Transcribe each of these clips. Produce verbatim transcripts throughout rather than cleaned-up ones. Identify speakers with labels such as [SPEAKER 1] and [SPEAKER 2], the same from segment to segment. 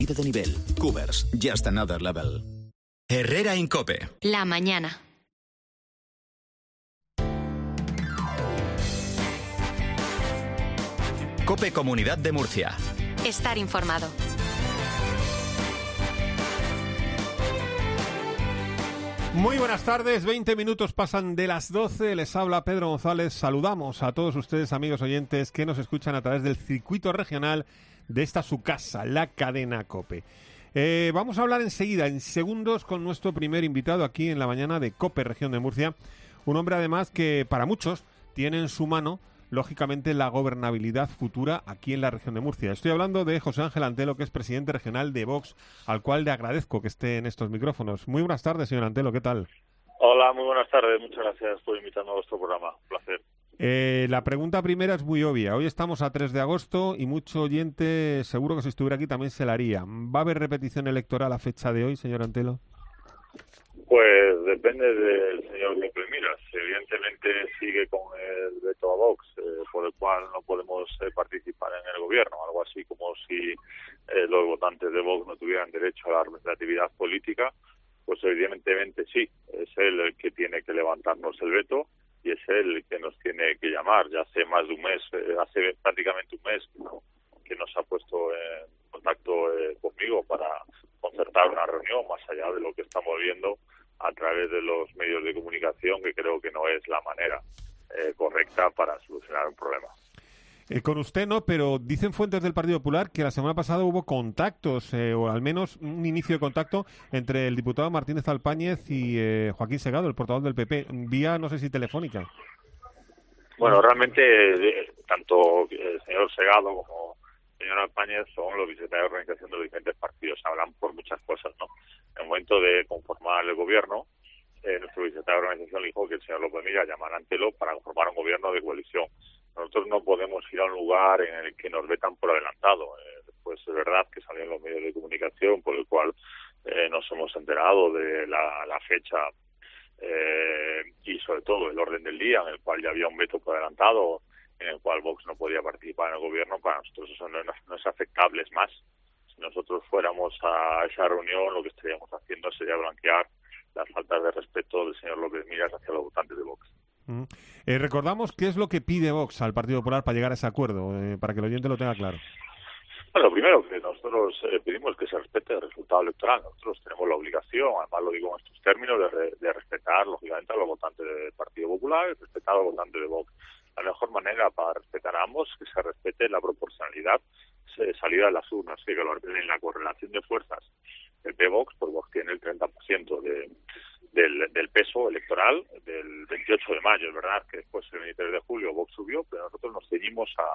[SPEAKER 1] de nivel. Coopers, just another level. Herrera Incope.
[SPEAKER 2] La mañana.
[SPEAKER 1] Cope Comunidad de Murcia.
[SPEAKER 2] Estar informado.
[SPEAKER 3] Muy buenas tardes, veinte minutos pasan de las doce, les habla Pedro González. Saludamos a todos ustedes, amigos oyentes, que nos escuchan a través del circuito regional de esta su casa, la cadena COPE. Eh, vamos a hablar enseguida, en segundos, con nuestro primer invitado aquí en la mañana de COPE Región de Murcia. Un hombre, además, que para muchos tiene en su mano, lógicamente, la gobernabilidad futura aquí en la región de Murcia. Estoy hablando de José Ángel Antelo, que es presidente regional de Vox, al cual le agradezco que esté en estos micrófonos. Muy buenas tardes, señor Antelo, ¿qué tal?
[SPEAKER 4] Hola, muy buenas tardes. Muchas gracias por invitarme a vuestro programa. Un placer.
[SPEAKER 3] Eh, la pregunta primera es muy obvia. Hoy estamos a tres de agosto y mucho oyente, seguro que si estuviera aquí también se la haría. ¿Va a haber repetición electoral a fecha de hoy, señor Antelo?
[SPEAKER 4] Pues depende del señor López Miras. Evidentemente sigue con el veto a Vox, eh, por el cual no podemos eh, participar en el gobierno. Algo así como si eh, los votantes de Vox no tuvieran derecho a la representatividad política. Pues evidentemente sí, es él el que tiene que levantarnos el veto y es él el que nos tiene que llamar. Ya hace más de un mes, eh, hace prácticamente un mes que, no, que nos ha puesto en contacto eh, conmigo para concertar una reunión más allá de lo que estamos viendo a través de los medios de comunicación, que creo que no es la manera eh, correcta para solucionar un problema.
[SPEAKER 3] Eh, con usted no, pero dicen fuentes del Partido Popular que la semana pasada hubo contactos, eh, o al menos un inicio de contacto entre el diputado Martínez Alpáñez y eh, Joaquín Segado, el portavoz del P P, vía, no sé si telefónica.
[SPEAKER 4] Bueno, realmente eh, tanto el señor Segado como el señor Alpáñez son los vicesecretarios de organización de los diferentes partidos. Hablan por muchas cosas, ¿no? En el momento de conformar el gobierno, eh, nuestro vicesecretario de organización dijo que el señor López Miras llamara a Antelo para conformar un gobierno de coalición. Nosotros no podemos ir a un lugar en el que nos vetan por adelantado. Eh, después es verdad que salieron los medios de comunicación por el cual eh, nos hemos enterado de la, la fecha eh, y sobre todo el orden del día en el cual ya había un veto por adelantado, en el cual Vox no podía participar en el gobierno. Para nosotros eso no, no, no es aceptable. Es más, si nosotros fuéramos a esa reunión, lo que estaríamos haciendo sería blanquear las faltas de respeto del señor López Miras hacia los votantes de Vox.
[SPEAKER 3] Mm. Eh, recordamos qué es lo que pide Vox al Partido Popular para llegar a ese acuerdo, eh, para que el oyente lo tenga claro.
[SPEAKER 4] Bueno, lo primero que nosotros eh, pedimos es que se respete el resultado electoral. Nosotros tenemos la obligación, además lo digo en estos términos, de, re, de respetar, lógicamente, a los votantes del Partido Popular y respetar a los votantes de Vox. La mejor manera para respetar a ambos es que se respete la proporcionalidad de salida de las urnas, que lo en la correlación de fuerzas. El P Vox, pues Vox tiene el treinta por ciento de, del, del peso electoral del veintiocho de mayo. Es verdad que después, el veintitrés de julio, Vox subió, pero nosotros nos ceñimos a,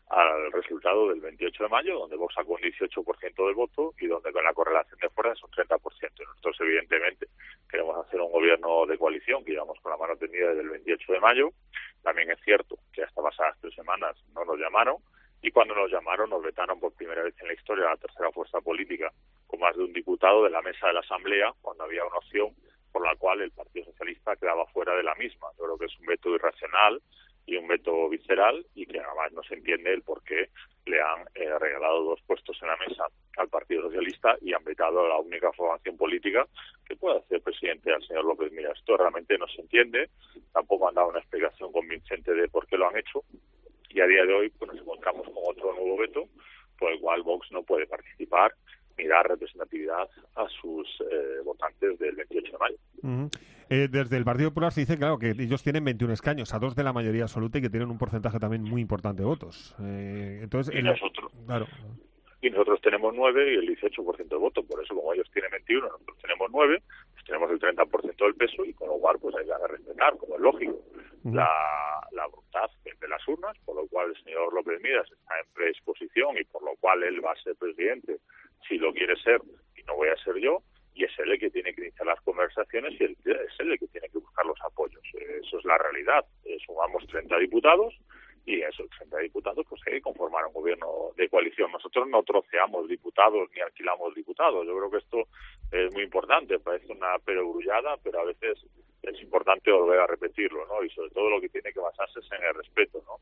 [SPEAKER 4] al resultado del veintiocho de mayo, donde Vox sacó un dieciocho por ciento del voto y donde con la correlación de fuerzas es un treinta por ciento. Nosotros, evidentemente, queremos hacer un gobierno de coalición, que llevamos con la mano tendida desde el veintiocho de mayo. También es cierto que hasta pasadas tres semanas no nos llamaron, y cuando nos llamaron nos vetaron por primera vez en la historia la tercera fuerza política con más de un diputado de la mesa de la Asamblea, cuando había una opción por la cual el Partido Socialista quedaba fuera de la misma. Yo creo que es un veto irracional y un veto visceral, y que además no se entiende el por qué le han eh, regalado dos puestos en la mesa al Partido Socialista y han vetado a la única formación política que puede hacer presidente al señor López Miras. Esto realmente no se entiende, tampoco han dado una explicación convincente de por qué lo han hecho, y a día de hoy pues nos encontramos con otro nuevo veto por el cual Vox no puede participar ni dar representatividad a sus eh, votantes del veintiocho de mayo.
[SPEAKER 3] Uh-huh. Eh, desde el Partido Popular se dice, claro, que ellos tienen veintiún escaños, a dos de la mayoría absoluta, y que tienen un porcentaje también muy importante de votos. Eh, entonces,
[SPEAKER 4] y
[SPEAKER 3] el...
[SPEAKER 4] nosotros
[SPEAKER 3] claro.
[SPEAKER 4] y nosotros tenemos nueve y el dieciocho por ciento de voto. Por eso, como ellos tienen veintiuno, nosotros tenemos nueve, pues tenemos el treinta por ciento del peso, y con lo cual pues hay que respetar, como es lógico, uh-huh. la, la voluntad de las urnas, por lo cual el señor López Miras está en predisposición y por lo cual él va a ser presidente si lo quiere ser, y no voy a ser yo, y es él el que tiene que iniciar las conversaciones y él, es él el que tiene que buscar los apoyos. Eso es la realidad. Eh, sumamos treinta diputados y esos treinta diputados pues hay que conformar un gobierno de coalición. Nosotros no troceamos diputados ni alquilamos diputados. Yo creo que esto es muy importante. Parece una perogrullada, pero a veces es importante volver a repetirlo, ¿no? Y sobre todo lo que tiene que basarse es en el respeto, ¿no? Y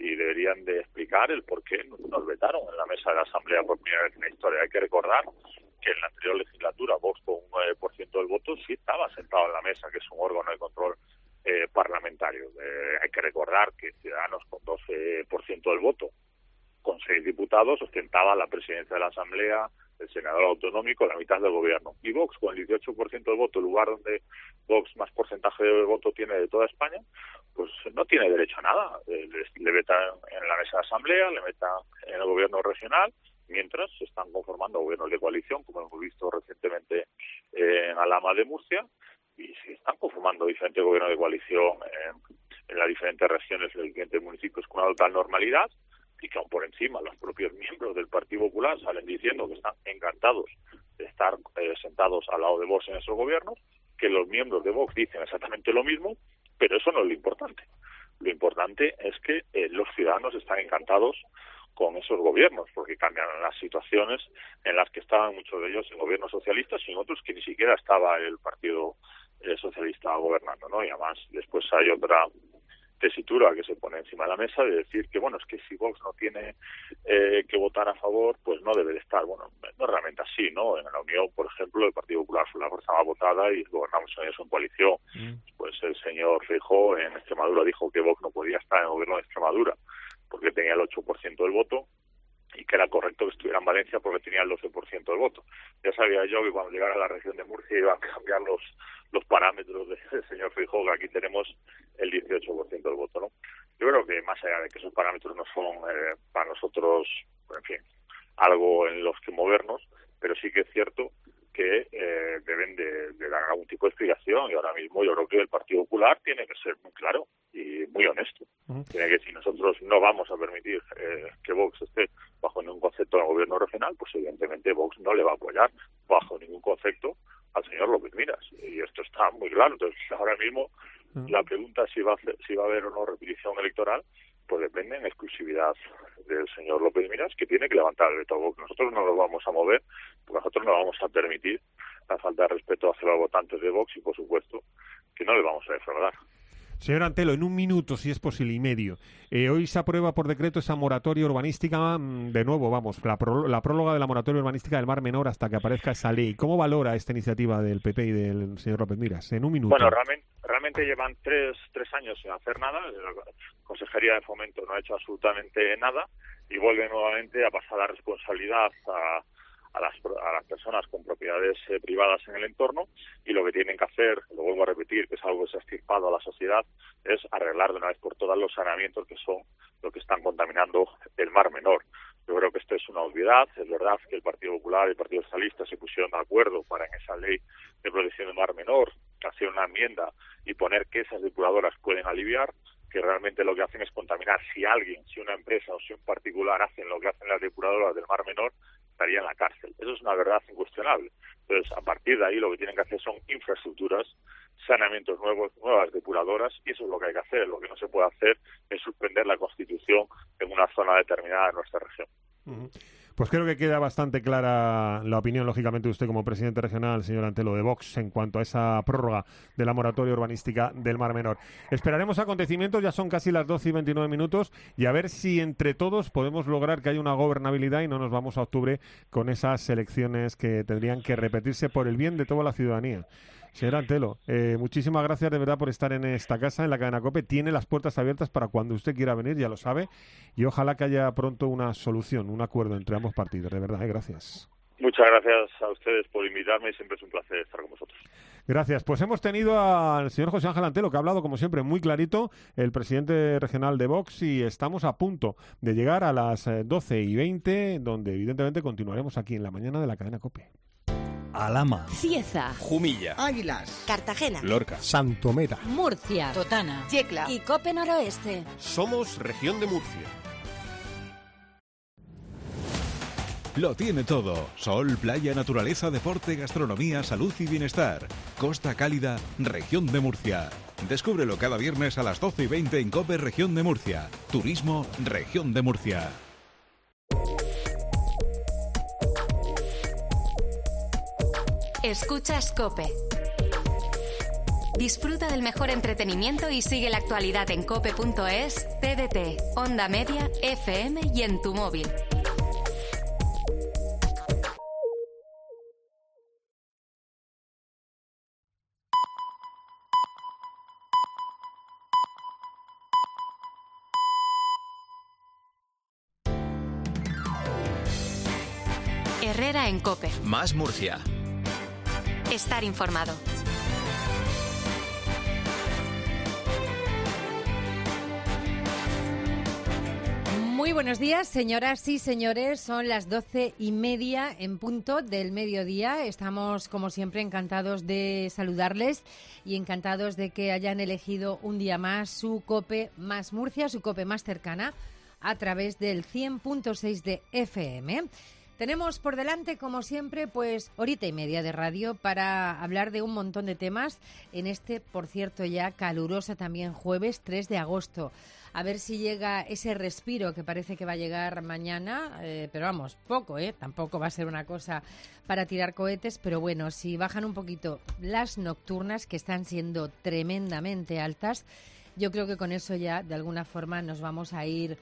[SPEAKER 4] y deberían de explicar el por qué nos vetaron en la mesa de la Asamblea por primera vez en la historia. Hay que recordar que en la anterior legislatura Vox con un nueve por ciento del voto sí estaba sentado en la mesa, que es un órgano de control eh, parlamentario. Eh, hay que recordar que Ciudadanos con doce por ciento del voto, con seis diputados, ostentaba la presidencia de la Asamblea, el senador autonómico, la mitad del gobierno. Y Vox, con el dieciocho por ciento del voto, el lugar donde Vox más porcentaje de voto tiene de toda España, pues no tiene derecho a nada. Le, le vetan en la mesa de Asamblea, le metan en el gobierno regional, mientras se están conformando gobiernos de coalición, como hemos visto recientemente eh, en Alhama de Murcia, y se están conformando diferentes gobiernos de coalición en, en las diferentes regiones, en los diferentes municipios con una total normalidad, y que aún por encima los propios miembros del Partido Popular salen diciendo que están encantados de estar eh, sentados al lado de Vox en esos gobiernos, que los miembros de Vox dicen exactamente lo mismo, pero eso no es lo importante. Lo importante es que eh, los ciudadanos están encantados con esos gobiernos, porque cambian las situaciones en las que estaban muchos de ellos en gobiernos socialistas y en otros que ni siquiera estaba el Partido eh, Socialista gobernando, ¿no? Y además después hay otra tesitura que se pone encima de la mesa de decir que, bueno, es que si Vox no tiene eh, que votar a favor, pues no debe de estar. Bueno, no es realmente así, ¿no? En la Unión, por ejemplo, el Partido Popular fue la fuerza más votada y gobernamos en eso en coalición. Mm. Pues el señor Feijóo en Extremadura dijo que Vox no podía estar en el gobierno de Extremadura porque tenía el ocho por ciento del voto y que era correcto que estuviera en Valencia porque tenía el doce por ciento del voto. Ya sabía yo que cuando llegara a la región de Murcia iban a cambiar los los parámetros del señor Feijóo, que aquí tenemos el dieciocho por ciento del voto, ¿no? Yo creo que más allá de que esos parámetros no son eh, para nosotros, en fin, algo en los que movernos, pero sí que es cierto que eh, deben de, de dar algún tipo de explicación, y ahora mismo yo creo que el Partido Popular tiene que ser muy claro y muy honesto. Uh-huh. Tiene que decir, nosotros no vamos a permitir eh, que Vox esté bajo ningún concepto del gobierno regional, pues evidentemente Vox no le va a apoyar bajo ningún concepto al señor López Miras, y esto está muy claro. Entonces ahora mismo uh-huh. la pregunta si va a hacer, si va a haber o no repetición electoral, pues depende en exclusividad del señor López Miras, que tiene que levantar el veto a Vox. Nosotros no nos vamos a mover, porque nosotros no vamos a permitir la falta de respeto hacia los votantes de Vox, y por supuesto que no les vamos a defraudar.
[SPEAKER 3] Señor Antelo, en un minuto, si es posible, y medio. Eh, hoy se aprueba por decreto esa moratoria urbanística, de nuevo, vamos, la, pro, la próloga de la moratoria urbanística del Mar Menor hasta que aparezca esa ley. ¿Cómo valora esta iniciativa del P P y del señor López Miras? En un minuto.
[SPEAKER 4] Bueno, realmente, realmente llevan tres, tres años sin hacer nada. La Consejería de Fomento no ha hecho absolutamente nada y vuelve nuevamente a pasar la responsabilidad a... A las, a las personas con propiedades eh, privadas en el entorno, y lo que tienen que hacer, lo vuelvo a repetir, que es algo que se ha extirpado a la sociedad, es arreglar de una vez por todas los saneamientos que son lo que están contaminando el Mar Menor. Yo creo que esto es una obviedad. Es verdad que el Partido Popular y el Partido Socialista se pusieron de acuerdo para en esa ley de protección del Mar Menor hacer una enmienda y poner que esas depuradoras pueden aliviar, que realmente lo que hacen es contaminar. Si alguien, si una empresa o si un particular hacen lo que hacen las depuradoras del Mar Menor, estaría en la cárcel. Eso es una verdad incuestionable. Entonces, a partir de ahí lo que tienen que hacer son infraestructuras, saneamientos nuevos, nuevas depuradoras, y eso es lo que hay que hacer. Lo que no se puede hacer es suspender la Constitución en una zona determinada de nuestra región.
[SPEAKER 3] Uh-huh. Pues creo que queda bastante clara la opinión, lógicamente, de usted como presidente regional, señor Antelo, de Vox, en cuanto a esa prórroga de la moratoria urbanística del Mar Menor. Esperaremos acontecimientos, ya son casi las doce y veintinueve minutos, y a ver si entre todos podemos lograr que haya una gobernabilidad y no nos vamos a octubre con esas elecciones que tendrían que repetirse por el bien de toda la ciudadanía. Señor Antelo, eh, muchísimas gracias de verdad por estar en esta casa, en la cadena COPE. Tiene las puertas abiertas para cuando usted quiera venir, ya lo sabe, y ojalá que haya pronto una solución, un acuerdo entre ambos partidos. De verdad, eh, gracias.
[SPEAKER 4] Muchas gracias a ustedes por invitarme y siempre es un placer estar con vosotros.
[SPEAKER 3] Gracias. Pues hemos tenido al señor José Ángel Antelo, que ha hablado, como siempre, muy clarito, el presidente regional de Vox, y estamos a punto de llegar a las doce y veinte, donde evidentemente continuaremos aquí en la mañana de la cadena COPE.
[SPEAKER 5] Alhama,
[SPEAKER 6] Cieza,
[SPEAKER 5] Jumilla,
[SPEAKER 6] Águilas, Cartagena,
[SPEAKER 5] Lorca,
[SPEAKER 6] Santomera,
[SPEAKER 2] Murcia,
[SPEAKER 6] Totana,
[SPEAKER 2] Yecla
[SPEAKER 6] y Cope Noroeste.
[SPEAKER 5] Somos Región de Murcia.
[SPEAKER 7] Lo tiene todo: sol, playa, naturaleza, deporte, gastronomía, salud y bienestar. Costa Cálida, Región de Murcia. Descúbrelo cada viernes a las doce y veinte en COPE Región de Murcia. Turismo, Región de Murcia.
[SPEAKER 2] Escuchas COPE. Disfruta del mejor entretenimiento y sigue la actualidad en cope punto es, T D T, Onda Media, F M y en tu móvil. Herrera en COPE.
[SPEAKER 1] Más Murcia.
[SPEAKER 2] Estar informado.
[SPEAKER 8] Muy buenos días, señoras y señores. Son las doce y media en punto del mediodía. Estamos, como siempre, encantados de saludarles y encantados de que hayan elegido un día más su COPE Más Murcia, su COPE más cercana, a través del cien punto seis de F M. Tenemos por delante, como siempre, pues horita y media de radio para hablar de un montón de temas en este, por cierto, ya caluroso también jueves tres de agosto. A ver si llega ese respiro que parece que va a llegar mañana, eh, pero vamos, poco, ¿eh? Tampoco va a ser una cosa para tirar cohetes, pero bueno, si bajan un poquito las nocturnas, que están siendo tremendamente altas, yo creo que con eso ya, de alguna forma, nos vamos a ir,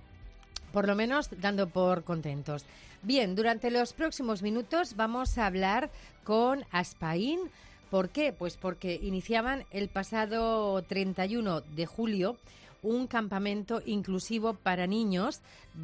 [SPEAKER 8] por lo menos, dando por contentos. Bien, durante los próximos minutos vamos a hablar con Aspain. ¿Por qué? Pues porque iniciaban el pasado treinta y uno de julio un campamento inclusivo para niños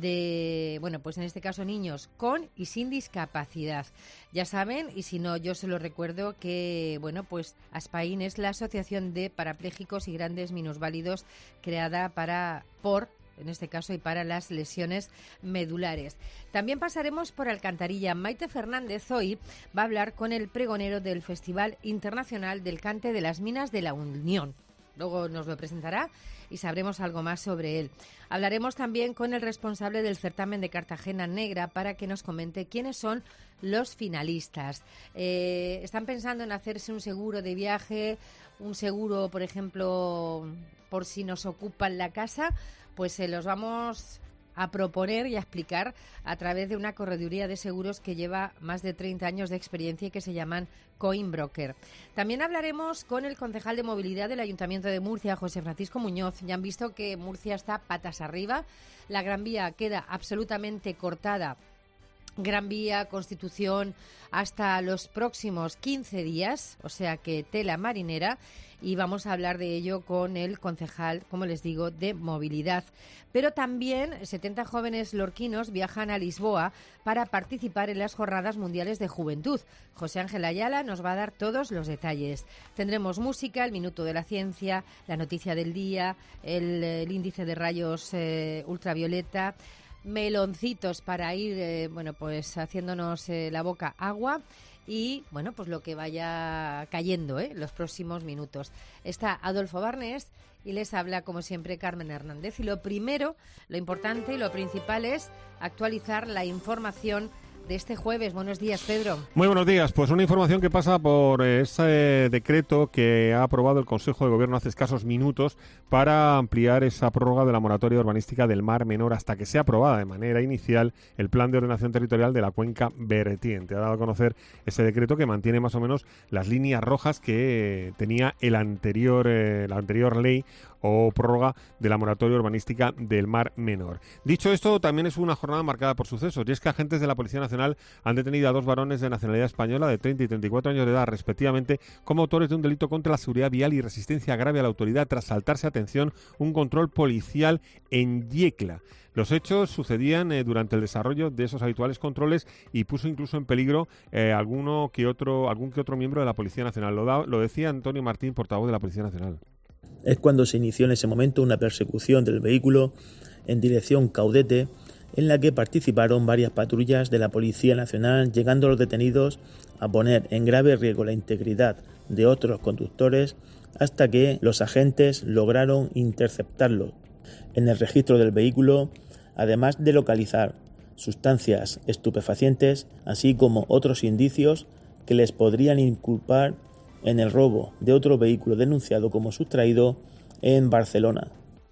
[SPEAKER 8] de, bueno, pues en este caso niños con y sin discapacidad. Ya saben, y si no, yo se lo recuerdo, que, bueno, pues Aspain es la Asociación de Parapléjicos y Grandes Minusválidos creada para, por, en este caso, y para las lesiones medulares. También pasaremos por Alcantarilla. Maite Fernández hoy va a hablar con el pregonero del Festival Internacional del Cante de las Minas de la Unión. Luego nos lo presentará y sabremos algo más sobre él. Hablaremos también con el responsable del certamen de Cartagena Negra para que nos comente quiénes son los finalistas. Eh, ¿Están pensando en hacerse un seguro de viaje, un seguro, por ejemplo, por si nos ocupan la casa? Pues se los vamos a proponer y a explicar a través de una correduría de seguros que lleva más de treinta años de experiencia y que se llaman Coinbroker. También hablaremos con el concejal de movilidad del Ayuntamiento de Murcia, José Francisco Muñoz. Ya han visto que Murcia está patas arriba. La Gran Vía queda absolutamente cortada. Gran Vía, Constitución, hasta los próximos quince días, o sea que tela marinera, y vamos a hablar de ello con el concejal, como les digo, de movilidad. Pero también setenta jóvenes lorquinos viajan a Lisboa para participar en las Jornadas Mundiales de Juventud. José Ángel Ayala nos va a dar todos los detalles. Tendremos música, el Minuto de la Ciencia, la noticia del día, el, el índice de rayos eh, ultravioleta, meloncitos para ir, eh, bueno, pues haciéndonos eh, la boca agua y, bueno, pues lo que vaya cayendo, ¿eh? Los próximos minutos. Está Adolfo Barnés y les habla, como siempre, Carmen Hernández. Y lo primero, lo importante y lo principal es actualizar la información de este jueves. Buenos días, Pedro.
[SPEAKER 3] Muy buenos días. Pues una información que pasa por ese decreto que ha aprobado el Consejo de Gobierno hace escasos minutos para ampliar esa prórroga de la moratoria urbanística del Mar Menor hasta que sea aprobada de manera inicial el Plan de Ordenación Territorial de la Cuenca Vertiente. Ha dado a conocer ese decreto que mantiene más o menos las líneas rojas que tenía el anterior, eh, la anterior ley o prórroga de la moratoria urbanística del Mar Menor. Dicho esto, también es una jornada marcada por sucesos, y es que agentes de la Policía Nacional han detenido a dos varones de nacionalidad española de treinta y treinta y cuatro años de edad, respectivamente, como autores de un delito contra la seguridad vial y resistencia grave a la autoridad tras saltarse, atención, un control policial en Yecla. Los hechos sucedían eh, durante el desarrollo de esos habituales controles y puso incluso en peligro eh, alguno que otro, algún que otro miembro de la Policía Nacional. Lo, da, lo decía Antonio Martín, portavoz de la Policía Nacional.
[SPEAKER 9] Es cuando se inició en ese momento una persecución del vehículo en dirección Caudete, en la que participaron varias patrullas de la Policía Nacional, llegando los detenidos a poner en grave riesgo la integridad de otros conductores hasta que los agentes lograron interceptarlos. En el registro del vehículo, además de localizar sustancias estupefacientes, así como otros indicios que les podrían inculpar en el robo de otro vehículo denunciado como sustraído en Barcelona.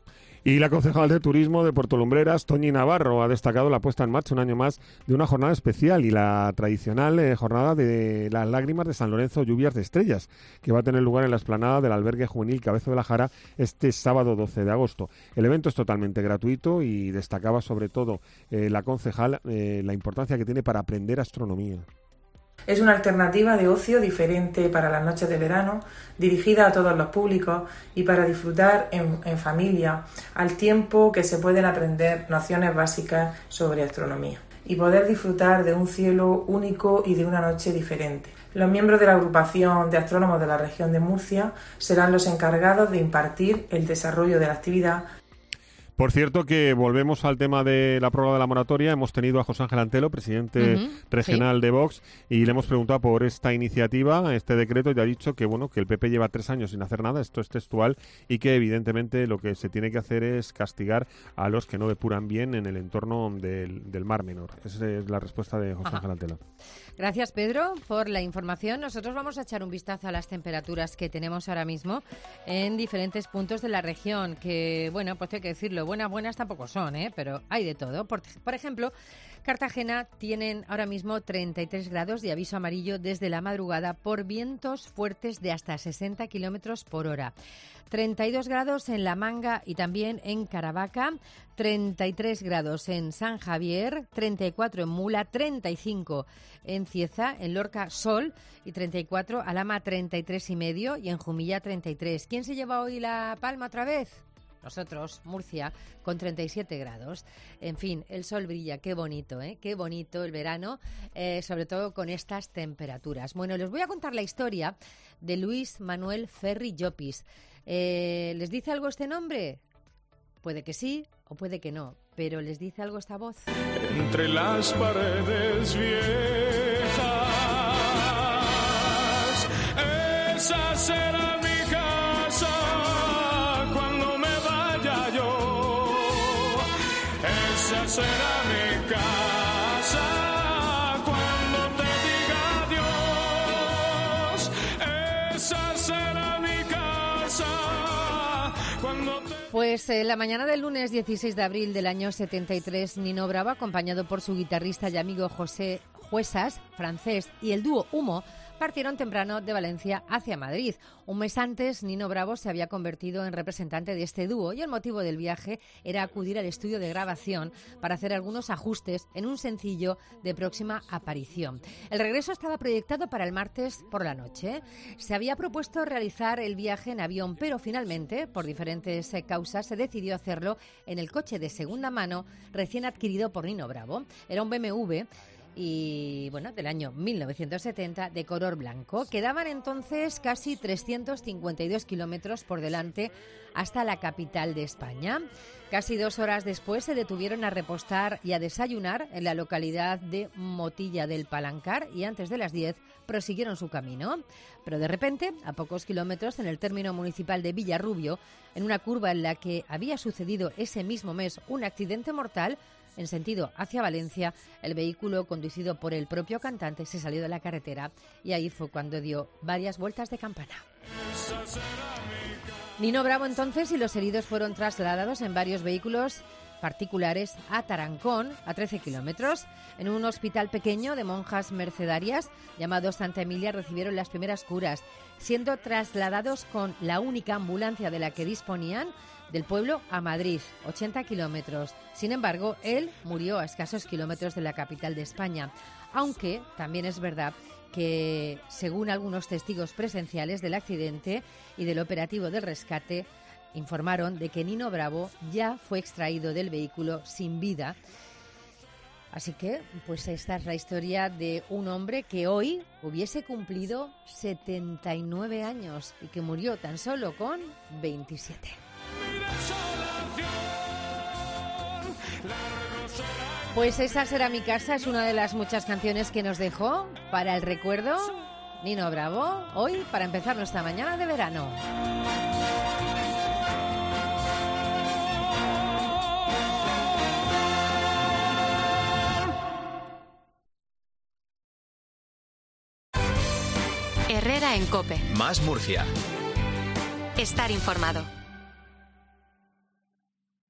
[SPEAKER 3] Y la concejal de Turismo de Puerto Lumbreras, Toñi Navarro, ha destacado la puesta en marcha un año más de una jornada especial y la tradicional eh, jornada de las lágrimas de San Lorenzo, lluvias de estrellas, que va a tener lugar en la explanada del albergue juvenil Cabezo de la Jara este sábado doce de agosto. El evento es totalmente gratuito y destacaba sobre todo eh, la concejal eh, la importancia que tiene para aprender astronomía.
[SPEAKER 10] Es una alternativa de ocio diferente para las noches de verano, dirigida a todos los públicos y para disfrutar en, en familia, al tiempo que se pueden aprender nociones básicas sobre astronomía y poder disfrutar de un cielo único y de una noche diferente. Los miembros de la agrupación de astrónomos de la región de Murcia serán los encargados de impartir el desarrollo de la actividad.
[SPEAKER 3] Por cierto, que volvemos al tema de la prórroga de la moratoria. Hemos tenido a José Ángel Antelo, presidente uh-huh, regional sí. de Vox, y le hemos preguntado por esta iniciativa, este decreto, y ha dicho que bueno que el P P lleva tres años sin hacer nada, esto es textual, y que evidentemente lo que se tiene que hacer es castigar a los que no depuran bien en el entorno del, del Mar Menor. Esa es la respuesta de José Ajá. Ángel Antelo.
[SPEAKER 8] Gracias, Pedro, por la información. Nosotros vamos a echar un vistazo a las temperaturas que tenemos ahora mismo en diferentes puntos de la región, que, bueno, pues hay que decirlo, buenas, buenas tampoco son, ¿eh? Pero hay de todo. Por, por ejemplo, Cartagena tienen ahora mismo treinta y tres grados de aviso amarillo desde la madrugada por vientos fuertes de hasta sesenta kilómetros por hora. treinta y dos grados en La Manga y también en Caravaca, treinta y tres grados en San Javier, treinta y cuatro en Mula, treinta y cinco en Cieza, en Lorca Sol y treinta y cuatro, Alhama treinta y tres y medio y en Jumilla treinta y tres. ¿Quién se lleva hoy la palma otra vez? Nosotros, Murcia, con treinta y siete grados. En fin, el sol brilla, qué bonito, ¿eh? Qué bonito el verano, eh, sobre todo con estas temperaturas. Bueno, les voy a contar la historia de Luis Manuel Ferri Llopis. Eh, ¿Les dice algo este nombre? Puede que sí o puede que no, pero ¿les dice algo esta voz?
[SPEAKER 11] Entre las paredes viejas, esa será mi casa cuando me vaya yo, esa será mi casa cuando te diga adiós, esa será mi casa cuando te...
[SPEAKER 8] Pues eh, la mañana del lunes dieciséis de abril del año setenta y tres, Nino Bravo, acompañado por su guitarrista y amigo José Juesas, francés, y el dúo Humo, partieron temprano de Valencia hacia Madrid. Un mes antes, Nino Bravo se había convertido en representante de este dúo y el motivo del viaje era acudir al estudio de grabación para hacer algunos ajustes en un sencillo de próxima aparición. El regreso estaba proyectado para el martes por la noche. Se había propuesto realizar el viaje en avión, pero finalmente, por diferentes causas, se decidió hacerlo en el coche de segunda mano recién adquirido por Nino Bravo. Era un B M W y bueno, del año mil novecientos setenta, de color blanco. Quedaban entonces casi trescientos cincuenta y dos kilómetros por delante hasta la capital de España. Casi dos horas después se detuvieron a repostar y a desayunar en la localidad de Motilla del Palancar y antes de las diez prosiguieron su camino. Pero de repente, a pocos kilómetros, en el término municipal de Villarrubio, en una curva en la que había sucedido ese mismo mes un accidente mortal, en sentido hacia Valencia, el vehículo conducido por el propio cantante se salió de la carretera y ahí fue cuando dio varias vueltas de campana. Nino Bravo entonces y los heridos fueron trasladados en varios vehículos particulares a Tarancón, a trece kilómetros. En un hospital pequeño de monjas mercedarias llamado Santa Emilia recibieron las primeras curas, siendo trasladados con la única ambulancia de la que disponían del pueblo a Madrid, ochenta kilómetros. Sin embargo, él murió a escasos kilómetros de la capital de España, aunque también es verdad que, según algunos testigos presenciales del accidente y del operativo del rescate, informaron de que Nino Bravo ya fue extraído del vehículo sin vida. Así que, pues esta es la historia de un hombre que hoy hubiese cumplido setenta y nueve años y que murió tan solo con veintisiete. Pues esa será mi casa, es una de las muchas canciones que nos dejó para el recuerdo Nino Bravo, hoy para empezar nuestra mañana de verano.
[SPEAKER 2] Herrera en COPE.
[SPEAKER 1] Más Murcia.
[SPEAKER 2] Estar informado.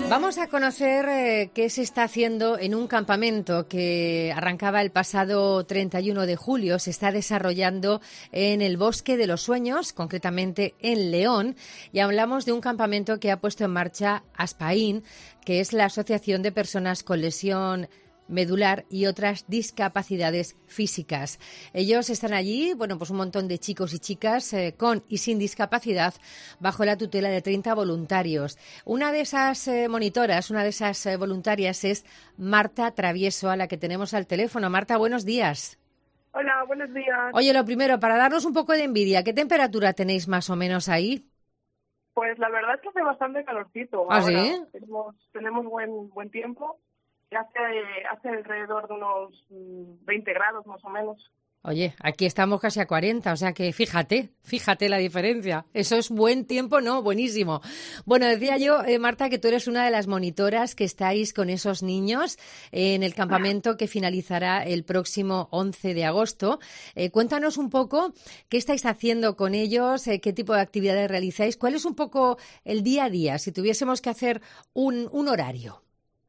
[SPEAKER 8] Vamos a conocer eh, qué se está haciendo en un campamento que arrancaba el pasado treinta y uno de julio. Se está desarrollando en el Bosque de los Sueños, concretamente en León. Y hablamos de un campamento que ha puesto en marcha Aspaín, que es la Asociación de Personas con Lesión Medular y otras discapacidades físicas. Ellos están allí, bueno, pues un montón de chicos y chicas eh, con y sin discapacidad bajo la tutela de treinta voluntarios. Una de esas eh, monitoras, una de esas eh, voluntarias es Marta Travieso, a la que tenemos al teléfono. Marta, buenos días.
[SPEAKER 12] Hola, buenos días.
[SPEAKER 8] Oye, lo primero, para darnos un poco de envidia, ¿qué temperatura tenéis más o menos ahí?
[SPEAKER 12] Pues la verdad es que hace bastante calorcito.
[SPEAKER 8] ¿Ah,
[SPEAKER 12] ahora.
[SPEAKER 8] sí?
[SPEAKER 12] Tenemos, tenemos buen, buen tiempo. Hace, hace alrededor de unos veinte grados más o menos.
[SPEAKER 8] Oye, aquí estamos casi a cuarenta, o sea que fíjate, fíjate la diferencia. Eso es buen tiempo, ¿no? Buenísimo. Bueno, decía yo, eh, Marta, que tú eres una de las monitoras que estáis con esos niños en el campamento que finalizará el próximo once de agosto. Eh, cuéntanos un poco qué estáis haciendo con ellos, eh, qué tipo de actividades realizáis, cuál es un poco el día a día, si tuviésemos que hacer un, un horario.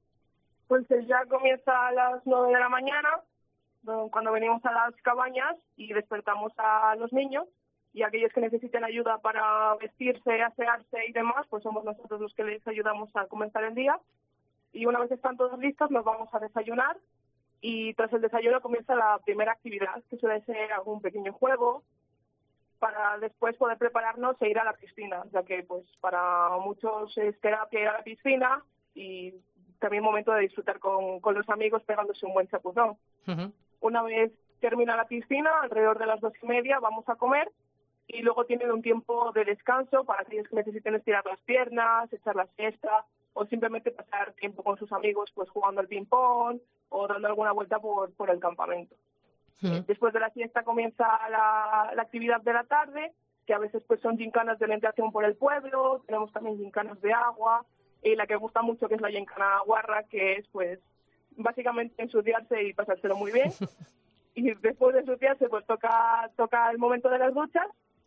[SPEAKER 12] Pues ya comienza a las nueve de la mañana, cuando venimos a las cabañas y despertamos a los niños, y aquellos que necesiten ayuda para vestirse, asearse y demás, pues somos nosotros los que les ayudamos a comenzar el día. Y una vez están todos listos, nos vamos a desayunar, y tras el desayuno comienza la primera actividad, que suele ser algún pequeño juego, para después poder prepararnos e ir a la piscina, ya que pues para muchos es terapia ir a la piscina, y también momento de disfrutar con, con los amigos pegándose un buen chapuzón. Uh-huh. Una vez termina la piscina, alrededor de las dos y media, vamos a comer, y luego tienen un tiempo de descanso para aquellos que necesiten estirar las piernas, echar la siesta, o simplemente pasar tiempo con sus amigos pues jugando al ping-pong o dando alguna vuelta por, por el campamento. Uh-huh. Después de la siesta comienza la, la actividad de la tarde, que a veces pues son gincanas de orientación por el pueblo, tenemos también gincanas de agua, y la que gusta mucho, que es la gincana guarra, que es pues básicamente ensuciarse y pasárselo muy bien. Y después de ensuciarse pues toca toca el momento de las duchas,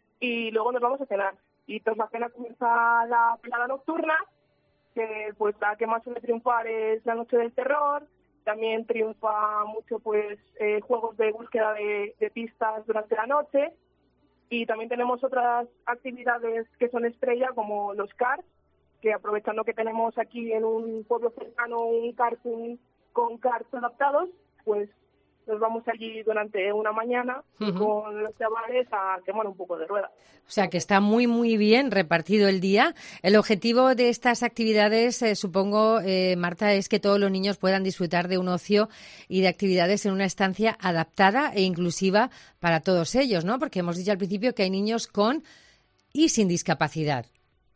[SPEAKER 12] y luego nos vamos a cenar. Y tras la cena comienza la velada nocturna, que pues la que más suele triunfar es la noche del terror. También triunfa mucho pues eh, juegos de búsqueda de, de pistas durante la noche. Y también tenemos otras actividades que son estrella, como los karts, que aprovechando que tenemos aquí en un pueblo cercano un karting con karts adaptados, pues nos vamos allí durante una mañana uh-huh. con los chavales a quemar un poco de rueda.
[SPEAKER 8] O sea que está muy, muy bien repartido el día. El objetivo de estas actividades, eh, supongo, eh, Marta, es que todos los niños puedan disfrutar de un ocio y de actividades en una estancia adaptada e inclusiva para todos ellos, ¿no? Porque hemos dicho al principio que hay niños con y sin discapacidad.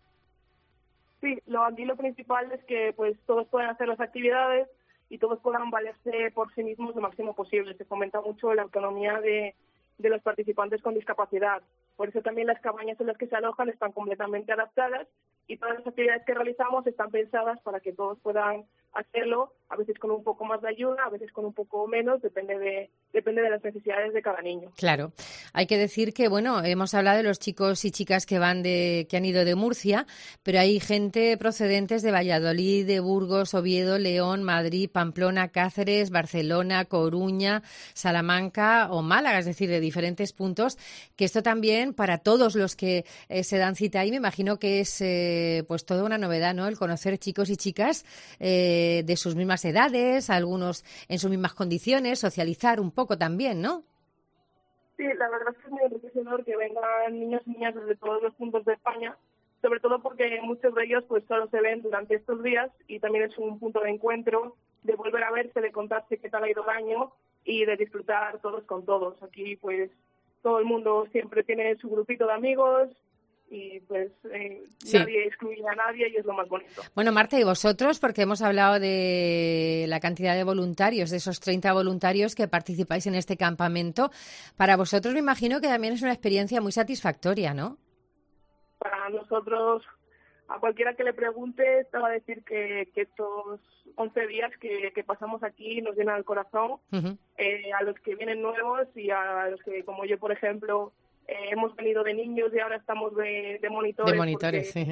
[SPEAKER 12] Sí, lo, aquí lo principal es que pues todos puedan hacer las actividades y todos puedan valerse por sí mismos lo máximo posible. Se fomenta mucho la autonomía de, de los participantes con discapacidad. Por eso también las cabañas en las que se alojan están completamente adaptadas, y todas las actividades que realizamos están pensadas para que todos puedan hacerlo, a veces con un poco más de ayuda, a veces con un poco menos, depende de depende de las necesidades de cada niño.
[SPEAKER 8] Claro. Hay que decir que, bueno, hemos hablado de los chicos y chicas que van de que han ido de Murcia, pero hay gente procedentes de Valladolid, de Burgos, Oviedo, León, Madrid, Pamplona, Cáceres, Barcelona, Coruña, Salamanca o Málaga, es decir, de diferentes puntos, que esto también para todos los que eh, se dan cita ahí, me imagino que es eh, pues toda una novedad, ¿no? El conocer chicos y chicas eh, de sus mismas edades, algunos en sus mismas condiciones, socializar un poco también, ¿no?
[SPEAKER 12] Sí, la verdad es que es muy enriquecedor que vengan niños y niñas desde todos los puntos de España, sobre todo porque muchos de ellos pues solo se ven durante estos días, y también es un punto de encuentro, de volver a verse, de contarse qué tal ha ido el año y de disfrutar todos con todos. Aquí pues todo el mundo siempre tiene su grupito de amigos, y pues eh, sí. Nadie excluye a nadie, y es lo más bonito.
[SPEAKER 8] Bueno, Marta, ¿y vosotros? Porque hemos hablado de la cantidad de voluntarios, de esos treinta voluntarios que participáis en este campamento. Para vosotros me imagino que también es una experiencia muy satisfactoria, ¿no?
[SPEAKER 12] Para nosotros, a cualquiera que le pregunte, te va a decir que, que estos once días que, que pasamos aquí nos llenan el corazón. Uh-huh. eh, a los que vienen nuevos y a los que, como yo, por ejemplo, Eh, hemos venido de niños y ahora estamos de, de monitores.
[SPEAKER 8] De monitores,
[SPEAKER 12] porque,
[SPEAKER 8] sí.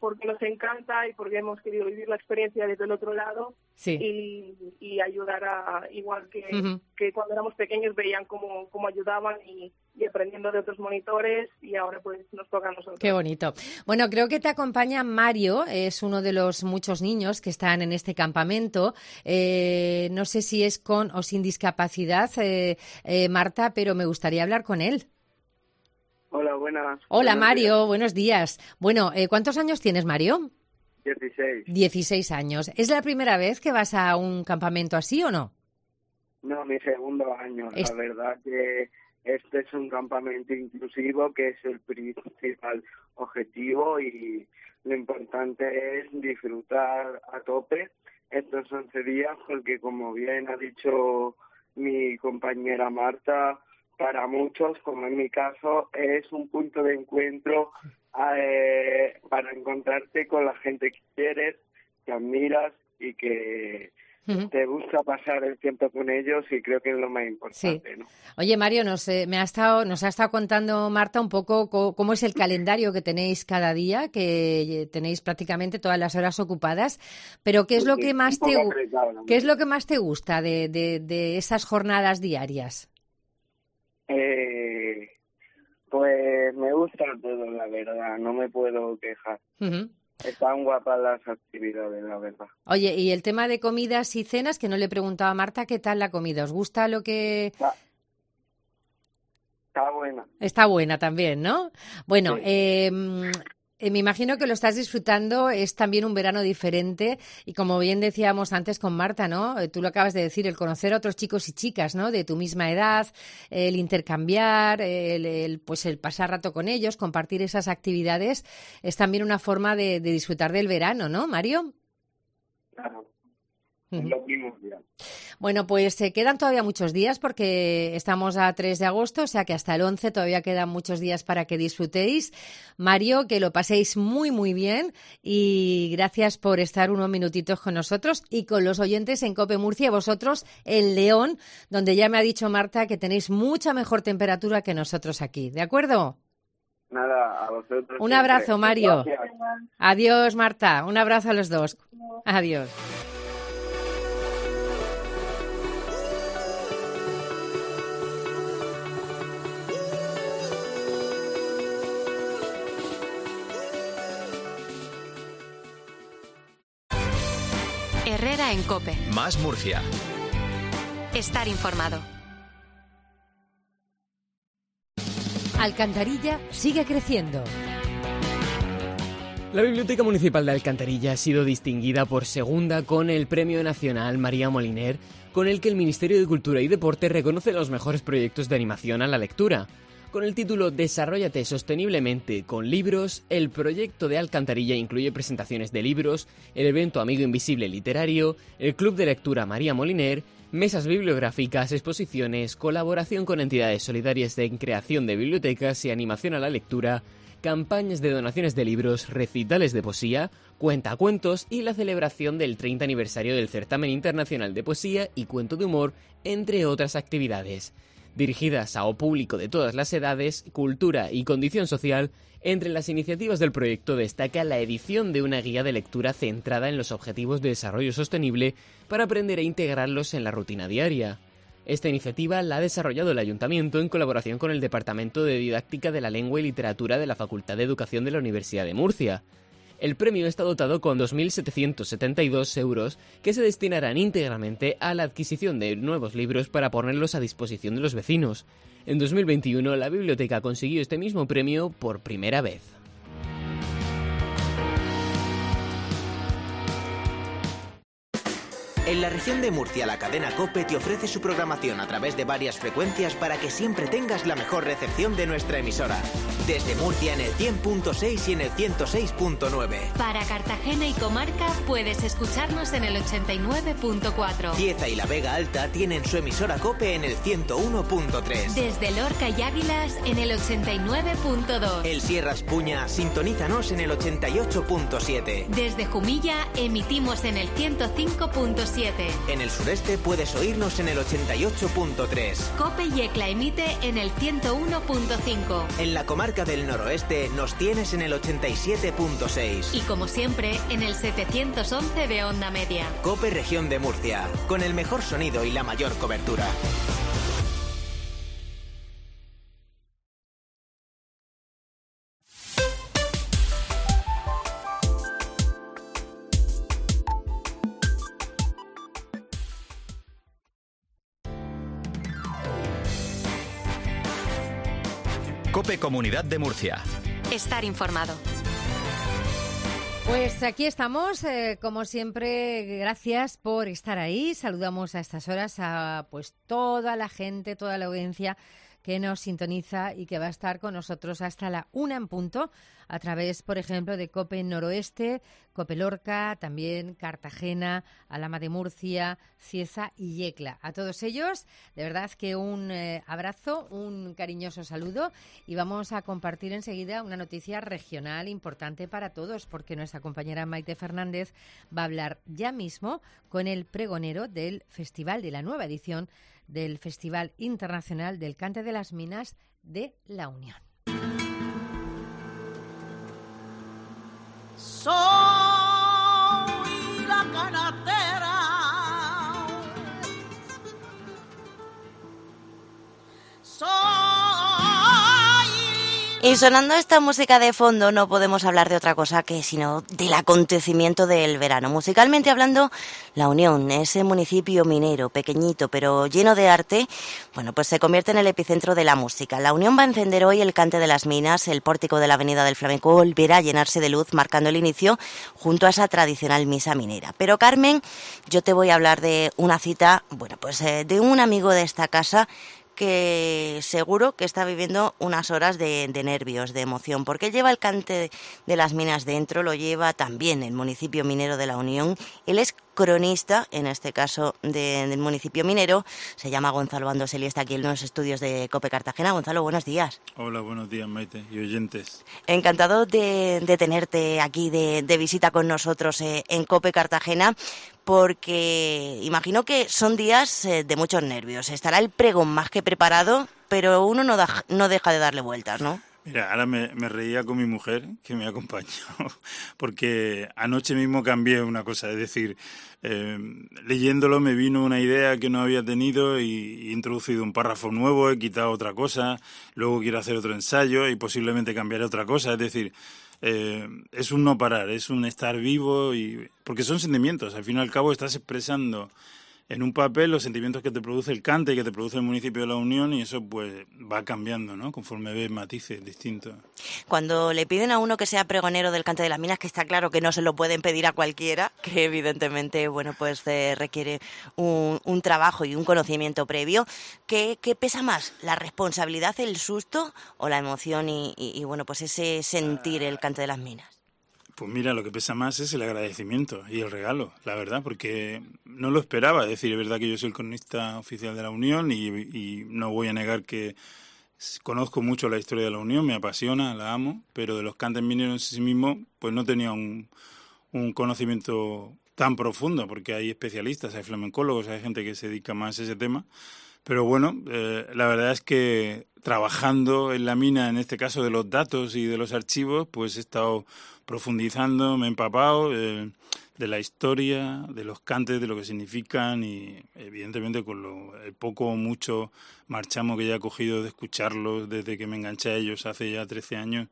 [SPEAKER 12] porque nos encanta y porque hemos querido vivir la experiencia desde el otro lado
[SPEAKER 8] sí.
[SPEAKER 12] y, y ayudar a, igual que,
[SPEAKER 8] Uh-huh.
[SPEAKER 12] que cuando éramos pequeños veían cómo, cómo ayudaban y, y aprendiendo de otros monitores, y ahora pues nos toca a nosotros.
[SPEAKER 8] Qué bonito. Bueno, creo que te acompaña Mario, es uno de los muchos niños que están en este campamento. Eh, no sé si es con o sin discapacidad, eh, eh, Marta, pero me gustaría hablar con él.
[SPEAKER 13] Hola, buenas.
[SPEAKER 8] Hola,
[SPEAKER 13] buenos
[SPEAKER 8] Mario,
[SPEAKER 13] días.
[SPEAKER 8] buenos días. Bueno, eh, ¿cuántos años tienes, Mario?
[SPEAKER 13] dieciséis.
[SPEAKER 8] dieciséis años. ¿Es la primera vez que vas a un campamento así o no?
[SPEAKER 13] No, mi segundo año.
[SPEAKER 8] Es-
[SPEAKER 13] La verdad que este es un campamento inclusivo, que es el principal objetivo, y lo importante es disfrutar a tope estos once días, porque como bien ha dicho mi compañera Marta, para muchos, como en mi caso, es un punto de encuentro eh, para encontrarte con la gente que quieres, que admiras y que
[SPEAKER 8] Ujú.
[SPEAKER 13] te gusta pasar el tiempo con ellos, y creo que es lo más importante, ¿no?
[SPEAKER 8] Oye, Mario, nos, eh, me ha estado, nos ha estado contando Marta un poco co- cómo es el calendario que tenéis cada día, que eh, tenéis prácticamente todas las horas ocupadas, pero ¿qué es lo
[SPEAKER 13] Sí,
[SPEAKER 8] que más
[SPEAKER 13] un
[SPEAKER 8] te,
[SPEAKER 13] poco
[SPEAKER 8] gu-
[SPEAKER 13] apretado, ¿no?
[SPEAKER 8] qué es lo que más te gusta de, de, de esas jornadas diarias?
[SPEAKER 13] Eh, pues me gusta todo, la verdad, no me puedo quejar.
[SPEAKER 8] Ujú.
[SPEAKER 13] Están guapas las actividades, la verdad.
[SPEAKER 8] Oye, y el tema de comidas y cenas, que no le he preguntado a Marta, ¿qué tal la comida? ¿Os gusta lo que...?
[SPEAKER 13] Está, está buena.
[SPEAKER 8] Está buena también, ¿no? Bueno,
[SPEAKER 13] Sí.
[SPEAKER 8] eh, mm, eh, me imagino que lo estás disfrutando, es también un verano diferente y como bien decíamos antes con Marta, ¿no? Eh, Tú lo acabas de decir, el conocer a otros chicos y chicas, ¿no? De tu misma edad, el intercambiar, el, el, pues el pasar rato con ellos, compartir esas actividades, es también una forma de, de disfrutar del verano, ¿no, Mario?
[SPEAKER 13] Claro.
[SPEAKER 8] Ujú.
[SPEAKER 13] Lo primordial.
[SPEAKER 8] Bueno, pues se quedan todavía muchos días porque estamos a tres de agosto, o sea que hasta el once todavía quedan muchos días para que disfrutéis. Mario, que lo paséis muy, muy bien y gracias por estar unos minutitos con nosotros y con los oyentes en COPE Murcia y vosotros en León, donde ya me ha dicho Marta que tenéis mucha mejor temperatura que nosotros aquí. ¿De acuerdo?
[SPEAKER 13] Nada, a vosotros.
[SPEAKER 8] Un
[SPEAKER 13] siempre.
[SPEAKER 8] abrazo, Mario.
[SPEAKER 13] Gracias.
[SPEAKER 8] Adiós, Marta. Un abrazo a los dos. Adiós.
[SPEAKER 2] Herrera en COPE.
[SPEAKER 1] Más Murcia.
[SPEAKER 2] Estar informado.
[SPEAKER 8] Alcantarilla sigue creciendo.
[SPEAKER 14] La Biblioteca Municipal de Alcantarilla ha sido distinguida por segunda con el Premio Nacional María Moliner, con el que el Ministerio de Cultura y Deporte reconoce los mejores proyectos de animación a la lectura. Con el título Desarróllate sosteniblemente con libros, el proyecto de Alcantarilla incluye presentaciones de libros, el evento Amigo Invisible Literario, el Club de Lectura María Moliner, mesas bibliográficas, exposiciones, colaboración con entidades solidarias en creación de bibliotecas y animación a la lectura, campañas de donaciones de libros, recitales de poesía, cuentacuentos y la celebración del treinta aniversario del Certamen Internacional de Poesía y Cuento de Humor, entre otras actividades. Dirigidas a un público de todas las edades, cultura y condición social, entre las iniciativas del proyecto destaca la edición de una guía de lectura centrada en los objetivos de desarrollo sostenible para aprender a integrarlos en la rutina diaria. Esta iniciativa la ha desarrollado el Ayuntamiento en colaboración con el Departamento de Didáctica de la Lengua y Literatura de la Facultad de Educación de la Universidad de Murcia. El premio está dotado con dos mil setecientos setenta y dos euros que se destinarán íntegramente a la adquisición de nuevos libros para ponerlos a disposición de los vecinos. En dos mil veintiuno la biblioteca consiguió este mismo premio por primera vez.
[SPEAKER 15] En la región de Murcia, la cadena COPE te ofrece su programación a través de varias frecuencias para que siempre tengas la mejor recepción de nuestra emisora. Desde Murcia en el cien punto seis y en el ciento seis punto nueve.
[SPEAKER 2] Para Cartagena y comarca puedes escucharnos en el ochenta y nueve punto cuatro.
[SPEAKER 15] Cieza y la Vega Alta tienen su emisora COPE en el ciento uno punto tres.
[SPEAKER 2] Desde Lorca y Águilas en el ochenta y nueve punto dos.
[SPEAKER 15] El Sierras Puña, sintonízanos en el ochenta y ocho punto siete.
[SPEAKER 2] Desde Jumilla emitimos en el ciento cinco punto siete. siete.
[SPEAKER 15] En el sureste puedes oírnos en el ochenta y ocho punto tres.
[SPEAKER 2] COPE Yecla emite en el ciento uno punto cinco.
[SPEAKER 15] En la comarca del noroeste nos tienes en el ochenta y siete punto seis.
[SPEAKER 2] Y como siempre, en el setecientos once de Onda Media.
[SPEAKER 15] COPE Región de Murcia, con el mejor sonido y la mayor cobertura.
[SPEAKER 1] COPE Comunidad de Murcia.
[SPEAKER 2] Estar informado.
[SPEAKER 8] Pues aquí estamos, eh, como siempre, gracias por estar ahí. Saludamos a estas horas a pues toda la gente, toda la audiencia que nos sintoniza y que va a estar con nosotros hasta la una en punto, a través, por ejemplo, de COPE Noroeste, COPE Lorca, también Cartagena, Alhama de Murcia, Cieza y Yecla. A todos ellos, de verdad que un eh, abrazo, un cariñoso saludo, y vamos a compartir enseguida una noticia regional importante para todos, porque nuestra compañera Maite Fernández va a hablar ya mismo con el pregonero del festival, de la nueva edición del Festival Internacional del Cante de las Minas de La Unión.
[SPEAKER 16] Soy la canastera, soy...
[SPEAKER 17] Y sonando esta música de fondo no podemos hablar de otra cosa que sino del acontecimiento del verano. Musicalmente hablando, La Unión, ese municipio minero, pequeñito pero lleno de arte, bueno, pues se convierte en el epicentro de la música. La Unión va a encender hoy el Cante de las Minas, el pórtico de la Avenida del Flamenco volverá a llenarse de luz, marcando el inicio junto a esa tradicional misa minera. Pero Carmen, yo te voy a hablar de una cita, bueno, pues eh, de un amigo de esta casa que seguro que está viviendo unas horas de, de nervios, de emoción, porque lleva el Cante de las Minas dentro, lo lleva también el municipio minero de La Unión. Él es cronista, en este caso de, del municipio minero, se llama Gonzalo Bandosel y está aquí en los estudios de COPE Cartagena. Gonzalo, buenos días.
[SPEAKER 18] Hola, buenos días, Maite y oyentes.
[SPEAKER 17] Encantado de, de tenerte aquí de, de visita con nosotros eh, en COPE Cartagena, porque imagino que son días eh, de muchos nervios. Estará el pregón más que preparado, pero uno no, da, no deja de darle vueltas, ¿no?
[SPEAKER 18] Mira, ahora me, me reía con mi mujer, que me acompañó, porque anoche mismo cambié una cosa, es decir, eh, leyéndolo me vino una idea que no había tenido y he introducido un párrafo nuevo, he quitado otra cosa, luego quiero hacer otro ensayo y posiblemente cambiaré otra cosa, es decir, eh, es un no parar, es un estar vivo, y porque son sentimientos, al fin y al cabo estás expresando en un papel los sentimientos que te produce el cante y que te produce el municipio de La Unión, y eso pues va cambiando, ¿no? Conforme ves matices distintos.
[SPEAKER 17] Cuando le piden a uno que sea pregonero del Cante de las Minas, que está claro que no se lo pueden pedir a cualquiera, que evidentemente, bueno, pues eh, requiere un, un trabajo y un conocimiento previo, ¿qué, qué pesa más? ¿La responsabilidad, el susto o la emoción y, y, y bueno, pues ese sentir el Cante de las Minas?
[SPEAKER 18] Pues mira, lo que pesa más es el agradecimiento y el regalo, la verdad, porque no lo esperaba. Es decir, es verdad que yo soy el cronista oficial de La Unión y, y no voy a negar que conozco mucho la historia de La Unión, me apasiona, la amo, pero de los cantes mineros en sí mismos, pues no tenía un, un conocimiento tan profundo, porque hay especialistas, hay flamencólogos, hay gente que se dedica más a ese tema. Pero bueno, eh, la verdad es que trabajando en la mina, en este caso de los datos y de los archivos, pues he estado profundizando, me he empapado eh, de la historia, de los cantes, de lo que significan y evidentemente con lo el poco o mucho marchamo que ya he cogido de escucharlos desde que me enganché a ellos hace ya trece años,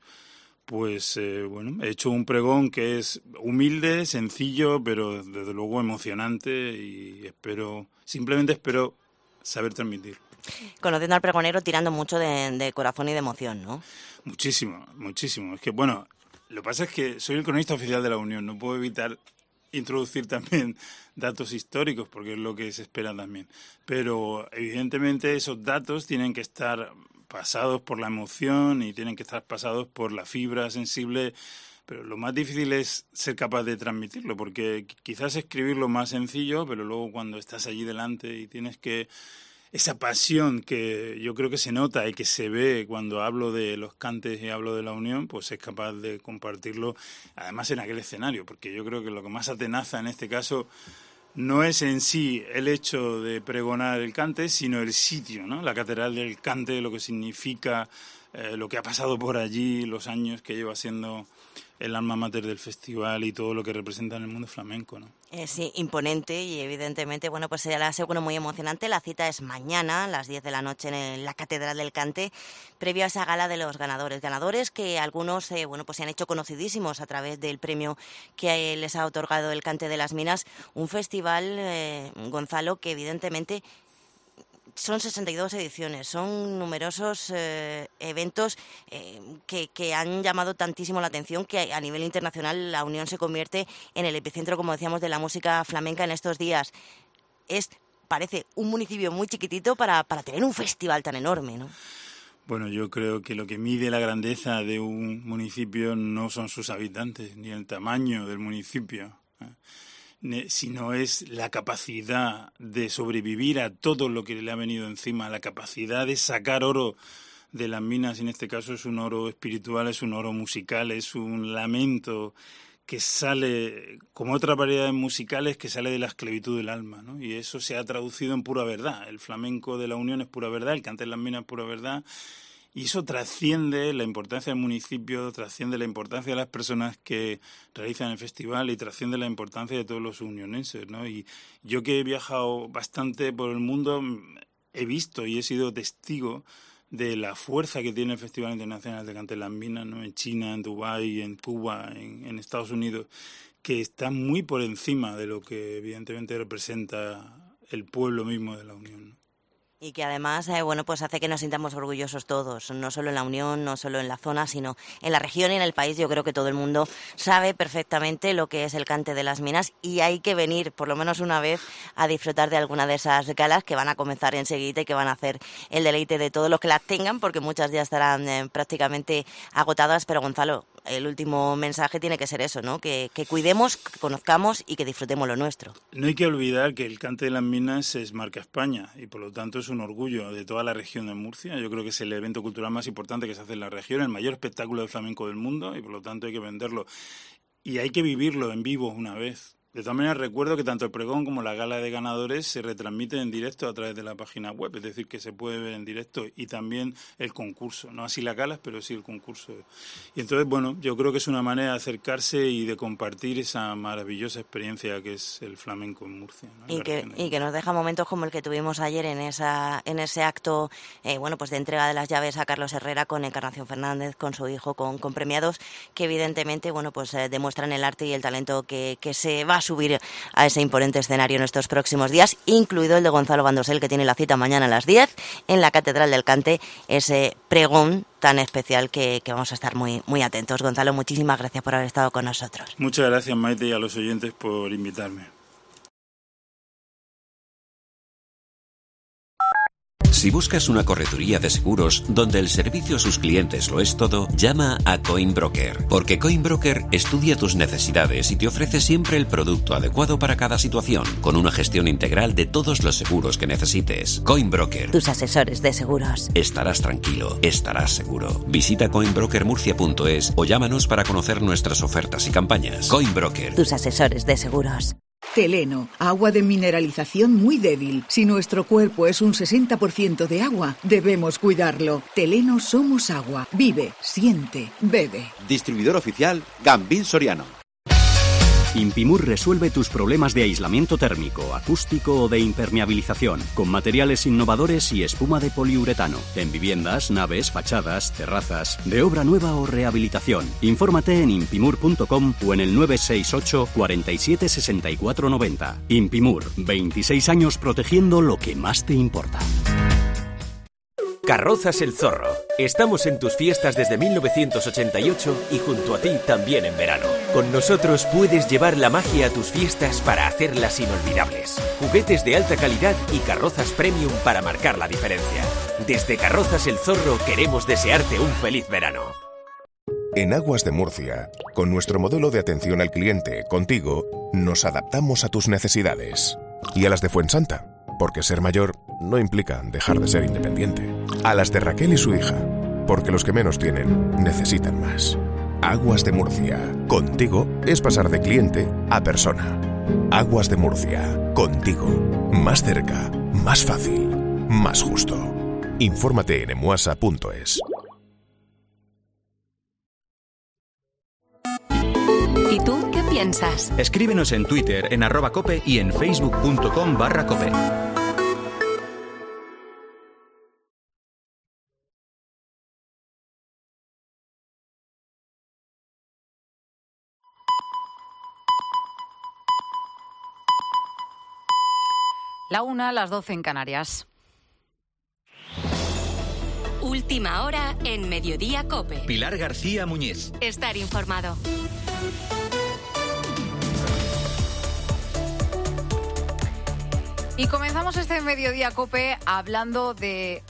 [SPEAKER 18] pues eh, bueno, he hecho un pregón que es humilde, sencillo, pero desde luego emocionante y espero, simplemente espero saber transmitir.
[SPEAKER 17] Conociendo al pregonero tirando mucho de, de corazón y de emoción, ¿no?
[SPEAKER 18] Muchísimo, muchísimo. Es que, bueno, lo que pasa es que soy el cronista oficial de La Unión, no puedo evitar introducir también datos históricos, porque es lo que se espera también. Pero, evidentemente, esos datos tienen que estar pasados por la emoción y tienen que estar pasados por la fibra sensible, pero lo más difícil es ser capaz de transmitirlo, porque quizás escribirlo es más sencillo, pero luego cuando estás allí delante y tienes que... Esa pasión que yo creo que se nota y que se ve cuando hablo de los cantes y hablo de La Unión, pues es capaz de compartirlo, además en aquel escenario, porque yo creo que lo que más atenaza en este caso no es en sí el hecho de pregonar el cante, sino el sitio, ¿no? La Catedral del Cante, lo que significa, eh, lo que ha pasado por allí, los años que lleva siendo el alma mater del festival y todo lo que representa en el mundo flamenco, ¿no?
[SPEAKER 17] Eh, sí, imponente y evidentemente, bueno, pues será seguro muy emocionante. La cita es mañana a las diez de la noche en la Catedral del Cante, previo a esa gala de los ganadores. Ganadores que algunos, eh, bueno, pues se han hecho conocidísimos a través del premio que les ha otorgado el Cante de las Minas. Un festival, eh, Gonzalo, que evidentemente son sesenta y dos ediciones, son numerosos eh, eventos eh, que, que han llamado tantísimo la atención que a nivel internacional la Unión se convierte en el epicentro, como decíamos, de la música flamenca en estos días. Es, parece, un municipio muy chiquitito para, para tener un festival tan enorme, ¿no?
[SPEAKER 18] Bueno, yo creo que lo que mide la grandeza de un municipio no son sus habitantes, ni el tamaño del municipio, ¿eh? sino es la capacidad de sobrevivir a todo lo que le ha venido encima, la capacidad de sacar oro de las minas. En este caso es un oro espiritual, es un oro musical, es un lamento que sale, como otras variedades musicales, que sale de la esclavitud del alma, ¿no? Y eso se ha traducido en pura verdad. El flamenco de la Unión es pura verdad, el cante de las minas es pura verdad. Y eso trasciende la importancia del municipio, trasciende la importancia de las personas que realizan el festival y trasciende la importancia de todos los unionenses, ¿no? Y yo que he viajado bastante por el mundo, he visto y he sido testigo de la fuerza que tiene el Festival Internacional de Cante de las Minas, ¿no? En China, en Dubái, en Cuba, en, en Estados Unidos, que está muy por encima de lo que evidentemente representa el pueblo mismo de la Unión, ¿no?
[SPEAKER 17] Y que además, eh, bueno, pues hace que nos sintamos orgullosos todos, no solo en la Unión, no solo en la zona, sino en la región y en el país. Yo creo que todo el mundo sabe perfectamente lo que es el Cante de las Minas y hay que venir por lo menos una vez a disfrutar de alguna de esas galas que van a comenzar enseguida y que van a hacer el deleite de todos los que las tengan, porque muchas ya estarán eh, prácticamente agotadas. Pero Gonzalo, el último mensaje tiene que ser eso, ¿no? Que, que cuidemos, que conozcamos y que disfrutemos lo nuestro.
[SPEAKER 18] No hay que olvidar que el Cante de las Minas es marca España y por lo tanto es un orgullo de toda la región de Murcia. Yo creo que es el evento cultural más importante que se hace en la región, el mayor espectáculo de flamenco del mundo y por lo tanto hay que venderlo. Y hay que vivirlo en vivo una vez. De todas maneras, recuerdo que tanto el pregón como la gala de ganadores se retransmiten en directo a través de la página web, es decir, que se puede ver en directo y también el concurso, no así las galas, pero sí el concurso. Y entonces, bueno, yo creo que es una manera de acercarse y de compartir esa maravillosa experiencia que es el flamenco en Murcia, ¿no?
[SPEAKER 17] Y que, y que nos deja momentos como el que tuvimos ayer en esa en ese acto, eh, bueno, pues de entrega de las llaves a Carlos Herrera con Encarnación Fernández, con su hijo, con, con premiados que evidentemente, bueno, pues eh, demuestran el arte y el talento que, que se va a subir a ese imponente escenario en estos próximos días, incluido el de Gonzalo Bandosel, que tiene la cita mañana a las diez en la Catedral del Cante, ese pregón tan especial que, que vamos a estar muy, muy atentos. Gonzalo, muchísimas gracias por haber estado con nosotros.
[SPEAKER 18] Muchas gracias, Maite, y a los oyentes por invitarme.
[SPEAKER 19] Si buscas una correduría de seguros donde el servicio a sus clientes lo es todo, llama a Coinbroker, porque Coinbroker estudia tus necesidades y te ofrece siempre el producto adecuado para cada situación, con una gestión integral de todos los seguros que necesites. Coinbroker.
[SPEAKER 17] Tus asesores de seguros.
[SPEAKER 19] Estarás tranquilo, estarás seguro. Visita coinbroker murcia punto es o llámanos para conocer nuestras ofertas y campañas. Coinbroker.
[SPEAKER 17] Tus asesores de seguros.
[SPEAKER 20] Teleno, agua de mineralización muy débil. Si nuestro cuerpo es un sesenta por ciento de agua, debemos cuidarlo. Teleno somos agua. Vive, siente, bebe.
[SPEAKER 21] Distribuidor oficial Gambín Soriano. Impimur resuelve tus problemas de aislamiento térmico, acústico o de impermeabilización, con materiales innovadores y espuma de poliuretano, en viviendas, naves, fachadas, terrazas, de obra nueva o rehabilitación. Infórmate en impimur punto com o en el nueve seis ocho, cuatro siete, seis cuatro nueve cero. Impimur, veintiséis años protegiendo lo que más te importa.
[SPEAKER 22] Carrozas El Zorro. Estamos en tus fiestas desde mil novecientos ochenta y ocho y junto a ti también en verano. Con nosotros puedes llevar la magia a tus fiestas para hacerlas inolvidables. Juguetes de alta calidad y carrozas premium para marcar la diferencia. Desde Carrozas El Zorro queremos desearte un feliz verano.
[SPEAKER 23] En Aguas de Murcia, con nuestro modelo de atención al cliente, contigo, nos adaptamos a tus necesidades. Y a las de Fuensanta, porque ser mayor no implica dejar de ser independiente. A las de Raquel y su hija, porque los que menos tienen necesitan más. Aguas de Murcia, contigo es pasar de cliente a persona. Aguas de Murcia, contigo, más cerca, más fácil, más justo. Infórmate en emuasa punto es.
[SPEAKER 2] ¿Y tú qué piensas?
[SPEAKER 1] Escríbenos en Twitter, en arroba cope y en facebook.com barra cope.
[SPEAKER 4] La una, las doce en Canarias.
[SPEAKER 2] Última hora en Mediodía Cope.
[SPEAKER 1] Pilar García Muñiz.
[SPEAKER 2] Estar informado.
[SPEAKER 4] Y comenzamos este Mediodía Cope hablando de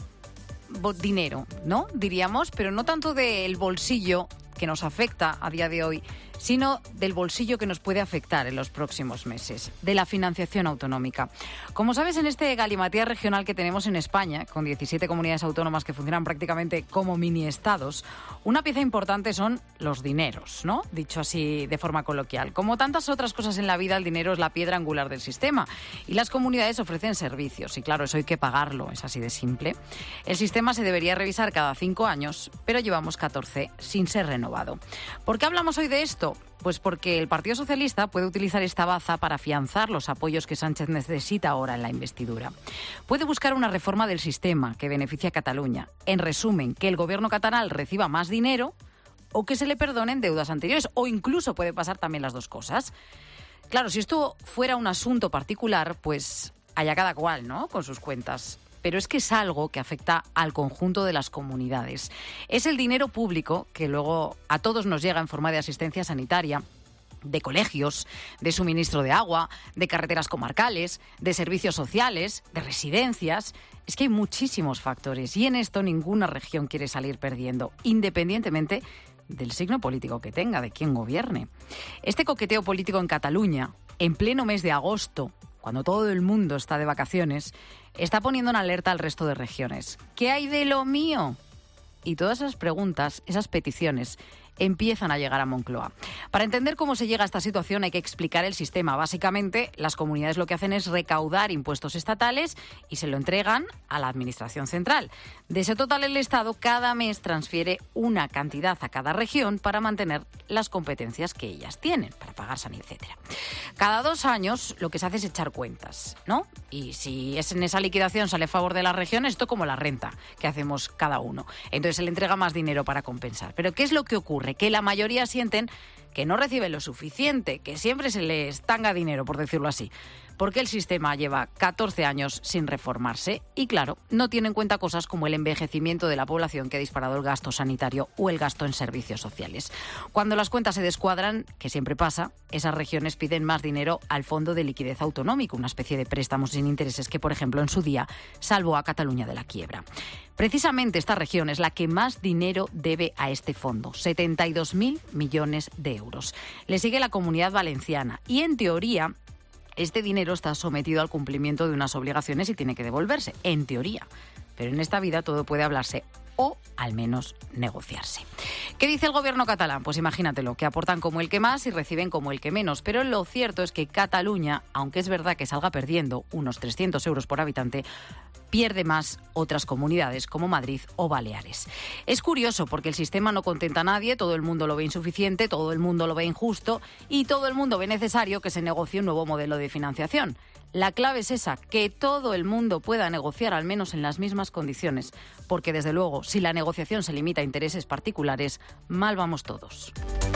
[SPEAKER 4] dinero, ¿no? Diríamos, pero no tanto del bolsillo que nos afecta a día de hoy, sino del bolsillo que nos puede afectar en los próximos meses, de la financiación autonómica. Como sabes, en este galimatías regional que tenemos en España, con diecisiete comunidades autónomas que funcionan prácticamente como mini-estados, una pieza importante son los dineros, ¿no? Dicho así de forma coloquial. Como tantas otras cosas en la vida, el dinero es la piedra angular del sistema y las comunidades ofrecen servicios. Y claro, eso hay que pagarlo, es así de simple. El sistema se debería revisar cada cinco años, pero llevamos catorce sin ser renovado. ¿Por qué hablamos hoy de esto? Pues porque el Partido Socialista puede utilizar esta baza para afianzar los apoyos que Sánchez necesita ahora en la investidura. Puede buscar una reforma del sistema que beneficie a Cataluña. En resumen, que el gobierno catalán reciba más dinero o que se le perdonen deudas anteriores, o incluso puede pasar también las dos cosas. Claro, si esto fuera un asunto particular, pues allá cada cual, ¿no?, con sus cuentas. Pero es que es algo que afecta al conjunto de las comunidades. Es el dinero público que luego a todos nos llega en forma de asistencia sanitaria, de colegios, de suministro de agua, de carreteras comarcales, de servicios sociales, de residencias. Es que hay muchísimos factores y en esto ninguna región quiere salir perdiendo, independientemente del signo político que tenga, de quién gobierne. Este coqueteo político en Cataluña, en pleno mes de agosto, cuando todo el mundo está de vacaciones, está poniendo en alerta al resto de regiones. ¿Qué hay de lo mío? Y todas esas preguntas, esas peticiones, empiezan a llegar a Moncloa. Para entender cómo se llega a esta situación hay que explicar el sistema. Básicamente, las comunidades lo que hacen es recaudar impuestos estatales y se lo entregan a la Administración Central. De ese total, el Estado cada mes transfiere una cantidad a cada región para mantener las competencias que ellas tienen, para pagar sanidad, etcétera. Cada dos años lo que se hace es echar cuentas, ¿no? Y si es en esa liquidación sale a favor de las regiones, esto como la renta que hacemos cada uno. Entonces se le entrega más dinero para compensar. Pero ¿qué es lo que ocurre? Que la mayoría sienten que no reciben lo suficiente, que siempre se les tanga dinero, por decirlo así, porque el sistema lleva catorce años sin reformarse y, claro, no tiene en cuenta cosas como el envejecimiento de la población que ha disparado el gasto sanitario o el gasto en servicios sociales. Cuando las cuentas se descuadran, que siempre pasa, esas regiones piden más dinero al Fondo de Liquidez Autonómico, una especie de préstamos sin intereses que, por ejemplo, en su día salvó a Cataluña de la quiebra. Precisamente esta región es la que más dinero debe a este fondo, setenta y dos mil millones de euros. Le sigue la Comunidad Valenciana y, en teoría, este dinero está sometido al cumplimiento de unas obligaciones y tiene que devolverse, en teoría. Pero en esta vida todo puede hablarse o, al menos, negociarse. ¿Qué dice el gobierno catalán? Pues imagínatelo, que aportan como el que más y reciben como el que menos. Pero lo cierto es que Cataluña, aunque es verdad que salga perdiendo unos trescientos euros por habitante, pierde más otras comunidades como Madrid o Baleares. Es curioso porque el sistema no contenta a nadie, todo el mundo lo ve insuficiente, todo el mundo lo ve injusto y todo el mundo ve necesario que se negocie un nuevo modelo de financiación. La clave es esa, que todo el mundo pueda negociar al menos en las mismas condiciones, porque desde luego, si la negociación se limita a intereses particulares, mal vamos todos.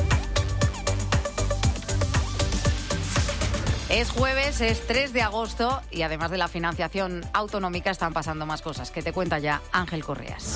[SPEAKER 4] Es jueves, es tres de agosto y además de la financiación autonómica están pasando más cosas, que te cuenta ya Ángel Correas.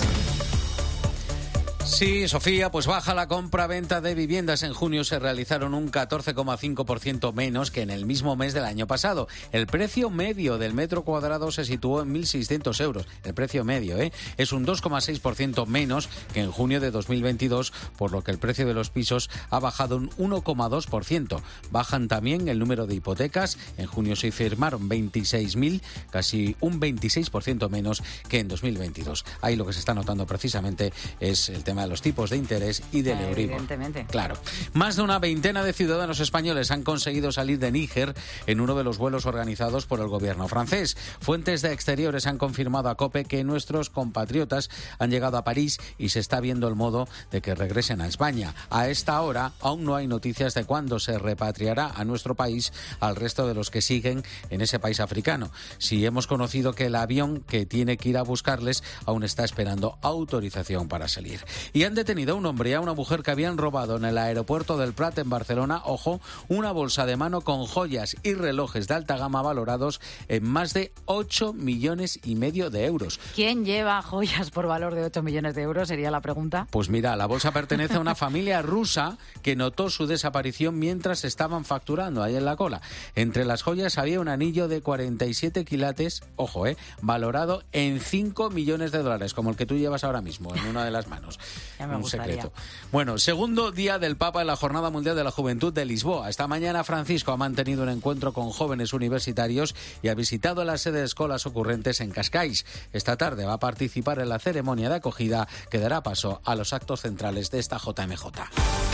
[SPEAKER 5] Sí, Sofía, pues baja la compra-venta de viviendas. En junio se realizaron un catorce coma cinco por ciento menos que en el mismo mes del año pasado. El precio medio del metro cuadrado se situó en mil seiscientos euros. El precio medio, ¿eh? Es un dos coma seis por ciento menos que en junio de dos mil veintidós, por lo que el precio de los pisos ha bajado un uno coma dos por ciento. Bajan también el número de hipotecas. En junio se firmaron veintiséis mil, casi un veintiséis por ciento menos que en dos mil veintidós. Ahí lo que se está notando precisamente es el tema de de los tipos de interés y del Euribor.
[SPEAKER 4] Evidentemente.
[SPEAKER 5] Claro. Más de una veintena de ciudadanos españoles han conseguido salir de Níger en uno de los vuelos organizados por el gobierno francés. Fuentes de exteriores han confirmado a COPE que nuestros compatriotas han llegado a París y se está viendo el modo de que regresen a España. A esta hora aún no hay noticias de cuándo se repatriará a nuestro país al resto de los que siguen en ese país africano. Si hemos conocido que el avión que tiene que ir a buscarles aún está esperando autorización para salir. Y han detenido a un hombre y a una mujer que habían robado en el aeropuerto del Prat en Barcelona, ojo, una bolsa de mano con joyas y relojes de alta gama valorados en más de ocho millones y medio de euros.
[SPEAKER 4] ¿Quién lleva joyas por valor de ocho millones de euros? Sería la pregunta.
[SPEAKER 5] Pues mira, la bolsa pertenece a una familia rusa que notó su desaparición mientras estaban facturando ahí en la cola. Entre las joyas había un anillo de cuarenta y siete quilates, ojo, eh, valorado en cinco millones de dólares, como el que tú llevas ahora mismo en una de las manos.
[SPEAKER 4] Ya me
[SPEAKER 5] un
[SPEAKER 4] gustaría.
[SPEAKER 5] secreto. Bueno, segundo día del Papa en la Jornada Mundial de la Juventud de Lisboa. Esta mañana Francisco ha mantenido un encuentro con jóvenes universitarios y ha visitado la sede de escuelas ocurrentes en Cascais. Esta tarde va a participar en la ceremonia de acogida que dará paso a los actos centrales de esta J M J.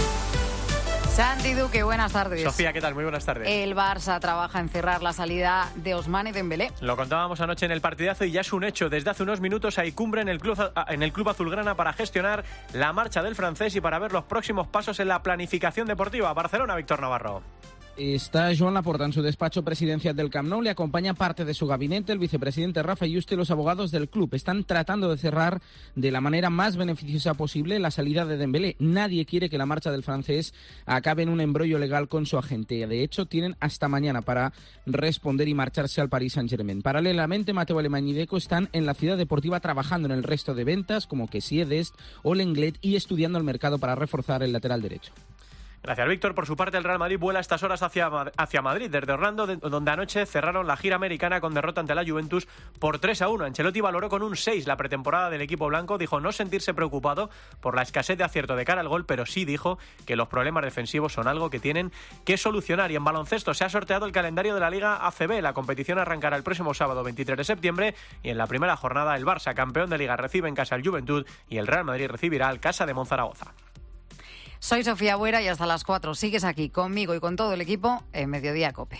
[SPEAKER 4] Santi Duque, buenas tardes.
[SPEAKER 6] Sofía, ¿qué tal? Muy buenas tardes.
[SPEAKER 4] El Barça trabaja en cerrar la salida de Ousmane Dembélé.
[SPEAKER 6] Lo contábamos anoche en el partidazo y ya es un hecho. Desde hace unos minutos hay cumbre en el club, en el club azulgrana para gestionar la marcha del francés y para ver los próximos pasos en la planificación deportiva. Barcelona, Víctor Navarro.
[SPEAKER 7] Está Joan Laporta en su despacho presidencial del Camp Nou. Le acompaña parte de su gabinete, el vicepresidente Rafa Yuste y los abogados del club. Están tratando de cerrar de la manera más beneficiosa posible la salida de Dembélé. Nadie quiere que la marcha del francés acabe en un embrollo legal con su agente. De hecho, tienen hasta mañana para responder y marcharse al Paris Saint-Germain. Paralelamente, Mateo Alemany y Deco están en la ciudad deportiva trabajando en el resto de ventas, como Kessie, Dest o Lenglet, y estudiando el mercado para reforzar el lateral derecho.
[SPEAKER 6] Gracias, Víctor. Por su parte, el Real Madrid vuela a estas horas hacia, hacia Madrid, desde Orlando, de, donde anoche cerraron la gira americana con derrota ante la Juventus por tres a uno. Ancelotti valoró con un seis la pretemporada del equipo blanco. Dijo no sentirse preocupado por la escasez de acierto de cara al gol, pero sí dijo que los problemas defensivos son algo que tienen que solucionar. Y en baloncesto se ha sorteado el calendario de la Liga A C B. La competición arrancará el próximo sábado veintitrés de septiembre y en la primera jornada el Barça, campeón de Liga, recibe en casa al Juventud y el Real Madrid recibirá al Casa de Monzaragoza.
[SPEAKER 4] Soy Sofía Buera y hasta las cuatro sigues aquí conmigo y con todo el equipo en Mediodía COPE.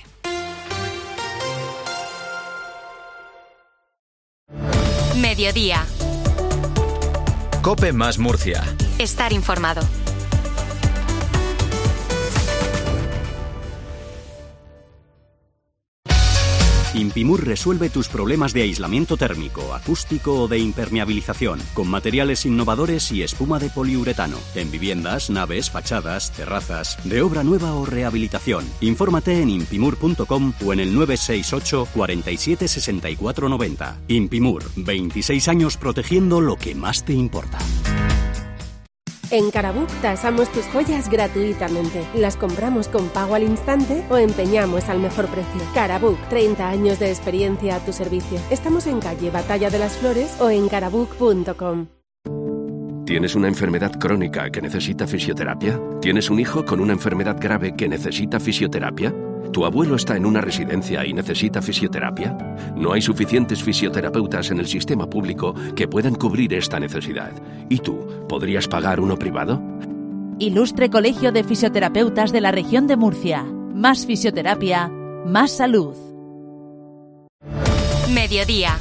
[SPEAKER 2] Mediodía.
[SPEAKER 1] COPE más Murcia.
[SPEAKER 2] Estar informado.
[SPEAKER 21] Impimur resuelve tus problemas de aislamiento térmico, acústico o de impermeabilización con materiales innovadores y espuma de poliuretano en viviendas, naves, fachadas, terrazas, de obra nueva o rehabilitación. Infórmate en impimur punto com o en el nueve seis ocho, cuarenta y siete, sesenta y cuatro noventa. Impimur, veintiséis años protegiendo lo que más te importa.
[SPEAKER 9] En Carabuc tasamos tus joyas gratuitamente. Las compramos con pago al instante o empeñamos al mejor precio. Carabuc, treinta años de experiencia a tu servicio. Estamos en calle Batalla de las Flores o en carabuc punto com.
[SPEAKER 24] ¿Tienes una enfermedad crónica que necesita fisioterapia? ¿Tienes un hijo con una enfermedad grave que necesita fisioterapia? ¿Tu abuelo está en una residencia y necesita fisioterapia? No hay suficientes fisioterapeutas en el sistema público que puedan cubrir esta necesidad. ¿Y tú, podrías pagar uno privado?
[SPEAKER 25] Ilustre Colegio de Fisioterapeutas de la Región de Murcia. Más fisioterapia, más salud.
[SPEAKER 2] Mediodía.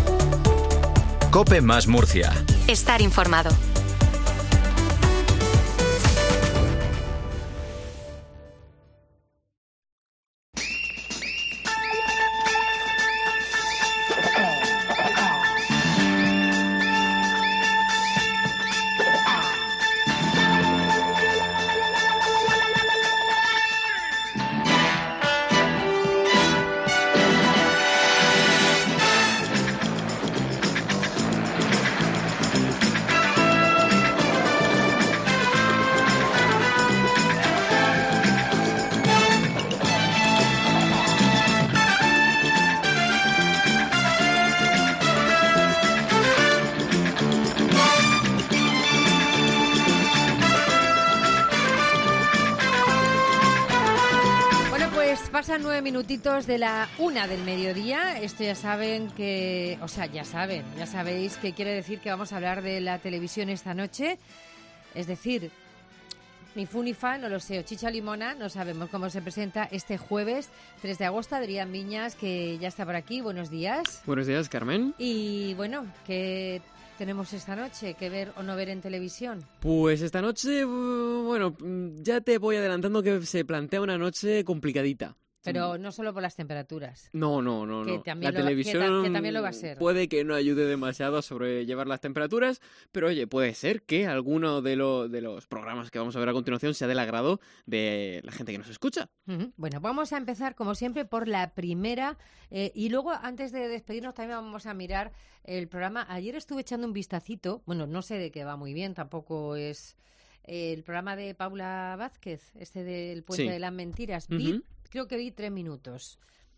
[SPEAKER 1] COPE más Murcia.
[SPEAKER 2] Estar informado.
[SPEAKER 8] Pasan nueve minutitos de la una del mediodía. Esto ya saben que... O sea, ya saben, ya sabéis que quiere decir que vamos a hablar de la televisión esta noche. Es decir, ni fu ni fa, no lo sé, o chicha limona, no sabemos cómo se presenta este jueves tres de agosto. Adrián Viñas, que ya está por aquí, buenos días.
[SPEAKER 14] Buenos días, Carmen.
[SPEAKER 8] Y bueno, ¿qué tenemos esta noche? ¿Qué ver o no ver en televisión?
[SPEAKER 14] Pues esta noche, bueno, ya te voy adelantando que se plantea una noche complicadita.
[SPEAKER 8] Pero no solo por las temperaturas.
[SPEAKER 14] No, no, no.
[SPEAKER 8] Que
[SPEAKER 14] no.
[SPEAKER 8] también
[SPEAKER 14] La
[SPEAKER 8] lo,
[SPEAKER 14] televisión
[SPEAKER 8] que, ta, que también lo va a ser.
[SPEAKER 14] Puede que no ayude demasiado a sobrellevar las temperaturas, pero oye, puede ser que alguno de, lo, de los programas que vamos a ver a continuación sea del agrado de la gente que nos escucha.
[SPEAKER 8] Uh-huh. Bueno, vamos a empezar, como siempre, por la primera. Eh, y luego, antes de despedirnos, también vamos a mirar el programa. Ayer estuve echando un vistacito. Bueno, no sé de qué va muy bien, tampoco es eh, el programa de Paula Vázquez, este del Puente
[SPEAKER 14] Sí.
[SPEAKER 8] de las Mentiras.
[SPEAKER 14] Uh-huh.
[SPEAKER 8] Vi Creo que vi tres minutos.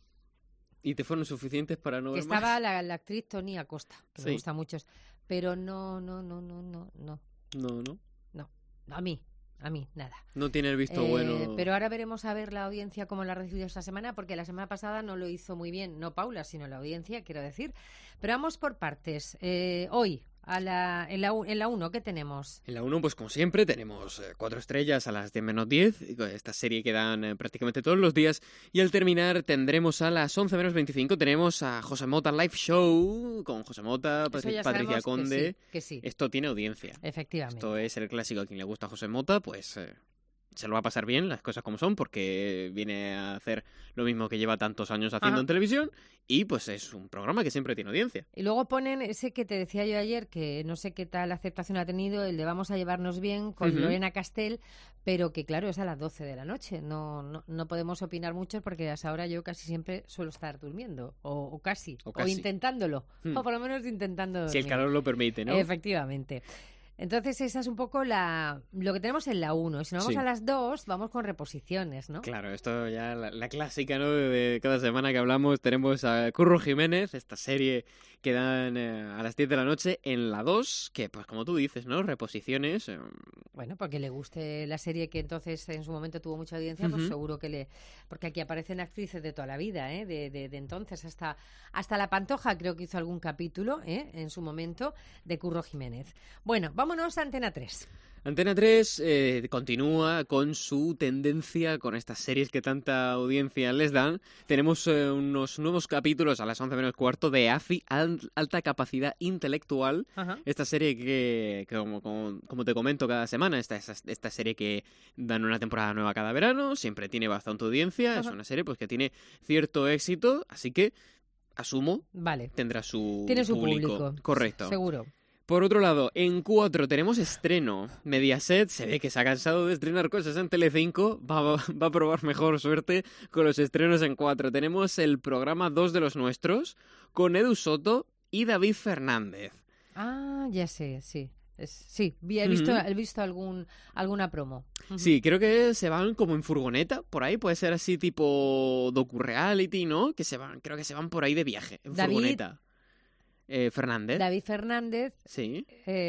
[SPEAKER 14] ¿Y te fueron suficientes para no
[SPEAKER 8] Que
[SPEAKER 14] ver
[SPEAKER 8] estaba
[SPEAKER 14] más?
[SPEAKER 8] la, la actriz Toni Acosta, que
[SPEAKER 14] Sí.
[SPEAKER 8] me gusta mucho. Pero no, no, no, no, no, no.
[SPEAKER 14] No, no.
[SPEAKER 8] No, a mí, a mí, nada.
[SPEAKER 14] No tiene el visto
[SPEAKER 8] Eh,
[SPEAKER 14] bueno.
[SPEAKER 8] Pero ahora veremos a ver la audiencia cómo la ha recibido esta semana, porque la semana pasada no lo hizo muy bien, no Paula, sino la audiencia, quiero decir. Pero vamos por partes. Eh, hoy, a la, en la en la uno, ¿qué tenemos?
[SPEAKER 14] En la uno, pues como siempre, tenemos eh, cuatro estrellas a las diez menos diez, esta serie que dan eh, prácticamente todos los días, y al terminar tendremos a las once menos veinticinco, tenemos a José Mota Live Show, con José Mota,
[SPEAKER 8] Eso
[SPEAKER 14] Patri-
[SPEAKER 8] ya
[SPEAKER 14] Patricia
[SPEAKER 8] sabemos que
[SPEAKER 14] Conde.
[SPEAKER 8] sí, que sí.
[SPEAKER 14] Esto tiene audiencia.
[SPEAKER 8] Efectivamente.
[SPEAKER 14] Esto es el clásico. A quien le gusta a José Mota, pues eh, se lo va a pasar bien, las cosas como son, porque viene a hacer lo mismo que lleva tantos años haciendo
[SPEAKER 8] Ajá.
[SPEAKER 14] en televisión, y pues es un programa que siempre tiene audiencia.
[SPEAKER 8] Y luego ponen ese que te decía yo ayer, que no sé qué tal aceptación ha tenido, el de Vamos a llevarnos bien con
[SPEAKER 14] Ujú.
[SPEAKER 8] Lorena Castell, pero que claro, es a las doce de la noche. No, no, no podemos opinar mucho porque a esa hora yo casi siempre suelo estar durmiendo, o, o casi,
[SPEAKER 14] O
[SPEAKER 8] o,
[SPEAKER 14] casi.
[SPEAKER 8] intentándolo,
[SPEAKER 14] Hmm.
[SPEAKER 8] o por lo menos intentando dormir.
[SPEAKER 14] Si el calor lo permite, ¿no?
[SPEAKER 8] Efectivamente. Entonces esa es un poco la lo que tenemos en la uno. Si nos vamos
[SPEAKER 14] Sí.
[SPEAKER 8] a las dos, vamos con reposiciones, ¿no?
[SPEAKER 14] Claro, esto ya la, la clásica, ¿no? De, de cada semana que hablamos tenemos a Curro Jiménez, esta serie que dan eh, a las diez de la noche en la dos, que pues como tú dices, ¿no? Reposiciones. eh,
[SPEAKER 8] Bueno, porque le guste la serie que entonces en su momento tuvo mucha audiencia, pues
[SPEAKER 14] Ujú.
[SPEAKER 8] seguro que le... Porque aquí aparecen actrices de toda la vida, ¿eh? De, de, de entonces hasta, hasta La Pantoja creo que hizo algún capítulo, ¿eh? En su momento, de Curro Jiménez. Bueno, vámonos a Antena tres.
[SPEAKER 14] Antena tres eh, continúa con su tendencia, con estas series que tanta audiencia les dan. Tenemos eh, unos nuevos capítulos a las once menos cuarto de A F I, Al- Alta Capacidad Intelectual.
[SPEAKER 8] Ajá.
[SPEAKER 14] Esta serie que, que como, como, como te comento cada semana, esta, esta, esta serie que dan una temporada nueva cada verano, siempre tiene bastante audiencia, es
[SPEAKER 8] Ajá.
[SPEAKER 14] una serie pues que tiene cierto éxito, así que asumo
[SPEAKER 8] Vale.
[SPEAKER 14] tendrá su,
[SPEAKER 8] Tiene su público.
[SPEAKER 14] Correcto.
[SPEAKER 8] Seguro.
[SPEAKER 14] Por otro lado, en cuatro tenemos estreno. Mediaset se ve que se ha cansado de estrenar cosas en Telecinco. Va, va a probar mejor suerte con los estrenos en cuatro. Tenemos el programa Dos de los Nuestros con Edu Soto y David Fernández.
[SPEAKER 8] Ah, ya sé, sí. Es, sí, vi- he visto,
[SPEAKER 14] Ujú.
[SPEAKER 8] he visto algún, alguna promo. Ujú.
[SPEAKER 14] Sí, creo que se van como en furgoneta, por ahí. Puede ser así tipo docu-reality, ¿no? Que se van, creo que se van por ahí de viaje, en
[SPEAKER 8] David-
[SPEAKER 14] furgoneta. Eh, Fernández.
[SPEAKER 8] David Fernández,
[SPEAKER 14] Sí.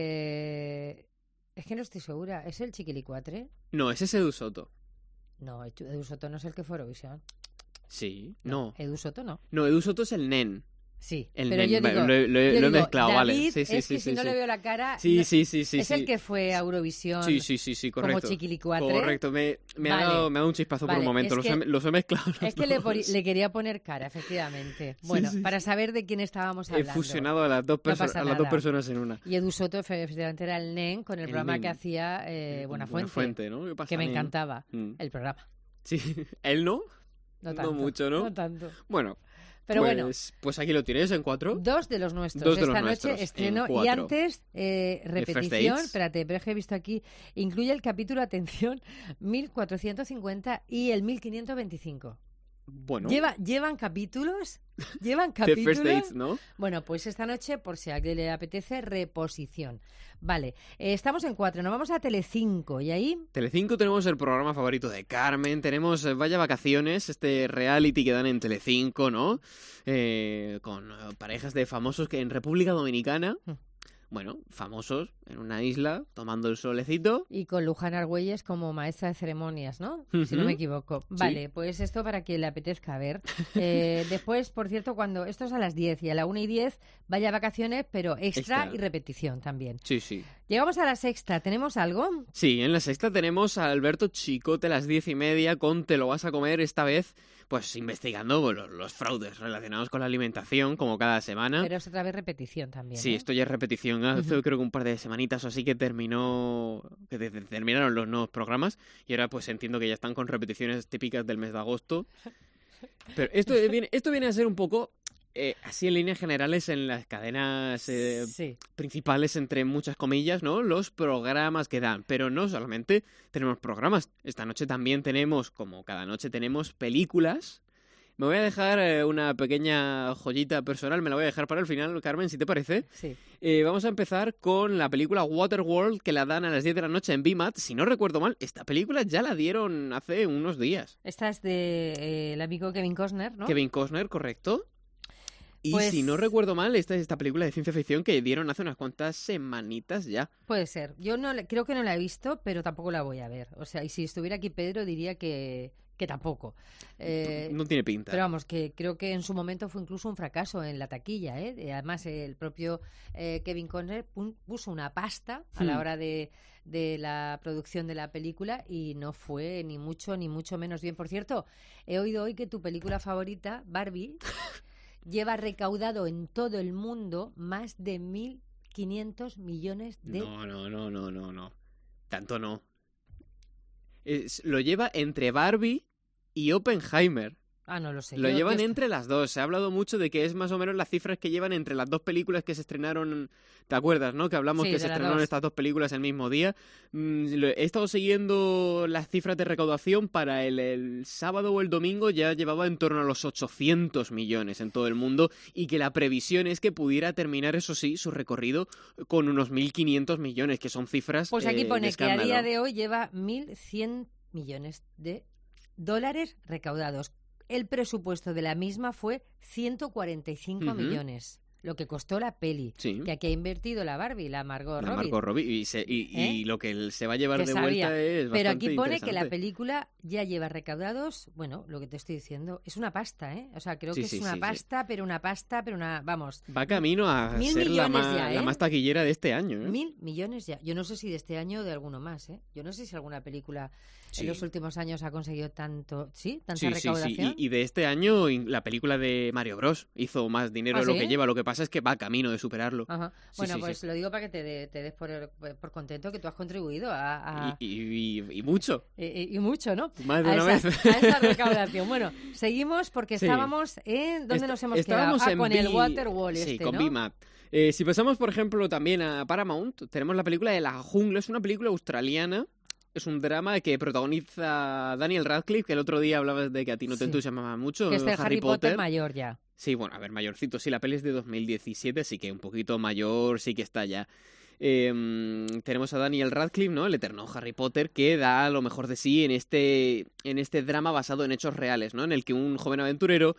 [SPEAKER 8] eh, es que no estoy segura, ¿es el Chiquilicuatre?
[SPEAKER 14] No, ese es Edu Soto.
[SPEAKER 8] No, Edu Soto no es el que fue a Eurovisión.
[SPEAKER 14] Sí, no.
[SPEAKER 8] Edu Soto no.
[SPEAKER 14] No, Edu Soto es el nen.
[SPEAKER 8] Sí,
[SPEAKER 14] El
[SPEAKER 8] pero
[SPEAKER 14] nen.
[SPEAKER 8] yo digo,
[SPEAKER 14] lo, he- lo he-
[SPEAKER 8] yo
[SPEAKER 14] lo he
[SPEAKER 8] digo,
[SPEAKER 14] mezclado,
[SPEAKER 8] David,
[SPEAKER 14] vale. Sí, sí,
[SPEAKER 8] es
[SPEAKER 14] sí,
[SPEAKER 8] que si
[SPEAKER 14] sí,
[SPEAKER 8] no
[SPEAKER 14] sí.
[SPEAKER 8] le veo la cara,
[SPEAKER 14] Sí,
[SPEAKER 8] no-
[SPEAKER 14] sí, sí, sí.
[SPEAKER 8] es
[SPEAKER 14] sí.
[SPEAKER 8] el que fue a Eurovisión.
[SPEAKER 14] Sí, sí, sí, sí, correcto.
[SPEAKER 8] Como Chiquilicuatre.
[SPEAKER 14] Correcto, me, me, ha
[SPEAKER 8] Vale.
[SPEAKER 14] dado, me ha dado un chispazo por
[SPEAKER 8] Vale,
[SPEAKER 14] un momento,
[SPEAKER 8] es
[SPEAKER 14] los,
[SPEAKER 8] que-
[SPEAKER 14] he, los he mezclado. los
[SPEAKER 8] Es que le,
[SPEAKER 14] dos.
[SPEAKER 8] poni- le quería poner cara, efectivamente. Bueno,
[SPEAKER 14] sí,
[SPEAKER 8] para saber de quién estábamos
[SPEAKER 14] He
[SPEAKER 8] hablando.
[SPEAKER 14] fusionado a las dos,
[SPEAKER 8] No
[SPEAKER 14] perso-
[SPEAKER 8] pasa
[SPEAKER 14] a las dos
[SPEAKER 8] nada.
[SPEAKER 14] personas en una.
[SPEAKER 8] Y Edu Soto, efe- efectivamente, era el Nen con el,
[SPEAKER 14] El
[SPEAKER 8] programa
[SPEAKER 14] Nen.
[SPEAKER 8] que hacía eh, Buenafuente.
[SPEAKER 14] Buenafuente, ¿no? ¿Qué pasa,
[SPEAKER 8] que me
[SPEAKER 14] Nen?
[SPEAKER 8] encantaba
[SPEAKER 14] Mm.
[SPEAKER 8] el programa.
[SPEAKER 14] Sí, él no.
[SPEAKER 8] No tanto.
[SPEAKER 14] mucho, ¿no?
[SPEAKER 8] No tanto.
[SPEAKER 14] Bueno,
[SPEAKER 8] Pero
[SPEAKER 14] pues,
[SPEAKER 8] bueno.
[SPEAKER 14] pues aquí lo tienes en cuatro.
[SPEAKER 8] Dos de los nuestros.
[SPEAKER 14] Dos de
[SPEAKER 8] Esta
[SPEAKER 14] los
[SPEAKER 8] noche
[SPEAKER 14] nuestros,
[SPEAKER 8] estreno.
[SPEAKER 14] en
[SPEAKER 8] Y
[SPEAKER 14] cuatro.
[SPEAKER 8] antes, eh,
[SPEAKER 14] First
[SPEAKER 8] repetición.
[SPEAKER 14] Dates.
[SPEAKER 8] Espérate, pero es que he visto aquí. Incluye el capítulo, atención, mil cuatrocientos cincuenta y el mil quinientos veinticinco.
[SPEAKER 14] Bueno,
[SPEAKER 8] Lleva, ¿Llevan capítulos? ¿Llevan
[SPEAKER 14] The
[SPEAKER 8] capítulos?
[SPEAKER 14] First Dates, ¿no?
[SPEAKER 8] Bueno, pues esta noche, por si a alguien le apetece, reposición. Vale, eh, estamos en cuatro, nos vamos a Telecinco y ahí...
[SPEAKER 14] Telecinco tenemos el programa favorito de Carmen, tenemos eh, Vaya Vacaciones, este reality que dan en Telecinco, ¿no? Eh, con eh, parejas de famosos que en República Dominicana. bueno, famosos en una isla, tomando el solecito.
[SPEAKER 8] Y con Luján Argüelles como maestra de ceremonias, ¿no?
[SPEAKER 14] Uh-huh.
[SPEAKER 8] Si no me equivoco. Vale,
[SPEAKER 14] Sí.
[SPEAKER 8] pues esto para que le apetezca ver. Eh, después, por cierto, cuando esto es a las diez y a la una y diez, vaya vacaciones, pero extra,
[SPEAKER 14] Extra.
[SPEAKER 8] y repetición también.
[SPEAKER 14] Sí, sí.
[SPEAKER 8] Llegamos a la sexta. ¿Tenemos algo?
[SPEAKER 14] Sí, en la sexta tenemos a Alberto Chicote a las diez y media con Te lo vas a comer, esta vez pues investigando bueno, los fraudes relacionados con la alimentación, como cada semana.
[SPEAKER 8] Pero es otra vez repetición también.
[SPEAKER 14] Sí,
[SPEAKER 8] ¿eh?
[SPEAKER 14] esto ya es repetición. Hace
[SPEAKER 8] Ujú.
[SPEAKER 14] creo que un par de semanitas o así que terminó, que de- de- terminaron los nuevos programas y ahora pues entiendo que ya están con repeticiones típicas del mes de agosto. Pero esto viene, esto viene a ser un poco eh, así en líneas generales en las cadenas eh,
[SPEAKER 8] Sí.
[SPEAKER 14] principales, entre muchas comillas, ¿no? Los programas que dan. Pero no solamente tenemos programas. Esta noche también tenemos, como cada noche tenemos películas. Me voy a dejar eh, una pequeña joyita personal, me la voy a dejar para el final, Carmen, si te parece.
[SPEAKER 8] Sí.
[SPEAKER 14] Eh, vamos a empezar con la película Waterworld, que la dan a las diez de la noche en B M A T. Si no recuerdo mal, esta película ya la dieron hace unos días.
[SPEAKER 8] Esta es de eh, el amigo Kevin Costner, ¿no?
[SPEAKER 14] Kevin Costner, correcto. Y
[SPEAKER 8] Pues-
[SPEAKER 14] si no recuerdo mal, esta es esta película de ciencia ficción que dieron hace unas cuantas semanitas ya.
[SPEAKER 8] Puede ser. Yo no le- creo que no la he visto, pero tampoco la voy a ver. O sea, y si estuviera aquí Pedro diría que, que tampoco. Eh,
[SPEAKER 14] No tiene pinta.
[SPEAKER 8] Pero vamos, que creo que en su momento fue incluso un fracaso en la taquilla, ¿eh? Y además, el propio eh, Kevin Costner pun- puso una pasta a la
[SPEAKER 14] Hmm.
[SPEAKER 8] hora de, de la producción de la película y no fue ni mucho ni mucho menos bien. Por cierto, he oído hoy que tu película favorita, Barbie, lleva recaudado en todo el mundo más de mil quinientos millones de...
[SPEAKER 14] No, no, no, no, no, no. Tanto no. Es- lo lleva entre Barbie y Oppenheimer.
[SPEAKER 8] Ah, no lo sé.
[SPEAKER 14] Lo
[SPEAKER 8] Yo-
[SPEAKER 14] llevan
[SPEAKER 8] yo-
[SPEAKER 14] entre las dos. Se ha hablado mucho de que es más o menos las cifras que llevan entre las dos películas que se estrenaron. ¿Te acuerdas, no? Que hablamos
[SPEAKER 8] Sí,
[SPEAKER 14] que
[SPEAKER 8] de
[SPEAKER 14] se
[SPEAKER 8] las
[SPEAKER 14] estrenaron
[SPEAKER 8] dos.
[SPEAKER 14] estas dos películas el mismo día. Mm, lo- he estado siguiendo las cifras de recaudación para el, el sábado o el domingo. Ya llevaba en torno a los ochocientos millones en todo el mundo. Y que la previsión es que pudiera terminar, eso sí, su recorrido con unos mil quinientos millones, que son cifras.
[SPEAKER 8] Pues aquí
[SPEAKER 14] eh,
[SPEAKER 8] pone
[SPEAKER 14] de
[SPEAKER 8] que a día
[SPEAKER 14] escándalo.
[SPEAKER 8] de hoy lleva mil cien millones de dólares recaudados. El presupuesto de la misma fue ciento cuarenta y cinco
[SPEAKER 14] Ujú.
[SPEAKER 8] millones, lo que costó la peli.
[SPEAKER 14] Sí.
[SPEAKER 8] Que aquí ha invertido la Barbie, la Margot
[SPEAKER 14] La
[SPEAKER 8] Robbie.
[SPEAKER 14] Margot Robbie. Y, se- y-
[SPEAKER 8] ¿Eh?
[SPEAKER 14] y lo que él se va a llevar
[SPEAKER 8] que
[SPEAKER 14] de
[SPEAKER 8] sabía.
[SPEAKER 14] vuelta es
[SPEAKER 8] Pero
[SPEAKER 14] bastante
[SPEAKER 8] aquí pone que la
[SPEAKER 14] interesante.
[SPEAKER 8] película ya lleva recaudados, bueno, lo que te estoy diciendo, es una pasta, ¿eh? O sea, creo
[SPEAKER 14] Sí,
[SPEAKER 8] que
[SPEAKER 14] sí,
[SPEAKER 8] es una
[SPEAKER 14] sí, sí.
[SPEAKER 8] pasta, pero una pasta, pero una, vamos,
[SPEAKER 14] Va camino a
[SPEAKER 8] Mil
[SPEAKER 14] ser la
[SPEAKER 8] millones
[SPEAKER 14] más,
[SPEAKER 8] ya, ¿eh?
[SPEAKER 14] la más taquillera de este año. ¿eh?
[SPEAKER 8] mil millones ya. Yo no sé si de este año o de alguno más, ¿eh? Yo no sé si alguna película
[SPEAKER 14] Sí.
[SPEAKER 8] en los últimos años ha conseguido tanto, ¿sí? Tanta
[SPEAKER 14] Sí, sí, sí.
[SPEAKER 8] recaudación.
[SPEAKER 14] Y, y de este año in- la película de Mario Bros hizo más dinero
[SPEAKER 8] ¿Ah,
[SPEAKER 14] de lo
[SPEAKER 8] sí?
[SPEAKER 14] que lleva. Lo que pasa es que va camino de superarlo.
[SPEAKER 8] Ajá.
[SPEAKER 14] Sí,
[SPEAKER 8] Bueno,
[SPEAKER 14] sí,
[SPEAKER 8] pues
[SPEAKER 14] sí.
[SPEAKER 8] lo digo para que te, de- te des por, por contento que tú has contribuido a... a-
[SPEAKER 14] Y, y- y- y mucho.
[SPEAKER 8] y, y mucho, ¿no?
[SPEAKER 14] Más de
[SPEAKER 8] a
[SPEAKER 14] una
[SPEAKER 8] esa,
[SPEAKER 14] vez.
[SPEAKER 8] a esa recaudación. Bueno, seguimos porque
[SPEAKER 14] Sí.
[SPEAKER 8] estábamos en... ¿Dónde
[SPEAKER 14] Est-
[SPEAKER 8] nos hemos
[SPEAKER 14] estábamos
[SPEAKER 8] quedado? Ah,
[SPEAKER 14] en
[SPEAKER 8] con el
[SPEAKER 14] B-
[SPEAKER 8] Waterwall
[SPEAKER 14] Sí,
[SPEAKER 8] este,
[SPEAKER 14] con
[SPEAKER 8] ¿no?
[SPEAKER 14] B M A T. Eh, si pasamos, por ejemplo, también a Paramount, tenemos la película de La Jungla. Es una película australiana. Es un drama que protagoniza Daniel Radcliffe, que el otro día hablabas de que a ti no te
[SPEAKER 8] Sí.
[SPEAKER 14] entusiasmaba mucho.
[SPEAKER 8] Que es el Harry Potter mayor ya.
[SPEAKER 14] Sí, bueno, a ver, mayorcito. Sí, la peli es de dos mil diecisiete, así que un poquito mayor sí que está ya. Eh, tenemos a Daniel Radcliffe, ¿no? El eterno Harry Potter, que da lo mejor de sí en este, en este drama basado en hechos reales, ¿no? En el que un joven aventurero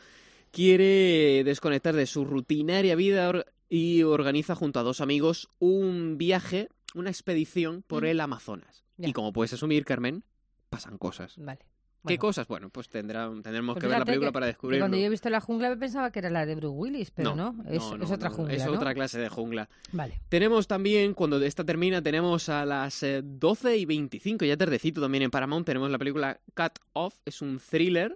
[SPEAKER 14] quiere desconectar de su rutinaria vida or- y organiza junto a dos amigos un viaje, una expedición por
[SPEAKER 8] Mm.
[SPEAKER 14] el Amazonas.
[SPEAKER 8] Ya.
[SPEAKER 14] Y como puedes asumir, Carmen, pasan cosas.
[SPEAKER 8] Vale.
[SPEAKER 14] ¿Qué
[SPEAKER 8] Bueno.
[SPEAKER 14] cosas? Bueno, pues tendrá, tendremos
[SPEAKER 8] Pues
[SPEAKER 14] que ver la
[SPEAKER 8] fíjate
[SPEAKER 14] película
[SPEAKER 8] que-
[SPEAKER 14] para
[SPEAKER 8] que
[SPEAKER 14] descubrirlo.
[SPEAKER 8] Cuando yo he visto La Jungla me pensaba que era la de Bruce Willis, pero no, es,
[SPEAKER 14] no,
[SPEAKER 8] es otra
[SPEAKER 14] no,
[SPEAKER 8] jungla,
[SPEAKER 14] Es
[SPEAKER 8] ¿no?
[SPEAKER 14] otra clase de jungla.
[SPEAKER 8] Vale.
[SPEAKER 14] Tenemos también, cuando esta termina, tenemos a las eh, doce y veinticinco, ya tardecito también en Paramount, tenemos la película Cut Off, es un thriller,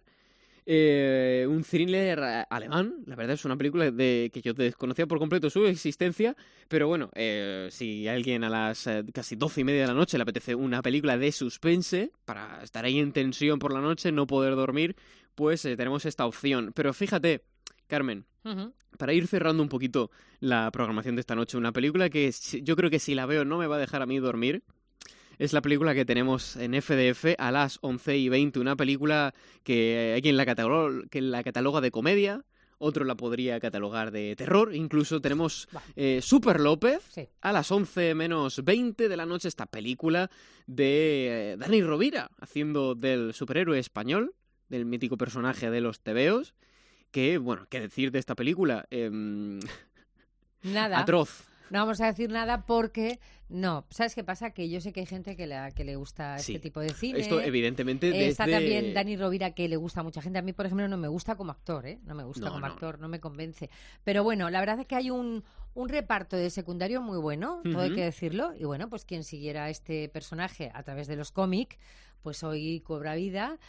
[SPEAKER 14] eh, un thriller eh, alemán, la verdad es una película de que yo desconocía por completo su existencia, pero bueno, eh, si a alguien a las eh, casi doce y media de la noche le apetece una película de suspense, para estar ahí en tensión por la noche, no poder dormir, pues eh, tenemos esta opción. Pero fíjate, Carmen,
[SPEAKER 8] Ujú.
[SPEAKER 14] para ir cerrando un poquito la programación de esta noche, una película que si- yo creo que si la veo no me va a dejar a mí dormir. Es la película que tenemos en F D F a las once y veinte. Una película que hay quien la cataloga, que la cataloga de comedia, otro la podría catalogar de terror. Incluso tenemos eh, Super López
[SPEAKER 8] Sí.
[SPEAKER 14] a las once menos veinte de la noche. Esta película de eh, Dani Rovira, haciendo del superhéroe español, del mítico personaje de los tebeos. Que, bueno, qué decir de esta película. Em,
[SPEAKER 8] Nada.
[SPEAKER 14] Atroz.
[SPEAKER 8] No vamos a decir nada porque no. ¿Sabes qué pasa? Que yo sé que hay gente que, la, que le gusta
[SPEAKER 14] Sí.
[SPEAKER 8] este tipo de cine.
[SPEAKER 14] Esto, evidentemente,
[SPEAKER 8] Eh,
[SPEAKER 14] desde...
[SPEAKER 8] Está también Dani Rovira, que le gusta a mucha gente. A mí, por ejemplo, no me gusta como actor, ¿eh? No me gusta
[SPEAKER 14] No,
[SPEAKER 8] como
[SPEAKER 14] no.
[SPEAKER 8] actor, no me convence. Pero bueno, la verdad es que hay un, un reparto de secundario muy bueno, todo hay
[SPEAKER 14] Ujú.
[SPEAKER 8] que decirlo. Y bueno, pues quien siguiera a este personaje a través de los cómics, pues hoy cobra vida,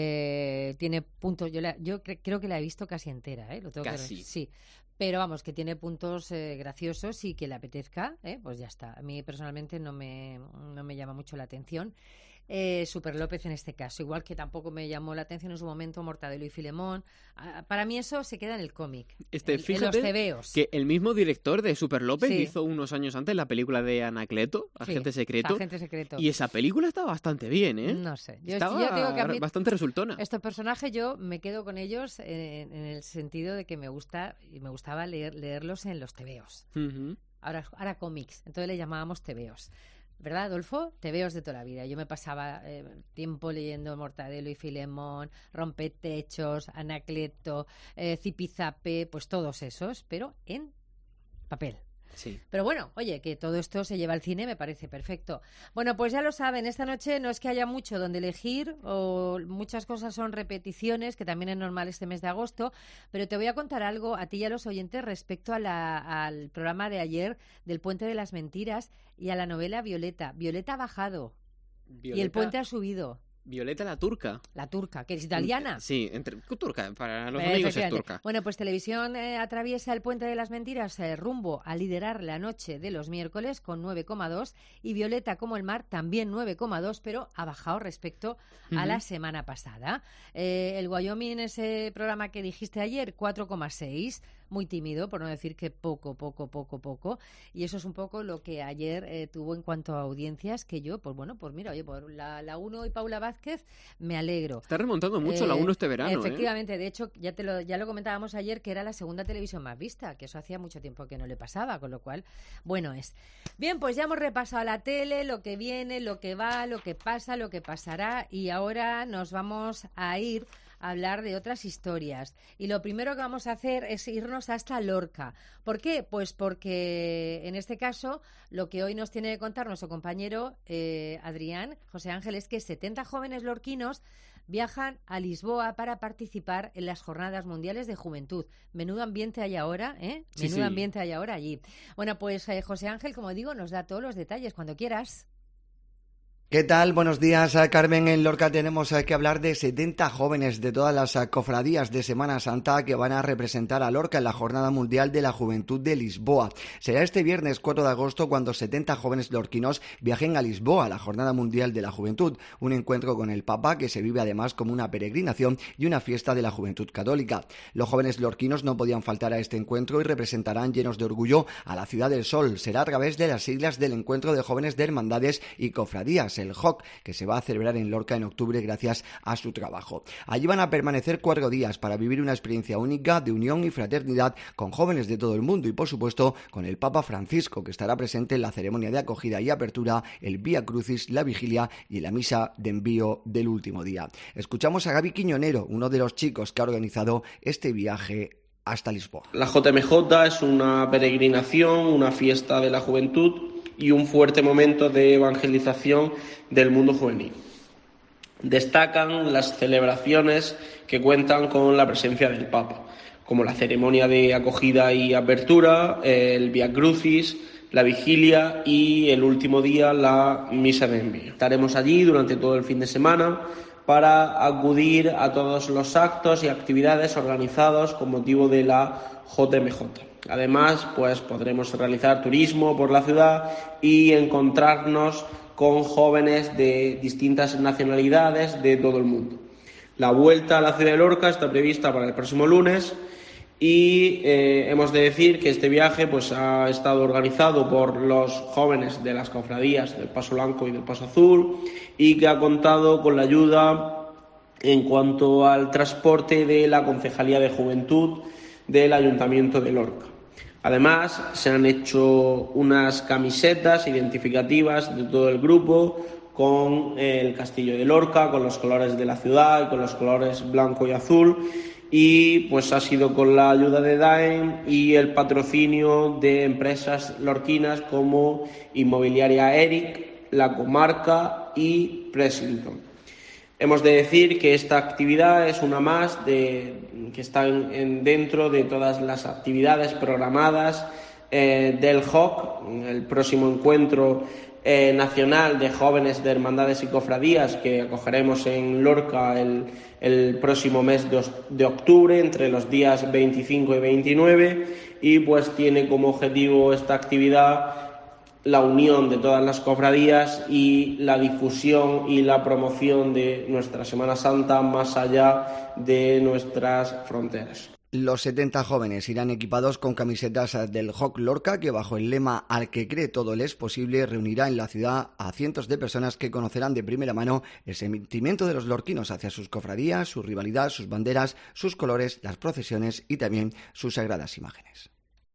[SPEAKER 8] eh, tiene puntos. Yo, la- yo cre- creo que la he visto casi entera, ¿eh? Lo tengo
[SPEAKER 14] Casi.
[SPEAKER 8] que sí. Pero vamos, que tiene puntos eh, graciosos y que le apetezca, ¿eh? Pues ya está. A mí personalmente no me, no me llama mucho la atención. Eh, Super López en este caso, igual que tampoco me llamó la atención en su momento Mortadelo y Filemón. Ah, para mí eso se queda en el cómic,
[SPEAKER 14] Este,
[SPEAKER 8] en, en
[SPEAKER 14] fíjate
[SPEAKER 8] los tebeos.
[SPEAKER 14] que el mismo director de Super López
[SPEAKER 8] Sí.
[SPEAKER 14] hizo unos años antes la película de Anacleto,
[SPEAKER 8] Sí,
[SPEAKER 14] Agente Secreto.
[SPEAKER 8] Agente Secreto.
[SPEAKER 14] Y esa película está bastante bien, ¿eh?
[SPEAKER 8] No sé. Yo,
[SPEAKER 14] Estaba
[SPEAKER 8] yo digo que a mí
[SPEAKER 14] bastante resultona.
[SPEAKER 8] estos personajes yo me quedo con ellos en, en el sentido de que me gusta y me gustaba leer, leerlos en los tebeos.
[SPEAKER 14] Ujú.
[SPEAKER 8] Ahora, ahora cómics, entonces le llamábamos tebeos. ¿Verdad, Adolfo? Tebeos de toda la vida. Yo me pasaba eh, tiempo leyendo Mortadelo y Filemón, Rompetechos, Anacleto, eh, Zipizape, pues todos esos, pero en papel.
[SPEAKER 14] Sí.
[SPEAKER 8] Pero bueno, oye, que todo esto se lleva al cine me parece perfecto. Bueno, pues ya lo saben, esta noche no es que haya mucho donde elegir, o muchas cosas son repeticiones, que también es normal este mes de agosto, pero te voy a contar algo a ti y a los oyentes respecto a la- al programa de ayer del Puente de las Mentiras y a la novela Violeta. Violeta ha bajado y el
[SPEAKER 14] Violeta-
[SPEAKER 8] puente ha subido.
[SPEAKER 14] Violeta la turca.
[SPEAKER 8] La turca, que es italiana.
[SPEAKER 14] Sí, entre turca, para los
[SPEAKER 8] Eh,
[SPEAKER 14] amigos es
[SPEAKER 8] efectivamente.
[SPEAKER 14] turca.
[SPEAKER 8] Bueno, pues Televisión eh, atraviesa el Puente de las Mentiras eh, rumbo a liderar la noche de los miércoles con nueve coma dos y Violeta como el mar también nueve coma dos, pero ha bajado respecto a
[SPEAKER 14] Ujú.
[SPEAKER 8] la semana pasada. Eh, el Wyoming, ese programa que dijiste ayer, cuatro coma seis, muy tímido, por no decir que poco, poco, poco, poco. Y eso es un poco lo que ayer eh, tuvo en cuanto a audiencias, que yo, pues bueno, pues mira, oye, por la, la uno y Paula Vázquez, me alegro.
[SPEAKER 14] Está remontando mucho la
[SPEAKER 8] Eh,
[SPEAKER 14] uno este verano, ¿eh?
[SPEAKER 8] Efectivamente, de hecho, ya te lo, ya lo comentábamos ayer, que era la segunda televisión más vista, que eso hacía mucho tiempo que no le pasaba, con lo cual, bueno es. Bien, pues ya hemos repasado la tele, lo que viene, lo que va, lo que pasa, lo que pasará, y ahora nos vamos a ir a hablar de otras historias. Y lo primero que vamos a hacer es irnos hasta Lorca. ¿Por qué? Pues porque en este caso lo que hoy nos tiene que contar nuestro compañero eh, Adrián José Ángel es que setenta jóvenes lorquinos viajan a Lisboa para participar en las Jornadas Mundiales de Juventud. Menudo ambiente hay ahora, ¿eh?
[SPEAKER 14] Sí,
[SPEAKER 8] Menudo
[SPEAKER 14] sí.
[SPEAKER 8] ambiente hay ahora allí. Bueno, pues eh, José Ángel, como digo, nos da todos los detalles cuando quieras.
[SPEAKER 3] ¿Qué tal? Buenos días, eh, Carmen. En Lorca tenemos eh, que hablar de setenta jóvenes de todas las eh, cofradías de Semana Santa que van a representar a Lorca en la Jornada Mundial de la Juventud de Lisboa. Será este viernes cuatro de agosto cuando setenta jóvenes lorquinos viajen a Lisboa, a la Jornada Mundial de la Juventud, un encuentro con el Papa que se vive además como una peregrinación y una fiesta de la juventud católica. Los jóvenes lorquinos no podían faltar a este encuentro y representarán llenos de orgullo a la Ciudad del Sol. Será a través de las siglas del Encuentro de Jóvenes de Hermandades y Cofradías, el J O C, que se va a celebrar en Lorca en octubre gracias a su trabajo. Allí van a permanecer cuatro días para vivir una experiencia única de unión y fraternidad con jóvenes de todo el mundo y, por supuesto, con el Papa Francisco, que estará presente en la ceremonia de acogida y apertura, el Vía Crucis, la vigilia y la misa de envío del último día. Escuchamos a Gaby Quiñonero, uno de los chicos que ha organizado este viaje hasta Lisboa.
[SPEAKER 10] La J M J es una peregrinación, una fiesta de la juventud y un fuerte momento de evangelización del mundo juvenil. Destacan las celebraciones que cuentan con la presencia del Papa, como la ceremonia de acogida y apertura, el Vía Crucis, la vigilia y el último día la misa de envío. Estaremos allí durante todo el fin de semana para acudir a todos los actos y actividades organizados con motivo de la J M J. Además, pues podremos realizar turismo por la ciudad y encontrarnos con jóvenes de distintas nacionalidades de todo el mundo. La vuelta a la ciudad de Lorca está prevista para el próximo lunes y eh, hemos de decir que este viaje pues ha estado organizado por los jóvenes de las cofradías del Paso Blanco y del Paso Azul y que ha contado con la ayuda en cuanto al transporte de la Concejalía de Juventud del Ayuntamiento de Lorca. Además, se han hecho unas camisetas identificativas de todo el grupo con el castillo de Lorca, con los colores de la ciudad y con los colores blanco y azul. y pues ha sido con la ayuda de Daem y el patrocinio de empresas lorquinas como Inmobiliaria Eric, La Comarca y Preslington. Hemos de decir que esta actividad es una más de, que está en, en dentro de todas las actividades programadas eh, del H O C, el próximo encuentro eh, nacional de jóvenes de hermandades y cofradías que acogeremos en Lorca el, el próximo mes de, de octubre, entre los días veinticinco y veintinueve, y pues tiene como objetivo esta actividad la unión de todas las cofradías y la difusión y la promoción de nuestra Semana Santa más allá de nuestras fronteras.
[SPEAKER 3] Los setenta jóvenes irán equipados con camisetas del J O C Lorca, que bajo el lema "Al que cree todo le es posible" reunirá en la ciudad a cientos de personas que conocerán de primera mano el sentimiento de los lorquinos hacia sus cofradías, su rivalidad, sus banderas, sus colores, las procesiones y también sus sagradas imágenes.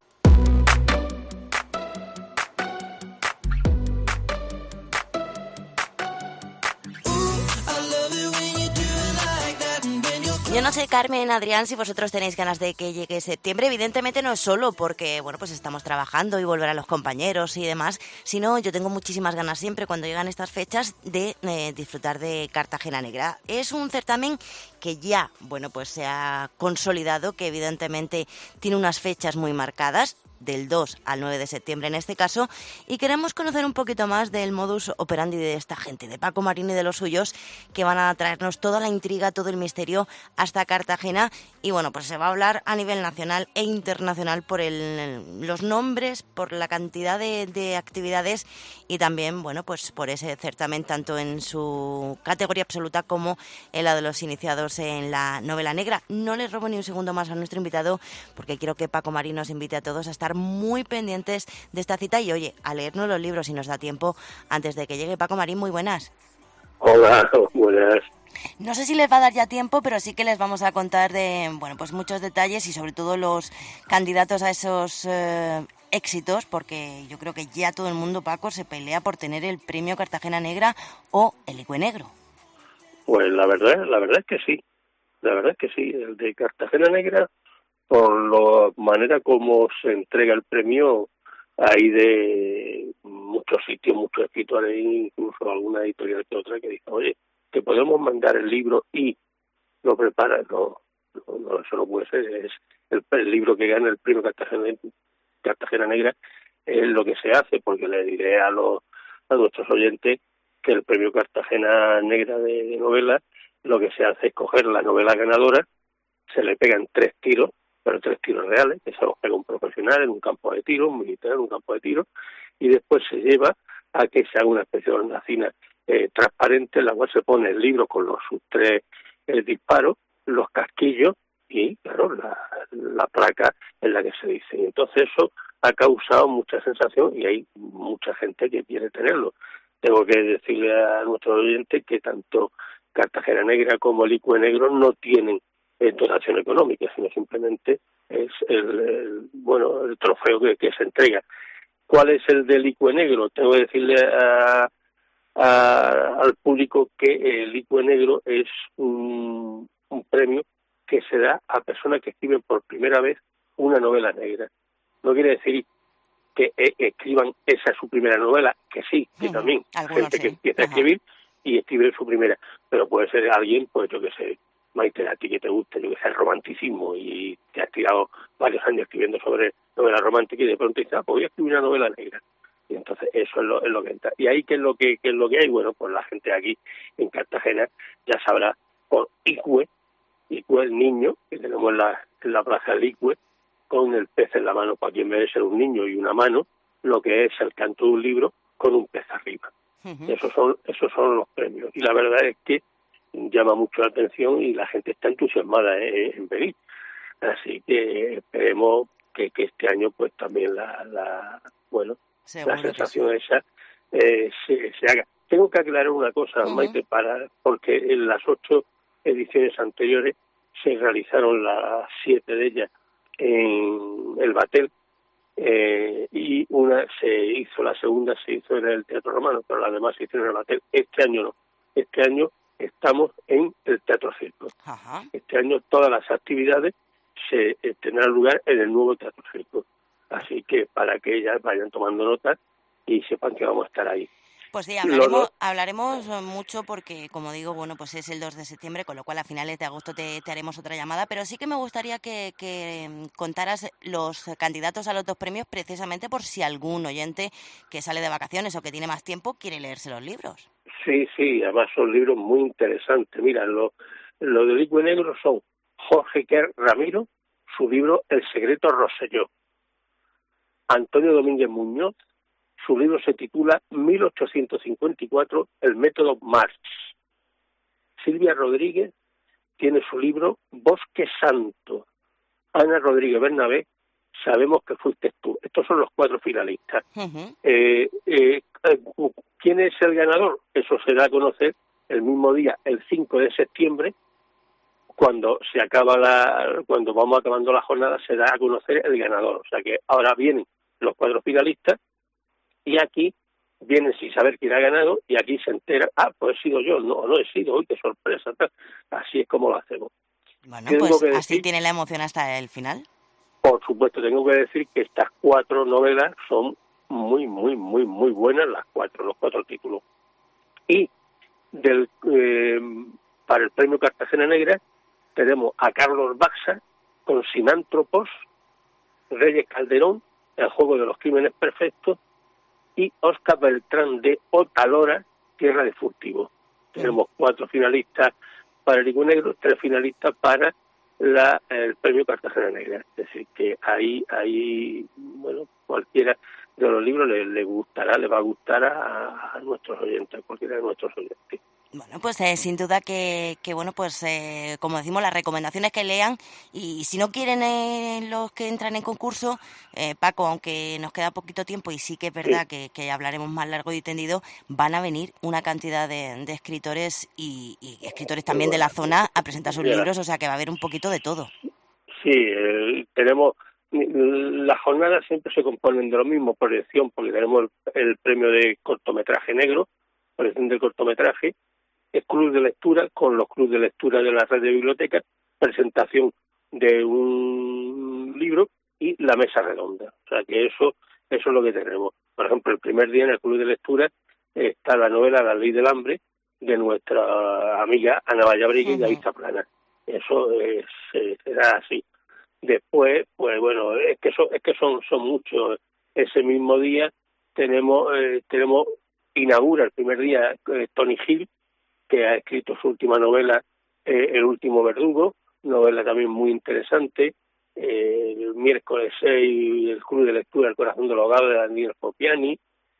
[SPEAKER 17] Yo no sé, Carmen, Adrián, si vosotros tenéis ganas de que llegue septiembre. Evidentemente no es solo porque, bueno, pues estamos trabajando y volver a los compañeros y demás, sino yo tengo muchísimas ganas siempre cuando llegan estas fechas de eh, disfrutar de Cartagena Negra. Es un certamen que ya, bueno, pues se ha consolidado, que evidentemente tiene unas fechas muy marcadas, del dos al nueve de septiembre en este caso, y queremos conocer un poquito más del modus operandi de esta gente, de Paco Marín y de los suyos, que van a traernos toda la intriga, todo el misterio hasta Cartagena. Y bueno, pues se va a hablar a nivel nacional e internacional por el, los nombres, por la cantidad de, de actividades y también, bueno, pues por ese certamen tanto en su categoría absoluta como en la de los iniciados en la novela negra. No les robo ni un segundo más a nuestro invitado porque quiero que Paco Marín nos invite a todos a estar muy pendientes de esta cita y, oye, a leernos los libros si nos da tiempo antes de que llegue. Paco Marín, muy buenas.
[SPEAKER 11] Hola, buenas.
[SPEAKER 17] No sé si les va a dar ya tiempo, pero sí que les vamos a contar de, bueno, pues muchos detalles y sobre todo los candidatos a esos eh, éxitos, porque yo creo que ya todo el mundo, Paco, se pelea por tener el premio Cartagena Negra o el Licue Negro.
[SPEAKER 11] Pues la verdad, la verdad es que sí, la verdad es que sí, el de Cartagena Negra, por la manera como se entrega el premio, hay de muchos sitios, muchos escritores, incluso alguna editorial que otra, que dice, oye, que podemos mandar el libro y lo preparan. No, no, no, eso no puede ser. Es el, el libro que gana el premio Cartagena, Cartagena Negra es lo que se hace, porque le diré a los a nuestros oyentes que el premio Cartagena Negra de, de novela, lo que se hace es coger la novela ganadora, se le pegan tres tiros, pero tres tiros reales, que se los pega un profesional en un campo de tiro, un militar en un campo de tiro, y después se lleva a que se haga una especie de hornacina eh, transparente en la cual se pone el libro con los sus tres eh, disparos, los casquillos y, claro, la, la placa en la que se dice. Y entonces eso ha causado mucha sensación y hay mucha gente que quiere tenerlo. Tengo que decirle a nuestros oyentes que tanto Cartagena Negra como Licue Negro no tienen eh, dotación económica, sino simplemente es el, el bueno el trofeo que, que se entrega. ¿Cuál es el de Licue Negro? Tengo que decirle a, a, al público que el Licue Negro es un, un premio que se da a personas que escriben por primera vez una novela negra. No quiere decir que eh, escriban esa su primera novela, que sí, que uh-huh. también
[SPEAKER 17] Algunos
[SPEAKER 11] gente
[SPEAKER 17] sí.
[SPEAKER 11] que empieza uh-huh. a escribir y escribe su primera, pero puede ser alguien, pues yo que sé, Maite, a ti que te gusta, yo que sé, el romanticismo y te has tirado varios años escribiendo sobre novela romántica y de pronto dices, ah, pues voy a escribir una novela negra. Y entonces eso es lo, es lo que entra. Y ahí, ¿qué es lo que, qué es lo que hay? Bueno, pues la gente aquí en Cartagena ya sabrá por Licue, Licue el niño, que tenemos en la, en la plaza Licue, con el pez en la mano, para quien merece ser un niño y una mano, lo que es el canto de un libro con un pez arriba. Uh-huh. Esos son, esos son los premios. Y la verdad es que llama mucho la atención y la gente está entusiasmada en, en venir. Así que esperemos que, que este año pues también la, la bueno Seguro la sensación sí. esa eh, se, se haga. Tengo que aclarar una cosa, uh-huh. Maite, para porque en las ocho ediciones anteriores se realizaron las siete de ellas en el Batel eh, y una se hizo, la segunda se hizo en el Teatro Romano, pero las demás se hicieron en el Batel. Este año no. Este año estamos en el Teatro Circo.
[SPEAKER 17] Ajá.
[SPEAKER 11] Este año todas las actividades se eh, tendrán lugar en el nuevo Teatro Circo. Así que para que ellas vayan tomando nota y sepan que vamos a estar ahí.
[SPEAKER 17] Pues sí, hablaremos, hablaremos mucho porque, como digo, bueno, pues es el dos de septiembre, con lo cual a finales de agosto te, te haremos otra llamada, pero sí que me gustaría que, que contaras los candidatos a los dos premios precisamente por si algún oyente que sale de vacaciones o que tiene más tiempo quiere leerse los libros.
[SPEAKER 11] Sí, sí, además son libros muy interesantes. Mira, lo, lo del Igüe Negro son Jorge Quer Ramiro, su libro El secreto Rosselló. Antonio Domínguez Muñoz, su libro se titula mil ochocientos cincuenta y cuatro, El método Marx. Silvia Rodríguez tiene su libro Bosque Santo. Ana Rodríguez Bernabé, Sabemos que fuiste tú. Estos son los cuatro finalistas.
[SPEAKER 17] Uh-huh.
[SPEAKER 11] Eh, eh, ¿Quién es el ganador? Eso se da a conocer el mismo día, el cinco de septiembre, cuando se acaba la, cuando vamos acabando la jornada, se da a conocer el ganador. O sea que ahora vienen los cuatro finalistas y aquí vienen sin saber quién ha ganado y aquí se entera, ah, pues he sido yo, no, no he sido, uy, qué sorpresa, tal. Así es como lo hacemos.
[SPEAKER 17] Bueno, pues decir, así tiene la emoción hasta el final.
[SPEAKER 11] Por supuesto, tengo que decir que estas cuatro novelas son muy, muy, muy, muy buenas, las cuatro, los cuatro títulos. Y del eh, para el premio Cartagena Negra tenemos a Carlos Baxa con Sinántropos, Reyes Calderón, El juego de los crímenes perfectos, y Óscar Beltrán de Otalora, Tierra de furtivos. Sí. Tenemos cuatro finalistas para el Igüe Negro, tres finalistas para la el premio Cartagena Negra. Es decir, que ahí, ahí bueno, cualquiera de los libros le, le gustará, le va a gustar a, a nuestros oyentes, a cualquiera de nuestros oyentes.
[SPEAKER 17] Bueno, pues eh, sin duda que, que bueno, pues eh, como decimos, las recomendaciones que lean y si no quieren eh, los que entran en concurso, eh, Paco, aunque nos queda poquito tiempo y sí que es verdad sí. que, que hablaremos más largo y tendido, van a venir una cantidad de, de escritores y, y escritores también de la zona a presentar sus libros, o sea que va a haber un poquito de todo.
[SPEAKER 11] Sí, eh, tenemos, las jornadas siempre se componen de lo mismo, proyección, porque tenemos el, el premio de cortometraje negro, proyección del cortometraje, el club de lectura con los clubes de lectura de la red de bibliotecas, presentación de un libro y la mesa redonda. O sea que eso, eso es lo que tenemos. Por ejemplo, el primer día en el club de lectura está la novela La ley del hambre de nuestra amiga Ana Vallabriga y David Zaplana. Eso es, será así. Después, pues bueno, es que son, es que son, son muchos. Ese mismo día tenemos, eh, tenemos inaugura el primer día eh, Tony Hill, que ha escrito su última novela, eh, El último verdugo, novela también muy interesante. Eh, el miércoles seis, el club de lectura El corazón del ahogado de Daniel Fopiani.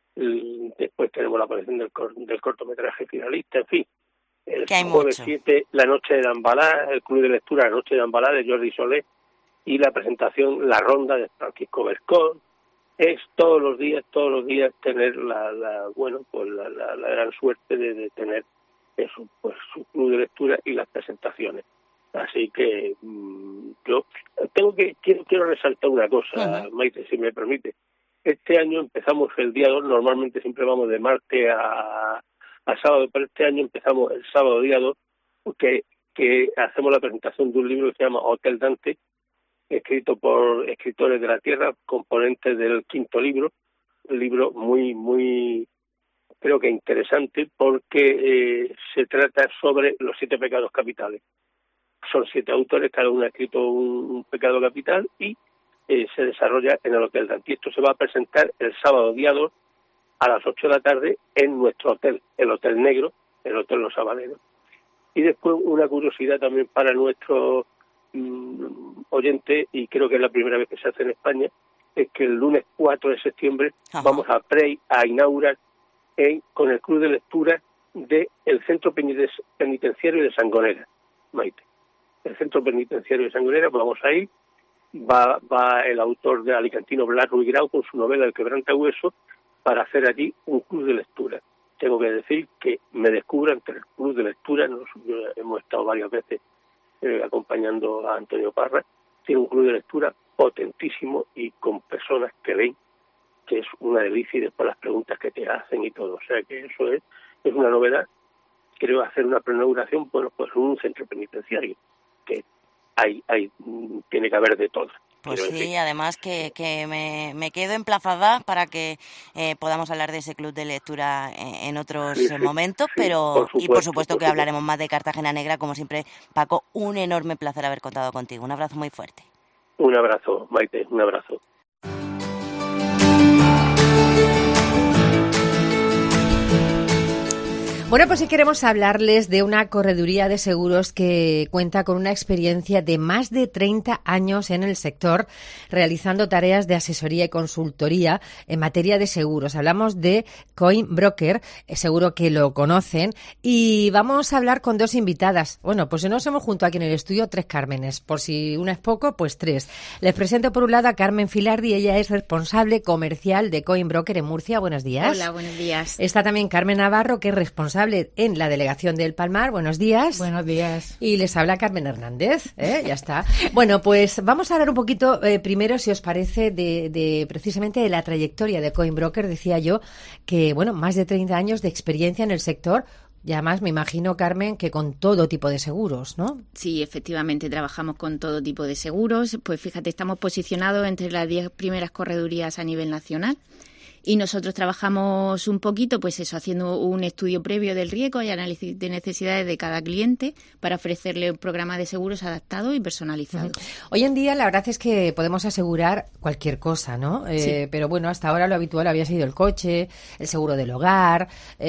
[SPEAKER 11] El, después tenemos la aparición del, cor, del cortometraje finalista, en fin. El jueves siete, La noche de Dambalá, el club de lectura La noche de Dambalá de Jordi Solé y la presentación La ronda de Francisco Bercón. Es todos los días, todos los días tener la, la bueno, pues la, la, la gran suerte de, de tener eso, pues su club de lectura y las presentaciones. Así que mmm, yo tengo que quiero quiero resaltar una cosa, uh-huh. Maite, si me permite. Este año empezamos el día dos, normalmente siempre vamos de martes a, a sábado, pero este año empezamos el sábado día dos, que, que hacemos la presentación de un libro que se llama Hotel Dante, escrito por escritores de la tierra, componentes del quinto libro, un libro muy, muy creo que interesante porque eh, se trata sobre los siete pecados capitales. Son siete autores, cada uno ha escrito un, un pecado capital y eh, se desarrolla en el Hotel Dante. Esto se va a presentar el sábado día dos a las ocho de la tarde en nuestro hotel, el Hotel Negro, el Hotel Los Habaneros. Y después una curiosidad también para nuestros mmm, oyentes, y creo que es la primera vez que se hace en España, es que el lunes cuatro de septiembre Ajá. vamos a, pre, a inaugurar En, con el club de lectura del Centro Penitenciario de Sangonera, Maite. El Centro Penitenciario de Sangonera, pues vamos a ir, va, va el autor de alicantino Blas Ruiz Grau con su novela El quebrantahueso para hacer allí un club de lectura. Tengo que decir que me descubran entre el club de lectura, nos, yo, hemos estado varias veces eh, acompañando a Antonio Parra, tiene un club de lectura potentísimo y con personas que leen, que es una delicia, y después las preguntas que te hacen y todo. O sea que eso es, es una novedad creo hacer una preinauguración, bueno, pues un centro penitenciario, que hay, hay, tiene que haber de todo.
[SPEAKER 17] Pues
[SPEAKER 11] Pero,
[SPEAKER 17] sí,
[SPEAKER 11] en fin.
[SPEAKER 17] además que, que me, me quedo emplazada para que eh, podamos hablar de ese club de lectura en, en otros
[SPEAKER 11] Sí, sí,
[SPEAKER 17] momentos,
[SPEAKER 11] sí,
[SPEAKER 17] pero
[SPEAKER 11] por supuesto,
[SPEAKER 17] y por supuesto
[SPEAKER 11] por
[SPEAKER 17] que
[SPEAKER 11] supuesto.
[SPEAKER 17] hablaremos más de Cartagena Negra. Como siempre, Paco, un enorme placer haber contado contigo. Un abrazo muy fuerte.
[SPEAKER 11] Un abrazo, Maite, un abrazo.
[SPEAKER 8] Bueno, pues sí queremos hablarles de una correduría de seguros que cuenta con una experiencia de más de treinta años en el sector, realizando tareas de asesoría y consultoría en materia de seguros. Hablamos de Coinbroker, seguro que lo conocen, y vamos a hablar con dos invitadas. Bueno, pues nos hemos junto aquí en el estudio tres Cármenes. Por si una es poco, pues tres. Les presento por un lado a Carmen Filardi, ella es responsable comercial de Coinbroker en Murcia. Buenos días.
[SPEAKER 12] Hola, buenos días.
[SPEAKER 8] Está también Carmen Navarro, que es responsable en la delegación del Palmar. Buenos días.
[SPEAKER 12] Buenos días.
[SPEAKER 8] Y les habla Carmen Hernández, ¿eh? Ya está. Bueno, pues vamos a hablar un poquito eh, primero, si os parece, de, de precisamente de la trayectoria de Coinbroker. Decía yo que, bueno, más de treinta años de experiencia en el sector. Y además me imagino, Carmen, que con todo tipo de seguros, ¿no?
[SPEAKER 12] Sí, efectivamente, trabajamos con todo tipo de seguros. Pues fíjate, estamos posicionados entre las diez primeras corredurías a nivel nacional. Y nosotros trabajamos un poquito, pues eso, haciendo un estudio previo del riesgo y análisis de necesidades de cada cliente para ofrecerle un programa de seguros adaptado y personalizado.
[SPEAKER 8] Uh-huh. Hoy en día la verdad es que podemos asegurar cualquier cosa, ¿no? Eh,
[SPEAKER 12] Sí.
[SPEAKER 8] Pero bueno, hasta ahora lo habitual había sido el coche, el seguro del hogar,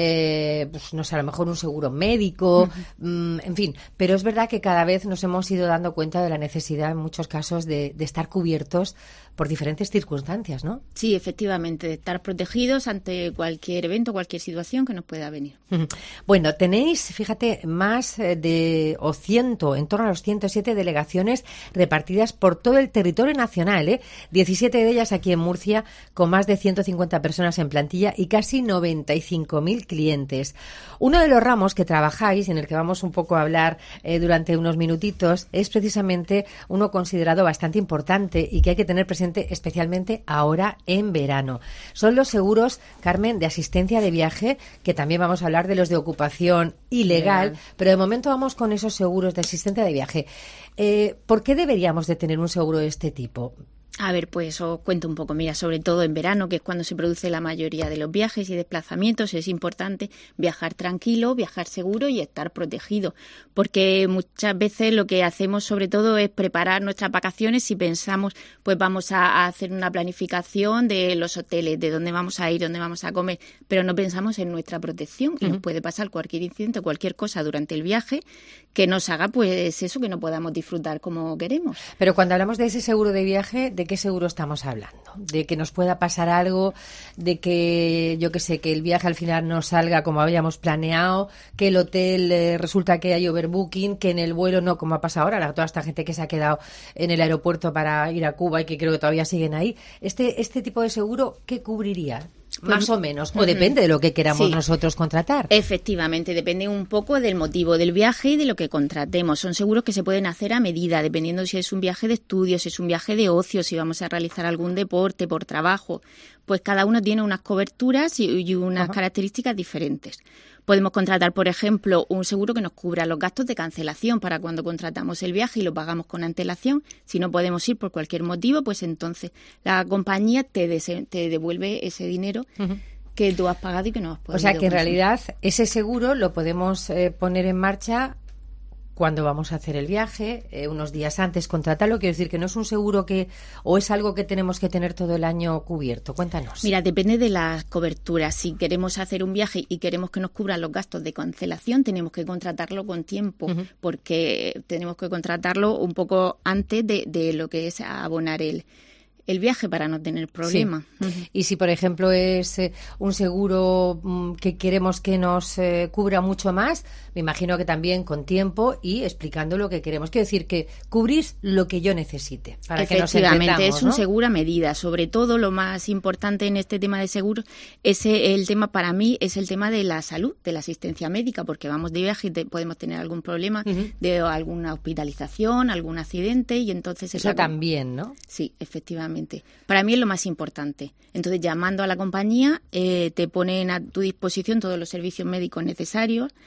[SPEAKER 8] eh, pues no sé, a lo mejor un seguro médico, uh-huh. mm, en fin. Pero es verdad que cada vez nos hemos ido dando cuenta de la necesidad en muchos casos de, de estar cubiertos por diferentes circunstancias, ¿no?
[SPEAKER 12] Sí, efectivamente, de estar protegidos ante cualquier evento, cualquier situación que nos pueda venir.
[SPEAKER 8] Bueno, tenéis, fíjate, más de o ciento, en torno a los ciento siete delegaciones repartidas por todo el territorio nacional, ¿eh? diecisiete de ellas aquí en Murcia, con más de ciento cincuenta personas en plantilla y casi noventa y cinco mil clientes. Uno de los ramos que trabajáis, en el que vamos un poco a hablar eh, durante unos minutitos, es precisamente uno considerado bastante importante y que hay que tener presente especialmente ahora en verano. Son los seguros, Carmen, de asistencia de viaje, que también vamos a hablar de los de ocupación ilegal,
[SPEAKER 12] Legal.
[SPEAKER 8] pero de momento vamos con esos seguros de asistencia de viaje. Eh, ¿Por qué deberíamos de tener un seguro de este tipo?
[SPEAKER 12] A ver, pues os cuento un poco. Mira, sobre todo en verano, que es cuando se produce la mayoría de los viajes y desplazamientos, es importante viajar tranquilo, viajar seguro y estar protegido. Porque muchas veces lo que hacemos sobre todo es preparar nuestras vacaciones y pensamos, pues vamos a, a hacer una planificación de los hoteles, de dónde vamos a ir, dónde vamos a comer, pero no pensamos en nuestra protección. Y
[SPEAKER 8] Uh-huh.
[SPEAKER 12] nos puede pasar cualquier incidente, cualquier cosa durante el viaje que nos haga, pues eso, que no podamos disfrutar como queremos.
[SPEAKER 8] Pero cuando hablamos de ese seguro de viaje, ¿de qué seguro estamos hablando? ¿De que nos pueda pasar algo? ¿De que, yo qué sé, que el viaje al final no salga como habíamos planeado? ¿Que el hotel eh, resulta que hay overbooking? ¿Que en el vuelo no, como ha pasado ahora? La, toda esta gente que se ha quedado en el aeropuerto para ir a Cuba y que creo que todavía siguen ahí. ¿Este, este tipo de seguro qué cubriría? Más o menos, o depende de lo que queramos
[SPEAKER 12] Sí.
[SPEAKER 8] nosotros contratar.
[SPEAKER 12] Efectivamente, depende un poco del motivo del viaje y de lo que contratemos. Son seguros que se pueden hacer a medida, dependiendo si es un viaje de estudios, si es un viaje de ocio, si vamos a realizar algún deporte por trabajo. Pues cada uno tiene unas coberturas y, y unas
[SPEAKER 8] Ajá.
[SPEAKER 12] características diferentes. Podemos contratar, por ejemplo, un seguro que nos cubra los gastos de cancelación para cuando contratamos el viaje y lo pagamos con antelación. Si no podemos ir por cualquier motivo, pues entonces la compañía te, des- te devuelve ese dinero
[SPEAKER 8] Uh-huh.
[SPEAKER 12] que tú has pagado y que no has podido
[SPEAKER 8] O sea que en
[SPEAKER 12] consumir.
[SPEAKER 8] realidad ese seguro lo podemos eh, poner en marcha cuando vamos a hacer el viaje, eh, unos días antes, contratarlo. Quiero decir que no es un seguro que, o es algo que tenemos que tener todo el año cubierto. Cuéntanos.
[SPEAKER 12] Mira, depende de las coberturas. Si queremos hacer un viaje y queremos que nos cubran los gastos de cancelación, tenemos que contratarlo con tiempo,
[SPEAKER 8] Ujú.
[SPEAKER 12] porque tenemos que contratarlo un poco antes de, de lo que es abonar el, el viaje para no tener problema.
[SPEAKER 8] Sí. Y si, por ejemplo, es eh, un seguro mm, que queremos que nos eh, cubra mucho más, me imagino que también con tiempo y explicando lo que queremos. Quiero decir que cubrís lo que yo necesite para que nos
[SPEAKER 12] Efectivamente,
[SPEAKER 8] entendamos,
[SPEAKER 12] es un
[SPEAKER 8] ¿no?
[SPEAKER 12] seguro a medida. Sobre todo, lo más importante en este tema de seguros es el tema, para mí, es el tema de la salud, de la asistencia médica, porque vamos de viaje y te- podemos tener algún problema
[SPEAKER 8] Ujú.
[SPEAKER 12] de alguna hospitalización, algún accidente, y entonces...
[SPEAKER 8] Eso
[SPEAKER 12] es la-
[SPEAKER 8] también, ¿no?
[SPEAKER 12] Sí, efectivamente. Para mí es lo más importante. Entonces, llamando a la compañía, eh, te ponen a tu disposición todos los servicios médicos necesarios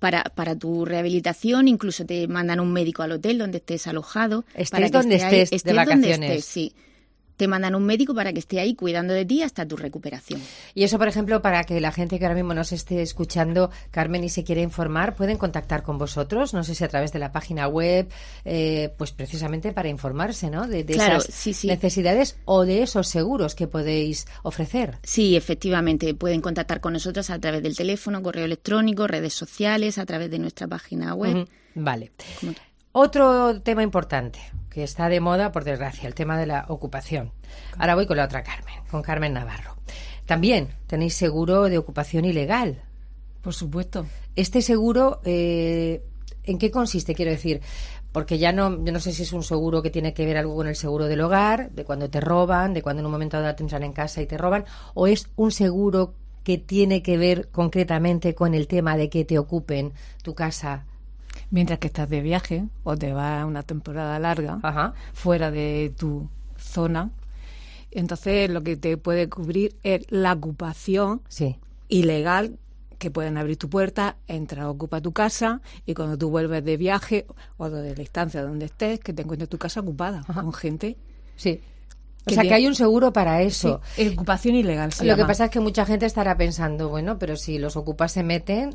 [SPEAKER 12] para, para tu rehabilitación, incluso te mandan un médico al hotel donde estés alojado.
[SPEAKER 8] Estés
[SPEAKER 12] para que
[SPEAKER 8] donde
[SPEAKER 12] esté ahí,
[SPEAKER 8] estés, de
[SPEAKER 12] estés
[SPEAKER 8] vacaciones.
[SPEAKER 12] donde estés, sí. Te mandan un médico para que esté ahí cuidando de ti hasta tu recuperación.
[SPEAKER 8] Y eso, por ejemplo, para que la gente que ahora mismo nos esté escuchando, Carmen, y se quiere informar, pueden contactar con vosotros, no sé si a través de la página web, eh, pues precisamente para informarse, ¿no? De, de
[SPEAKER 12] claro,
[SPEAKER 8] esas
[SPEAKER 12] sí, sí.
[SPEAKER 8] necesidades o de esos seguros que podéis ofrecer.
[SPEAKER 12] Sí, efectivamente, pueden contactar con nosotros a través del teléfono, correo electrónico, redes sociales, a través de nuestra página web.
[SPEAKER 8] Uh-huh. Vale. Otro tema importante que está de moda, por desgracia, el tema de la ocupación. Ahora voy con la otra Carmen, con Carmen Navarro. También tenéis seguro de ocupación ilegal.
[SPEAKER 13] Por supuesto.
[SPEAKER 8] Este seguro, eh, ¿en qué consiste? Quiero decir, porque ya no, yo no sé si es un seguro que tiene que ver algo con el seguro del hogar, de cuando te roban, de cuando en un momento dado te entran en casa y te roban, o es un seguro que tiene que ver concretamente con el tema de que te ocupen tu casa.
[SPEAKER 13] Mientras que estás de viaje o te vas a una temporada larga,
[SPEAKER 8] Ajá.
[SPEAKER 13] fuera de tu zona, entonces lo que te puede cubrir es la ocupación
[SPEAKER 8] sí.
[SPEAKER 13] ilegal, que pueden abrir tu puerta, entra, ocupa tu casa, y cuando tú vuelves de viaje o de la estancia donde estés, que te encuentres tu casa ocupada. Ajá. Con gente.
[SPEAKER 8] Sí. O sea, que hay un seguro para eso.
[SPEAKER 13] Sí, ocupación ilegal. Se
[SPEAKER 8] Lo
[SPEAKER 13] llama.
[SPEAKER 8] que pasa es que mucha gente estará pensando, bueno, pero si los ocupas se meten,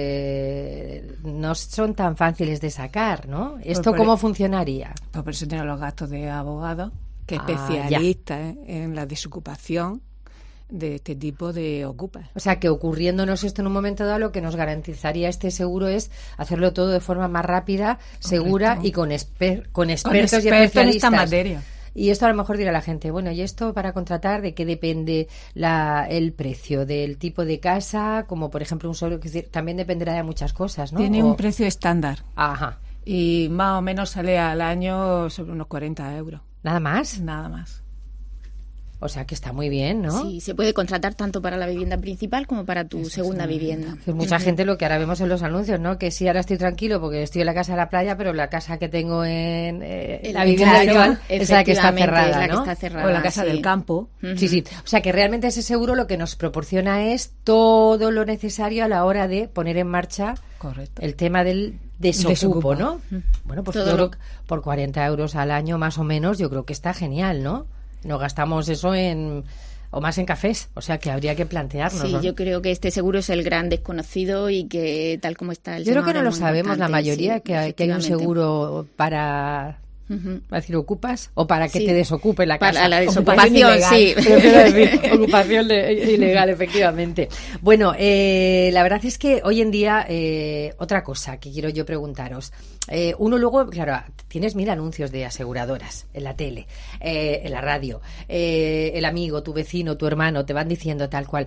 [SPEAKER 8] eh, no son tan fáciles de sacar, ¿no? ¿Esto
[SPEAKER 13] pues
[SPEAKER 8] cómo
[SPEAKER 13] por,
[SPEAKER 8] funcionaría?
[SPEAKER 13] Pues por eso tienen los gastos de abogados, que
[SPEAKER 8] ah,
[SPEAKER 13] especialistas en la desocupación de este tipo de ocupas.
[SPEAKER 8] O sea, que ocurriéndonos esto en un momento dado, lo que nos garantizaría este seguro es hacerlo todo de forma más rápida, correcto, segura y con, exper- con expertos
[SPEAKER 13] con
[SPEAKER 8] y
[SPEAKER 13] expertos
[SPEAKER 8] especialistas.
[SPEAKER 13] en esta materia.
[SPEAKER 8] Y esto a lo mejor dirá la gente, bueno, ¿y esto para contratar de qué depende la, el precio? ¿Del tipo de casa? Como por ejemplo un seguro, que también dependerá de muchas cosas, ¿no?
[SPEAKER 13] Tiene
[SPEAKER 8] o...
[SPEAKER 13] un precio estándar.
[SPEAKER 8] Ajá.
[SPEAKER 13] Y más o menos sale al año sobre unos cuarenta euros.
[SPEAKER 8] ¿Nada más?
[SPEAKER 13] Nada más.
[SPEAKER 8] O sea, que está muy bien, ¿no?
[SPEAKER 12] Sí, se puede contratar tanto para la vivienda principal como para tu Eso segunda vivienda.
[SPEAKER 8] Pues mucha uh-huh. gente lo que ahora vemos en los anuncios, ¿no? Que sí, ahora estoy tranquilo porque estoy en la casa de la playa, pero la casa que tengo en, eh, en la vivienda actual es la que está cerrada,
[SPEAKER 12] es la
[SPEAKER 8] ¿no?
[SPEAKER 12] que está cerrada,
[SPEAKER 13] o la casa
[SPEAKER 12] sí.
[SPEAKER 13] del campo.
[SPEAKER 8] Uh-huh. Sí, sí. O sea, que realmente ese seguro lo que nos proporciona es todo lo necesario a la hora de poner en marcha
[SPEAKER 13] Correcto.
[SPEAKER 8] el tema del desocupo, desocupo. ¿no? Uh-huh. Bueno, pues todo lo... por cuarenta euros al año más o menos yo creo que está genial, ¿no? No gastamos eso en... o más en cafés, o sea que habría que plantearnos.
[SPEAKER 12] Sí,
[SPEAKER 8] ¿no?
[SPEAKER 12] Yo creo que este seguro es el gran desconocido y que tal como está el
[SPEAKER 8] Yo creo que no lo
[SPEAKER 12] muy
[SPEAKER 8] sabemos la mayoría,
[SPEAKER 12] sí,
[SPEAKER 8] que, hay, que hay un seguro para... Uh-huh. ¿Para decir ocupas? ¿O para que sí. te desocupe la casa?
[SPEAKER 12] Para la desocupación, sí.
[SPEAKER 8] Decir, ocupación de, ilegal, efectivamente. Bueno, eh, la verdad es que hoy en día, eh, otra cosa que quiero yo preguntaros. Eh, uno luego, claro, tienes mil anuncios de aseguradoras en la tele, eh, en la radio. Eh, el amigo, tu vecino, tu hermano, te van diciendo tal cual.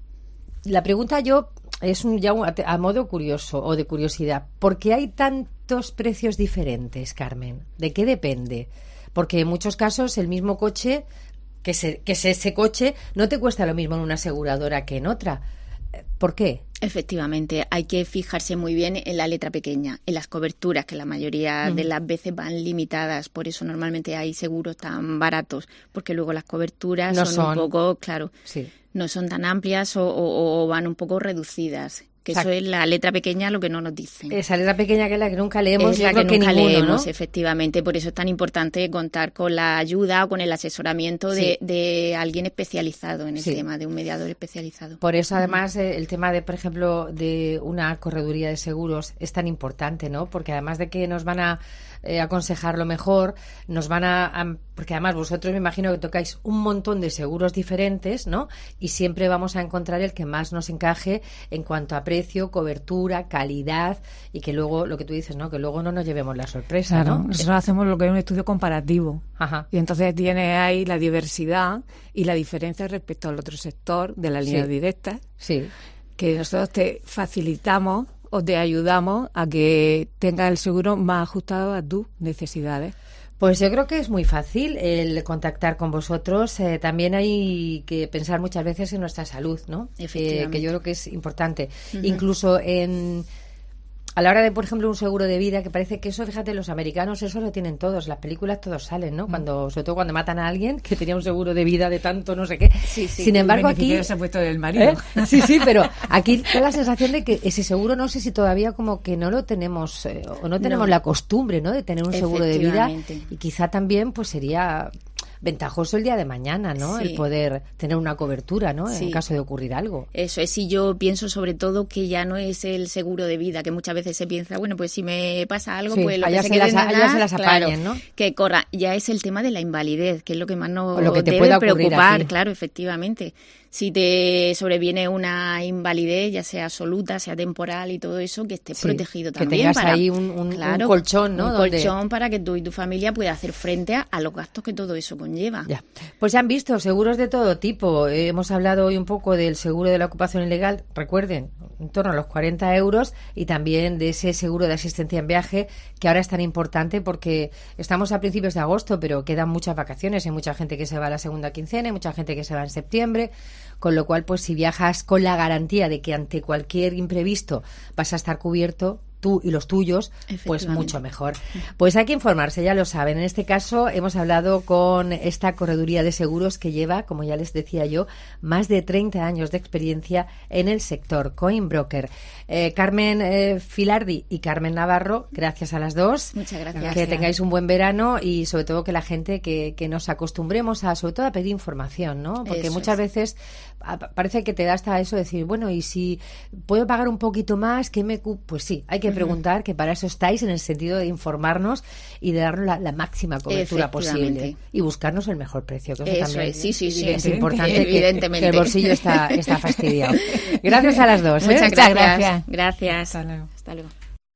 [SPEAKER 8] La pregunta yo es un, ya un, a modo curioso o de curiosidad. ¿Por qué hay tantos precios diferentes, Carmen? ¿De qué depende? Porque en muchos casos el mismo coche, que, se, que se, ese coche no te cuesta lo mismo en una aseguradora que en otra. ¿Por qué?
[SPEAKER 12] Efectivamente, hay que fijarse muy bien en la letra pequeña, en las coberturas, que la mayoría uh-huh. de las veces van limitadas. Por eso normalmente hay seguros tan baratos, porque luego las coberturas
[SPEAKER 8] no
[SPEAKER 12] son,
[SPEAKER 8] son
[SPEAKER 12] un poco, claro,
[SPEAKER 8] sí.
[SPEAKER 12] no son tan amplias o, o, o van un poco reducidas. Que Exacto. Eso es la letra pequeña lo que no nos dicen.
[SPEAKER 8] Esa letra pequeña que es la que nunca leemos.
[SPEAKER 12] Es la
[SPEAKER 8] que,
[SPEAKER 12] que nunca
[SPEAKER 8] ninguno,
[SPEAKER 12] leemos,
[SPEAKER 8] ¿no?
[SPEAKER 12] Efectivamente. Por eso es tan importante contar con la ayuda o con el asesoramiento
[SPEAKER 8] sí.
[SPEAKER 12] de, de alguien especializado en el
[SPEAKER 8] sí.
[SPEAKER 12] tema, de un mediador especializado.
[SPEAKER 8] Por eso, además, eh, el tema de, por ejemplo, de una correduría de seguros es tan importante, ¿no? Porque además de que nos van a eh, aconsejar lo mejor, nos van a, a... Porque además vosotros me imagino que tocáis un montón de seguros diferentes, ¿no? Y siempre vamos a encontrar el que más nos encaje en cuanto a precio, cobertura, calidad, y que luego, lo que tú dices, ¿no? Que luego no nos llevemos la sorpresa,
[SPEAKER 13] claro,
[SPEAKER 8] ¿no?
[SPEAKER 13] Nosotros hacemos lo que es un estudio comparativo.
[SPEAKER 8] Ajá.
[SPEAKER 13] Y entonces tiene ahí la diversidad y la diferencia respecto al otro sector de la línea
[SPEAKER 8] sí.
[SPEAKER 13] directa.
[SPEAKER 8] Sí.
[SPEAKER 13] Que nosotros te facilitamos o te ayudamos a que tengas el seguro más ajustado a tus necesidades.
[SPEAKER 8] Pues yo creo que es muy fácil el contactar con vosotros. Eh, también hay que pensar muchas veces en nuestra salud, ¿no? Eh, que yo creo que es importante. Uh-huh. Incluso en a la hora de, por ejemplo, un seguro de vida, que parece que eso, fíjate, los americanos eso lo tienen todos, las películas todos salen, ¿no? Cuando, sobre todo cuando matan a alguien que tenía un seguro de vida de tanto no sé qué.
[SPEAKER 13] Sí, sí,
[SPEAKER 8] Sin embargo, aquí...
[SPEAKER 13] se ha puesto del marido.
[SPEAKER 8] ¿Eh? Sí, sí, pero aquí da la sensación de que ese seguro, no sé si todavía como que no lo tenemos, eh, o no tenemos
[SPEAKER 12] No.
[SPEAKER 8] la costumbre, ¿no?, de tener un seguro de vida,
[SPEAKER 12] Efectivamente.
[SPEAKER 8] y quizá también pues sería ventajoso el día de mañana, ¿no?,
[SPEAKER 12] Sí.
[SPEAKER 8] el poder tener una cobertura, ¿no?,
[SPEAKER 12] Sí.
[SPEAKER 8] en caso de ocurrir algo.
[SPEAKER 12] Eso es, y yo pienso sobre todo que ya no es el seguro de vida, que muchas veces se piensa, bueno, pues si me pasa algo,
[SPEAKER 8] Sí,
[SPEAKER 12] pues lo
[SPEAKER 8] allá
[SPEAKER 12] que se
[SPEAKER 8] se
[SPEAKER 12] quede
[SPEAKER 8] las-
[SPEAKER 12] en
[SPEAKER 8] allá
[SPEAKER 12] edad,
[SPEAKER 8] se las
[SPEAKER 12] claro,
[SPEAKER 8] apañen, ¿no?
[SPEAKER 12] que corra. Ya es el tema de la invalidez, que es lo que más nos
[SPEAKER 8] O lo que te
[SPEAKER 12] debe
[SPEAKER 8] pueda ocurrir a
[SPEAKER 12] preocupar,
[SPEAKER 8] ti.
[SPEAKER 12] claro, efectivamente. Si te sobreviene una invalidez, ya sea absoluta, sea temporal y todo eso, que estés
[SPEAKER 8] Sí,
[SPEAKER 12] protegido
[SPEAKER 8] que
[SPEAKER 12] también.
[SPEAKER 8] tengas
[SPEAKER 12] para,
[SPEAKER 8] ahí un- un- un
[SPEAKER 12] claro,
[SPEAKER 8] colchón, ¿no?,
[SPEAKER 12] Un
[SPEAKER 8] donde-
[SPEAKER 12] colchón para que tú y tu familia puedan hacer frente a, a los gastos que todo eso conlleva.
[SPEAKER 8] Ya. Pues ya han visto seguros de todo tipo. Eh, hemos hablado hoy un poco del seguro de la ocupación ilegal, recuerden, en torno a los cuarenta euros, y también de ese seguro de asistencia en viaje, que ahora es tan importante porque estamos a principios de agosto, pero quedan muchas vacaciones. Hay mucha gente que se va a la segunda quincena, hay mucha gente que se va en septiembre, con lo cual, pues si viajas con la garantía de que ante cualquier imprevisto vas a estar cubierto, tú y los tuyos, pues
[SPEAKER 12] Efectivamente.
[SPEAKER 8] mucho mejor. Pues hay que informarse, ya lo saben. En este caso hemos hablado con esta correduría de seguros que lleva, como ya les decía yo, más de treinta años de experiencia en el sector, Coinbroker. Eh, Carmen eh, Filardi y Carmen Navarro, gracias a las dos.
[SPEAKER 12] Muchas gracias.
[SPEAKER 8] Que
[SPEAKER 12] Gracias.
[SPEAKER 8] tengáis un buen verano y sobre todo que la gente que, que nos acostumbremos a, sobre todo a pedir información, ¿no? Porque
[SPEAKER 12] Eso
[SPEAKER 8] muchas
[SPEAKER 12] es.
[SPEAKER 8] veces a- parece que te da hasta eso decir, bueno, y si puedo pagar un poquito más, ¿qué me cu-? Pues sí, hay que
[SPEAKER 12] Ujú.
[SPEAKER 8] preguntar, que para eso estáis, en el sentido de informarnos y de darnos la, la máxima cobertura posible
[SPEAKER 12] Efectivamente.
[SPEAKER 8] y buscarnos el mejor precio, que eso,
[SPEAKER 12] Eso
[SPEAKER 8] también
[SPEAKER 12] es, sí, sí, sí.
[SPEAKER 8] es importante, que-
[SPEAKER 12] Evidentemente.
[SPEAKER 8] que el bolsillo está, está fastidiado. Gracias a las dos. ¿eh?
[SPEAKER 12] Muchas
[SPEAKER 8] Muchas
[SPEAKER 12] gracias. Gracias. Hasta luego.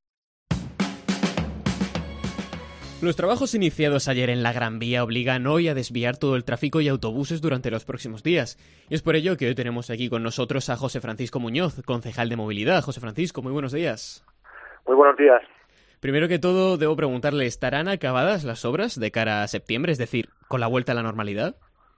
[SPEAKER 14] Los trabajos iniciados ayer en la Gran Vía obligan hoy a desviar todo el tráfico y autobuses durante los próximos días. Y es por ello que hoy tenemos aquí con nosotros a José Francisco Muñoz, concejal de Movilidad. José Francisco, muy buenos días.
[SPEAKER 15] Muy buenos días.
[SPEAKER 14] Primero que todo, debo preguntarle, ¿estarán acabadas las obras de cara a septiembre, es decir, con la vuelta a la normalidad?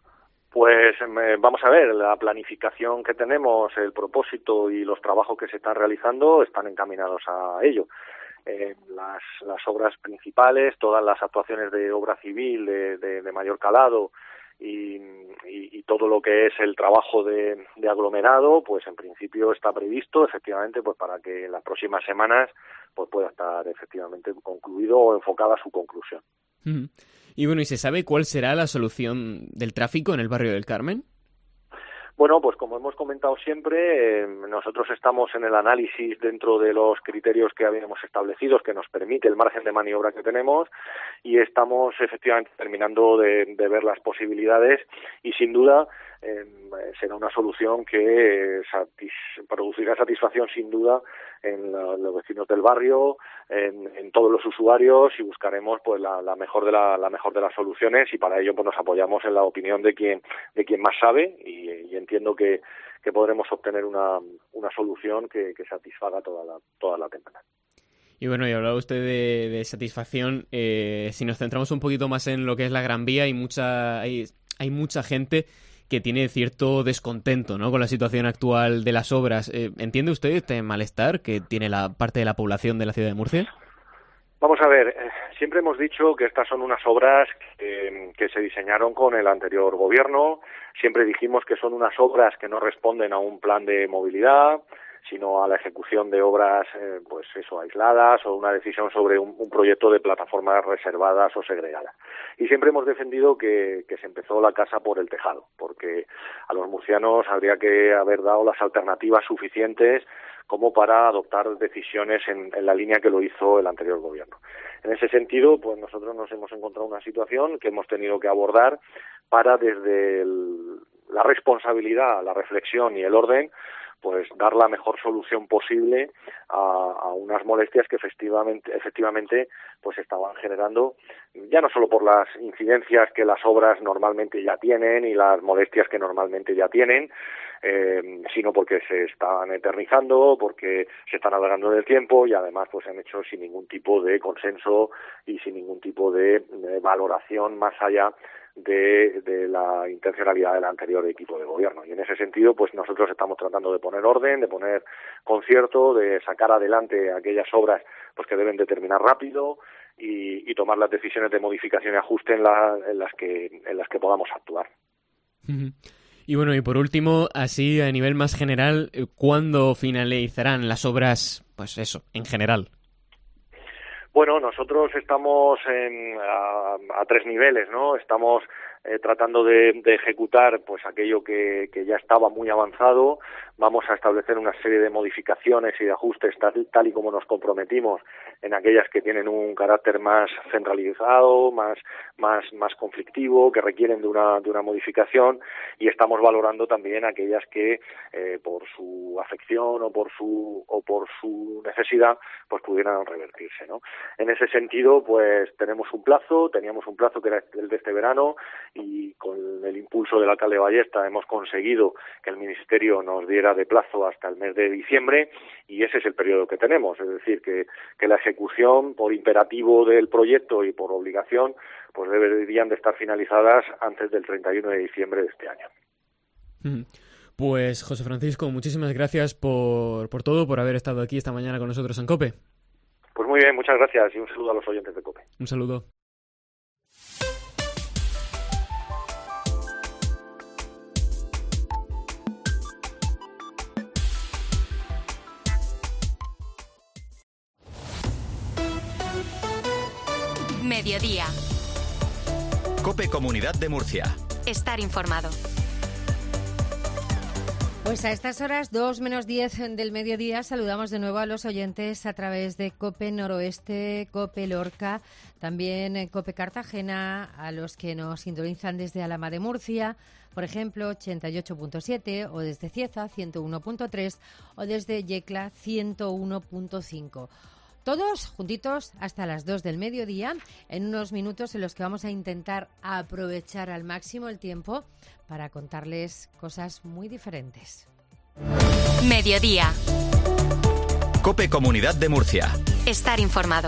[SPEAKER 15] Pues eh, vamos a ver, la planificación que tenemos, el propósito y los trabajos que se están realizando están encaminados a ello. Eh, las, las obras principales, todas las actuaciones de obra civil de, de, de mayor calado y, y, y todo lo que es el trabajo de, de aglomerado, pues en principio está previsto efectivamente pues para que en las próximas semanas pues pueda estar efectivamente concluido o enfocada a su conclusión.
[SPEAKER 14] Mm. Y bueno, ¿y se sabe cuál será la solución del tráfico en el barrio del Carmen?
[SPEAKER 15] Bueno, pues como hemos comentado siempre, eh, nosotros estamos en el análisis dentro de los criterios que habíamos establecido, que nos permite el margen de maniobra que tenemos, y estamos efectivamente terminando de, de ver las posibilidades y sin duda eh, será una solución que eh, satis, producirá satisfacción sin duda en la, los vecinos del barrio, en, en todos los usuarios, y buscaremos pues la, la mejor de la, la mejor de las soluciones, y para ello pues nos apoyamos en la opinión de quien de quien más sabe, y, y entiendo que, que podremos obtener una, una solución que, que satisfaga toda la toda la temporada.
[SPEAKER 14] Y bueno, y hablaba usted de, de satisfacción. Eh, si nos centramos un poquito más en lo que es la Gran Vía, hay mucha hay, hay mucha gente que tiene cierto descontento, ¿no?, con la situación actual de las obras. Eh, ¿Entiende usted este malestar que tiene la parte de la población de la ciudad de Murcia?
[SPEAKER 15] Vamos a ver, eh, siempre hemos dicho que estas son unas obras que, que se diseñaron con el anterior gobierno, siempre dijimos que son unas obras que no responden a un plan de movilidad, sino a la ejecución de obras, eh, pues eso, aisladas, o una decisión sobre un, un proyecto de plataformas reservadas o segregadas. Y siempre hemos defendido que, que se empezó la casa por el tejado, porque a los murcianos habría que haber dado las alternativas suficientes como para adoptar decisiones en, en la línea que lo hizo el anterior gobierno. En ese sentido, pues nosotros nos hemos encontrado una situación que hemos tenido que abordar para, desde el, la responsabilidad, la reflexión y el orden, pues dar la mejor solución posible a, a unas molestias que efectivamente, efectivamente pues estaban generando, ya no solo por las incidencias que las obras normalmente ya tienen y las molestias que normalmente ya tienen, eh, sino porque se están eternizando, porque se están alargando en el tiempo, y además pues se han hecho sin ningún tipo de consenso y sin ningún tipo de, de valoración más allá de, de la intencionalidad del anterior equipo de gobierno. Y en ese sentido, pues nosotros estamos tratando de poner orden, de poner concierto, de sacar adelante aquellas obras pues que deben de terminar rápido y, y tomar las decisiones de modificación y ajuste en, la, en las que en las que podamos actuar.
[SPEAKER 14] Uh-huh. Y bueno, y por último, así a nivel más general, ¿cuándo finalizarán las obras, pues eso, en general?
[SPEAKER 15] Bueno, nosotros estamos en, a, a tres niveles, ¿no? Estamos eh, tratando de, de ejecutar pues aquello que, que ya estaba muy avanzado. Vamos a establecer una serie de modificaciones y de ajustes tal, tal y como nos comprometimos en aquellas que tienen un carácter más centralizado, más más más conflictivo, que requieren de una de una modificación, y estamos valorando también aquellas que eh, por su afección o por su o por su necesidad pues pudieran revertirse, ¿no? En ese sentido, pues tenemos un plazo, teníamos un plazo que era el de este verano, y con el impulso del alcalde Ballesta hemos conseguido que el Ministerio nos diera de plazo hasta el mes de diciembre, y ese es el periodo que tenemos, es decir, que, que la ejecución por imperativo del proyecto y por obligación pues deberían de estar finalizadas antes del treinta y uno de diciembre de este año.
[SPEAKER 14] Pues José Francisco, muchísimas gracias por, por todo, por haber estado aquí esta mañana con nosotros en COPE.
[SPEAKER 15] Pues muy bien, muchas gracias y un saludo a los oyentes de COPE.
[SPEAKER 14] Un saludo.
[SPEAKER 2] Mediodía.
[SPEAKER 1] COPE Comunidad de Murcia.
[SPEAKER 2] Estar informado.
[SPEAKER 8] Pues a estas horas, dos menos diez del mediodía, saludamos de nuevo a los oyentes a través de COPE Noroeste, COPE Lorca, también en COPE Cartagena, a los que nos sintonizan desde Alhama de Murcia, por ejemplo, ochenta y ocho punto siete, o desde Cieza, ciento uno punto tres, o desde Yecla, ciento uno punto cinco. Todos juntitos hasta las dos del mediodía, en unos minutos en los que vamos a intentar aprovechar al máximo el tiempo para contarles cosas muy diferentes.
[SPEAKER 2] Mediodía.
[SPEAKER 1] COPE Comunidad de Murcia.
[SPEAKER 2] Estar informado.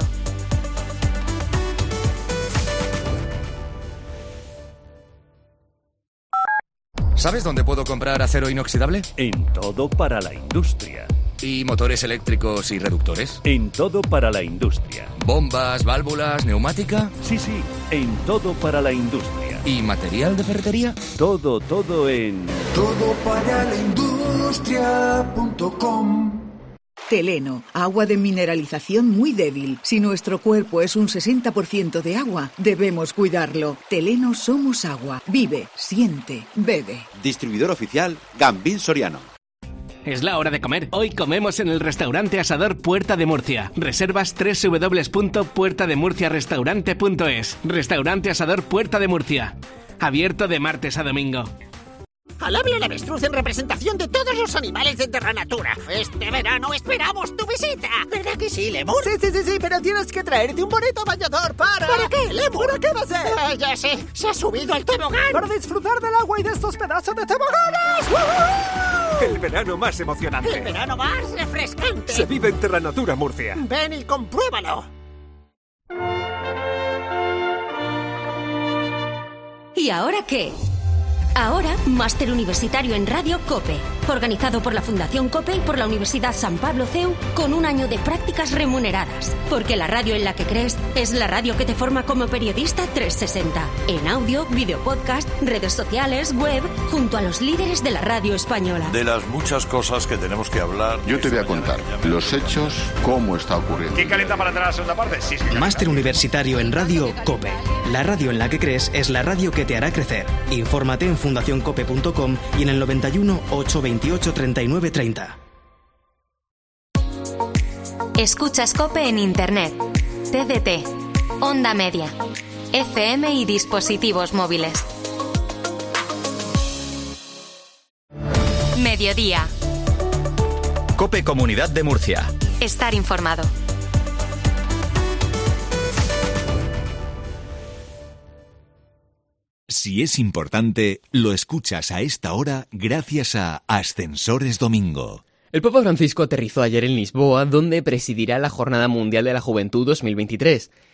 [SPEAKER 16] ¿Sabes dónde puedo comprar acero inoxidable?
[SPEAKER 18] En Todo para la Industria.
[SPEAKER 16] ¿Y motores eléctricos y reductores?
[SPEAKER 18] En Todo para la Industria.
[SPEAKER 16] ¿Bombas, válvulas, neumática?
[SPEAKER 18] Sí, sí, en Todo para la Industria.
[SPEAKER 16] ¿Y material de ferretería?
[SPEAKER 18] Todo, todo en...
[SPEAKER 19] todo para la industria punto com.
[SPEAKER 20] Teleno, agua de mineralización muy débil. Si nuestro cuerpo es un sesenta por ciento de agua, debemos cuidarlo. Teleno somos agua. Vive, siente, bebe.
[SPEAKER 22] Distribuidor oficial Gambín Soriano.
[SPEAKER 26] Es la hora de comer. Hoy comemos en el restaurante Asador Puerta de Murcia. Reservas doble u doble u doble u punto puerta de murcia restaurante punto es. Restaurante Asador Puerta de Murcia. Abierto de martes a domingo.
[SPEAKER 27] Alabio el avestruz en representación de todos los animales de Terranatura. Este verano esperamos tu visita. ¿Verdad que sí, Lemur?
[SPEAKER 28] Sí, sí, sí, sí, pero tienes que traerte un bonito bañador para...
[SPEAKER 27] ¿Para qué, Lemur?
[SPEAKER 28] ¿Para qué va a ser?
[SPEAKER 27] Ah, ya sé, se ha subido al tobogán.
[SPEAKER 28] Para disfrutar del agua y de estos pedazos de toboganes. ¡Uh-huh!
[SPEAKER 29] El verano más emocionante.
[SPEAKER 27] El verano más refrescante.
[SPEAKER 29] Se vive en Terranatura Murcia.
[SPEAKER 27] Ven y compruébalo.
[SPEAKER 2] ¿Y ahora qué? Ahora, Máster Universitario en Radio COPE, organizado por la Fundación COPE y por la Universidad San Pablo C E U, con un año de prácticas remuneradas. Porque la radio en la que crees es la radio que te forma como periodista trescientos sesenta. En audio, video podcast, redes sociales, web, junto a los líderes de la radio española.
[SPEAKER 30] De las muchas cosas que tenemos que hablar...
[SPEAKER 31] Yo te voy a contar los hechos, cómo está ocurriendo.
[SPEAKER 29] ¿Quién calienta para entrar a la segunda parte? Sí, sí.
[SPEAKER 32] Máster Universitario en Radio COPE. La radio en la que crees es la radio que te hará crecer. Infórmate en fundación cope punto com y en el noventa y uno, ochocientos veintiocho, treinta y nueve, treinta.
[SPEAKER 2] Escuchas COPE en Internet, T D T, Onda Media, F M y dispositivos móviles. Mediodía.
[SPEAKER 1] COPE Comunidad de Murcia.
[SPEAKER 2] Estar informado.
[SPEAKER 33] Si es importante, lo escuchas a esta hora gracias a Ascensores Domingo.
[SPEAKER 14] El Papa Francisco aterrizó ayer en Lisboa, donde presidirá la Jornada Mundial de la Juventud dos mil veintitrés.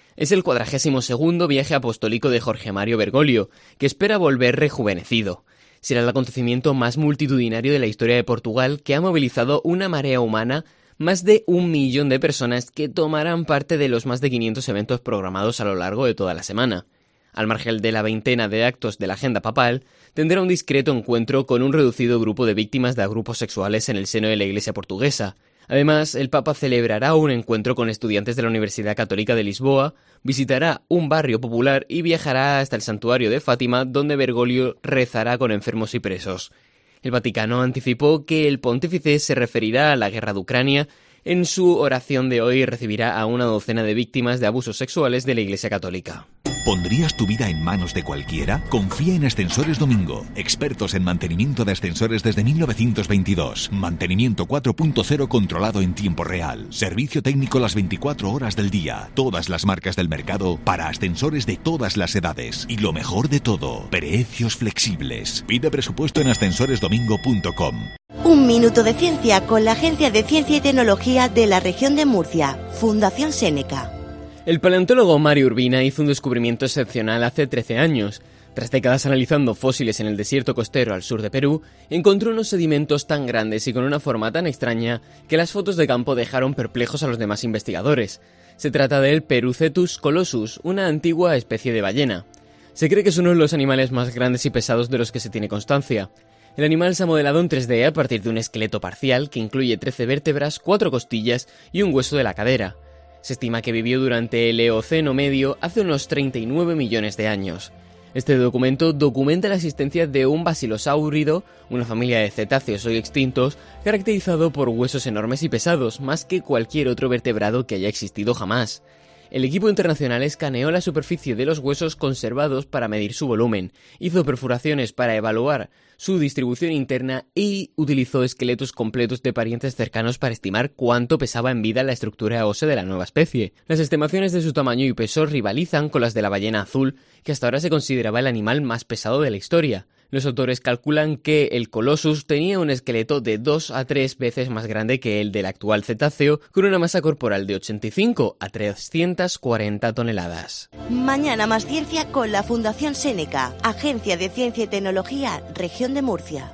[SPEAKER 14] Es el cuadragésimo segundo viaje apostólico de Jorge Mario Bergoglio, que espera volver rejuvenecido. Será el acontecimiento más multitudinario de la historia de Portugal, que ha movilizado una marea humana, más de un millón de personas que tomarán parte de los más de quinientos eventos programados a lo largo de toda la semana. Al margen de la veintena de actos de la agenda papal, tendrá un discreto encuentro con un reducido grupo de víctimas de grupos sexuales en el seno de la Iglesia portuguesa. Además, el Papa celebrará un encuentro con estudiantes de la Universidad Católica de Lisboa, visitará un barrio popular y viajará hasta el santuario de Fátima, donde Bergoglio rezará con enfermos y presos. El Vaticano anticipó que el pontífice se referirá a la guerra de Ucrania. En su oración de hoy recibirá a una docena de víctimas de abusos sexuales de la Iglesia Católica.
[SPEAKER 33] ¿Pondrías tu vida en manos de cualquiera? Confía en Ascensores Domingo, expertos en mantenimiento de ascensores desde mil novecientos veintidós. Mantenimiento cuatro punto cero controlado en tiempo real. Servicio técnico las veinticuatro horas del día. Todas las marcas del mercado para ascensores de todas las edades. Y lo mejor de todo, precios flexibles. Pide presupuesto en ascensores domingo punto com.
[SPEAKER 3] Un minuto de ciencia con la Agencia de Ciencia y Tecnología de la región de Murcia, Fundación Seneca.
[SPEAKER 14] El paleontólogo Mario Urbina hizo un descubrimiento excepcional hace trece años. Tras décadas analizando fósiles en el desierto costero al sur de Perú, encontró unos sedimentos tan grandes y con una forma tan extraña que las fotos de campo dejaron perplejos a los demás investigadores. Se trata del Perucetus colossus, una antigua especie de ballena. Se cree que es uno de los animales más grandes y pesados de los que se tiene constancia. El animal se ha modelado en tres D a partir de un esqueleto parcial que incluye trece vértebras, cuatro costillas y un hueso de la cadera. Se estima que vivió durante el Eoceno medio hace unos treinta y nueve millones de años. Este documento documenta la existencia de un basilosáurido, una familia de cetáceos hoy extintos, caracterizado por huesos enormes y pesados, más que cualquier otro vertebrado que haya existido jamás. El equipo internacional escaneó la superficie de los huesos conservados para medir su volumen, hizo perforaciones para evaluar su distribución interna y utilizó esqueletos completos de parientes cercanos para estimar cuánto pesaba en vida la estructura ósea de la nueva especie. Las estimaciones de su tamaño y peso rivalizan con las de la ballena azul, que hasta ahora se consideraba el animal más pesado de la historia. Los autores calculan que el Colossus tenía un esqueleto de dos a tres veces más grande que el del actual cetáceo, con una masa corporal de ochenta y cinco a trescientas cuarenta toneladas.
[SPEAKER 3] Mañana más ciencia con la Fundación Seneca, Agencia de Ciencia y Tecnología, región de Murcia.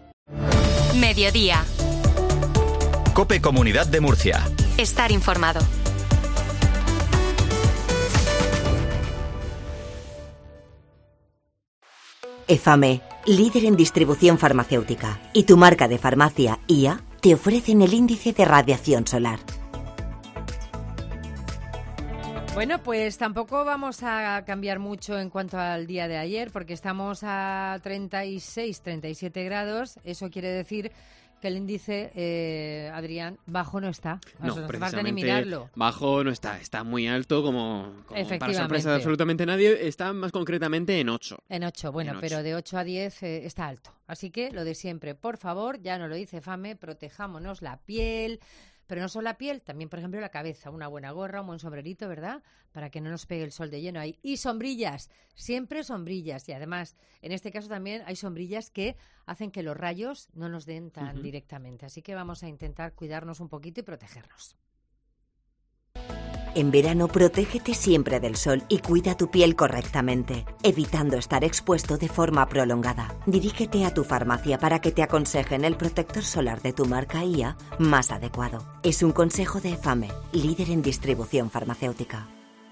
[SPEAKER 4] Mediodía.
[SPEAKER 1] COPE Comunidad de Murcia.
[SPEAKER 4] Estar informado.
[SPEAKER 3] EFAME, líder en distribución farmacéutica, y tu marca de farmacia I A te ofrecen el índice de radiación solar.
[SPEAKER 8] Bueno, pues tampoco vamos a cambiar mucho en cuanto al día de ayer, porque estamos a treinta y seis, treinta y siete grados. Eso quiere decir que el índice, eh, Adrián, bajo no está.
[SPEAKER 14] No,
[SPEAKER 8] no
[SPEAKER 14] precisamente
[SPEAKER 8] falta ni mirarlo.
[SPEAKER 14] Bajo no está, está muy alto, como, como para sorpresa de absolutamente nadie, está más concretamente en ocho.
[SPEAKER 8] En ocho, bueno,
[SPEAKER 14] en ocho.
[SPEAKER 8] Pero de ocho a diez eh, está alto. Así que lo de siempre, por favor, ya nos lo dice FAME, protejámonos la piel, pero no solo la piel, también, por ejemplo, la cabeza, una buena gorra, un buen sombrerito, ¿verdad?, para que no nos pegue el sol de lleno ahí. Y sombrillas, siempre sombrillas. Y además, en este caso también hay sombrillas que hacen que los rayos no nos den tan uh-huh. directamente. Así que vamos a intentar cuidarnos un poquito y protegernos.
[SPEAKER 3] En verano, protégete siempre del sol y cuida tu piel correctamente, evitando estar expuesto de forma prolongada. Dirígete a tu farmacia para que te aconsejen el protector solar de tu marca I A más adecuado. Es un consejo de EFAME, líder en distribución farmacéutica.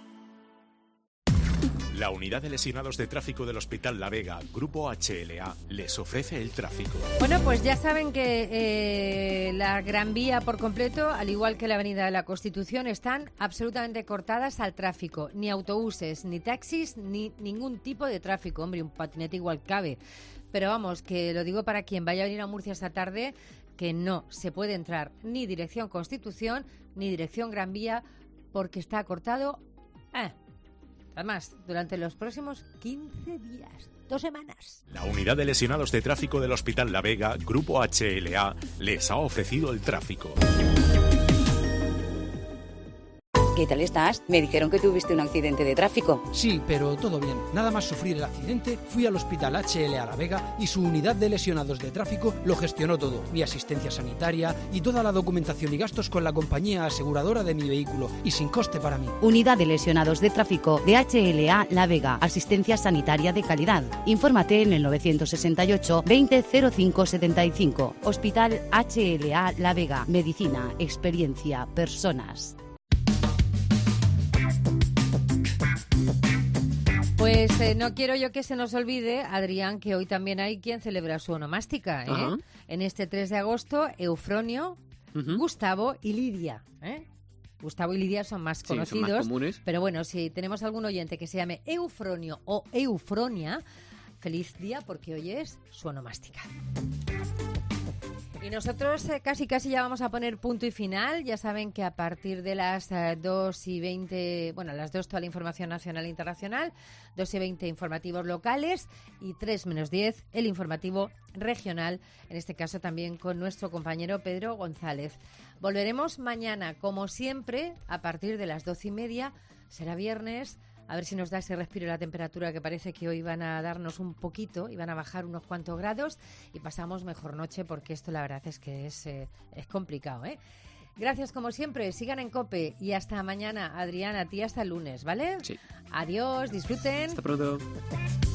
[SPEAKER 5] La Unidad de Lesionados de Tráfico del Hospital La Vega, Grupo H L A, les ofrece el tráfico.
[SPEAKER 8] Bueno, pues ya saben que eh, la Gran Vía por completo, al igual que la Avenida de la Constitución, están absolutamente cortadas al tráfico. Ni autobuses, ni taxis, ni ningún tipo de tráfico. Hombre, un patinete igual cabe. Pero vamos, que lo digo para quien vaya a venir a Murcia esta tarde, que no se puede entrar ni dirección Constitución, ni dirección Gran Vía, porque está cortado... Eh, Además, durante los próximos quince días, dos semanas.
[SPEAKER 5] La Unidad de Lesionados de Tráfico del Hospital La Vega, Grupo H L A, les ha ofrecido el tráfico.
[SPEAKER 4] ¿Qué tal estás? Me dijeron que tuviste un accidente de tráfico.
[SPEAKER 6] Sí, pero todo bien. Nada más sufrir el accidente, fui al Hospital H L A La Vega y su unidad de lesionados de tráfico lo gestionó todo. Mi asistencia sanitaria y toda la documentación y gastos con la compañía aseguradora de mi vehículo y sin coste para mí.
[SPEAKER 7] Unidad de lesionados de tráfico de H L A La Vega. Asistencia sanitaria de calidad. Infórmate en el novecientos sesenta y ocho veinte cero cinco setenta y cinco. Hospital H L A La Vega. Medicina, experiencia, personas.
[SPEAKER 8] Pues eh, no quiero yo que se nos olvide, Adrián, que hoy también hay quien celebra su onomástica. ¿eh?
[SPEAKER 14] Ajá.
[SPEAKER 8] En este tres de agosto, Eufronio,
[SPEAKER 14] Uh-huh.
[SPEAKER 8] Gustavo y Lidia. ¿eh? Gustavo y Lidia son más
[SPEAKER 14] Sí, son más
[SPEAKER 8] conocidos,
[SPEAKER 14] comunes.
[SPEAKER 8] pero bueno, si tenemos algún oyente que se llame Eufronio o Eufronia, feliz día porque hoy es su onomástica. Y nosotros eh, casi casi ya vamos a poner punto y final. Ya saben que a partir de las eh, dos y veinte, bueno, a las dos toda la información nacional e internacional, dos y veinte informativos locales y tres menos diez el informativo regional, en este caso también con nuestro compañero Pedro González. Volveremos mañana, como siempre, a partir de las doce y media, será viernes. A ver si nos da ese respiro la temperatura, que parece que hoy van a darnos un poquito y van a bajar unos cuantos grados y pasamos mejor noche, porque esto la verdad es que es, eh, es complicado, ¿eh? Gracias como siempre, sigan en COPE y hasta mañana. Adrián, a ti hasta el lunes, ¿vale?
[SPEAKER 14] Sí.
[SPEAKER 8] Adiós, disfruten.
[SPEAKER 14] Hasta pronto.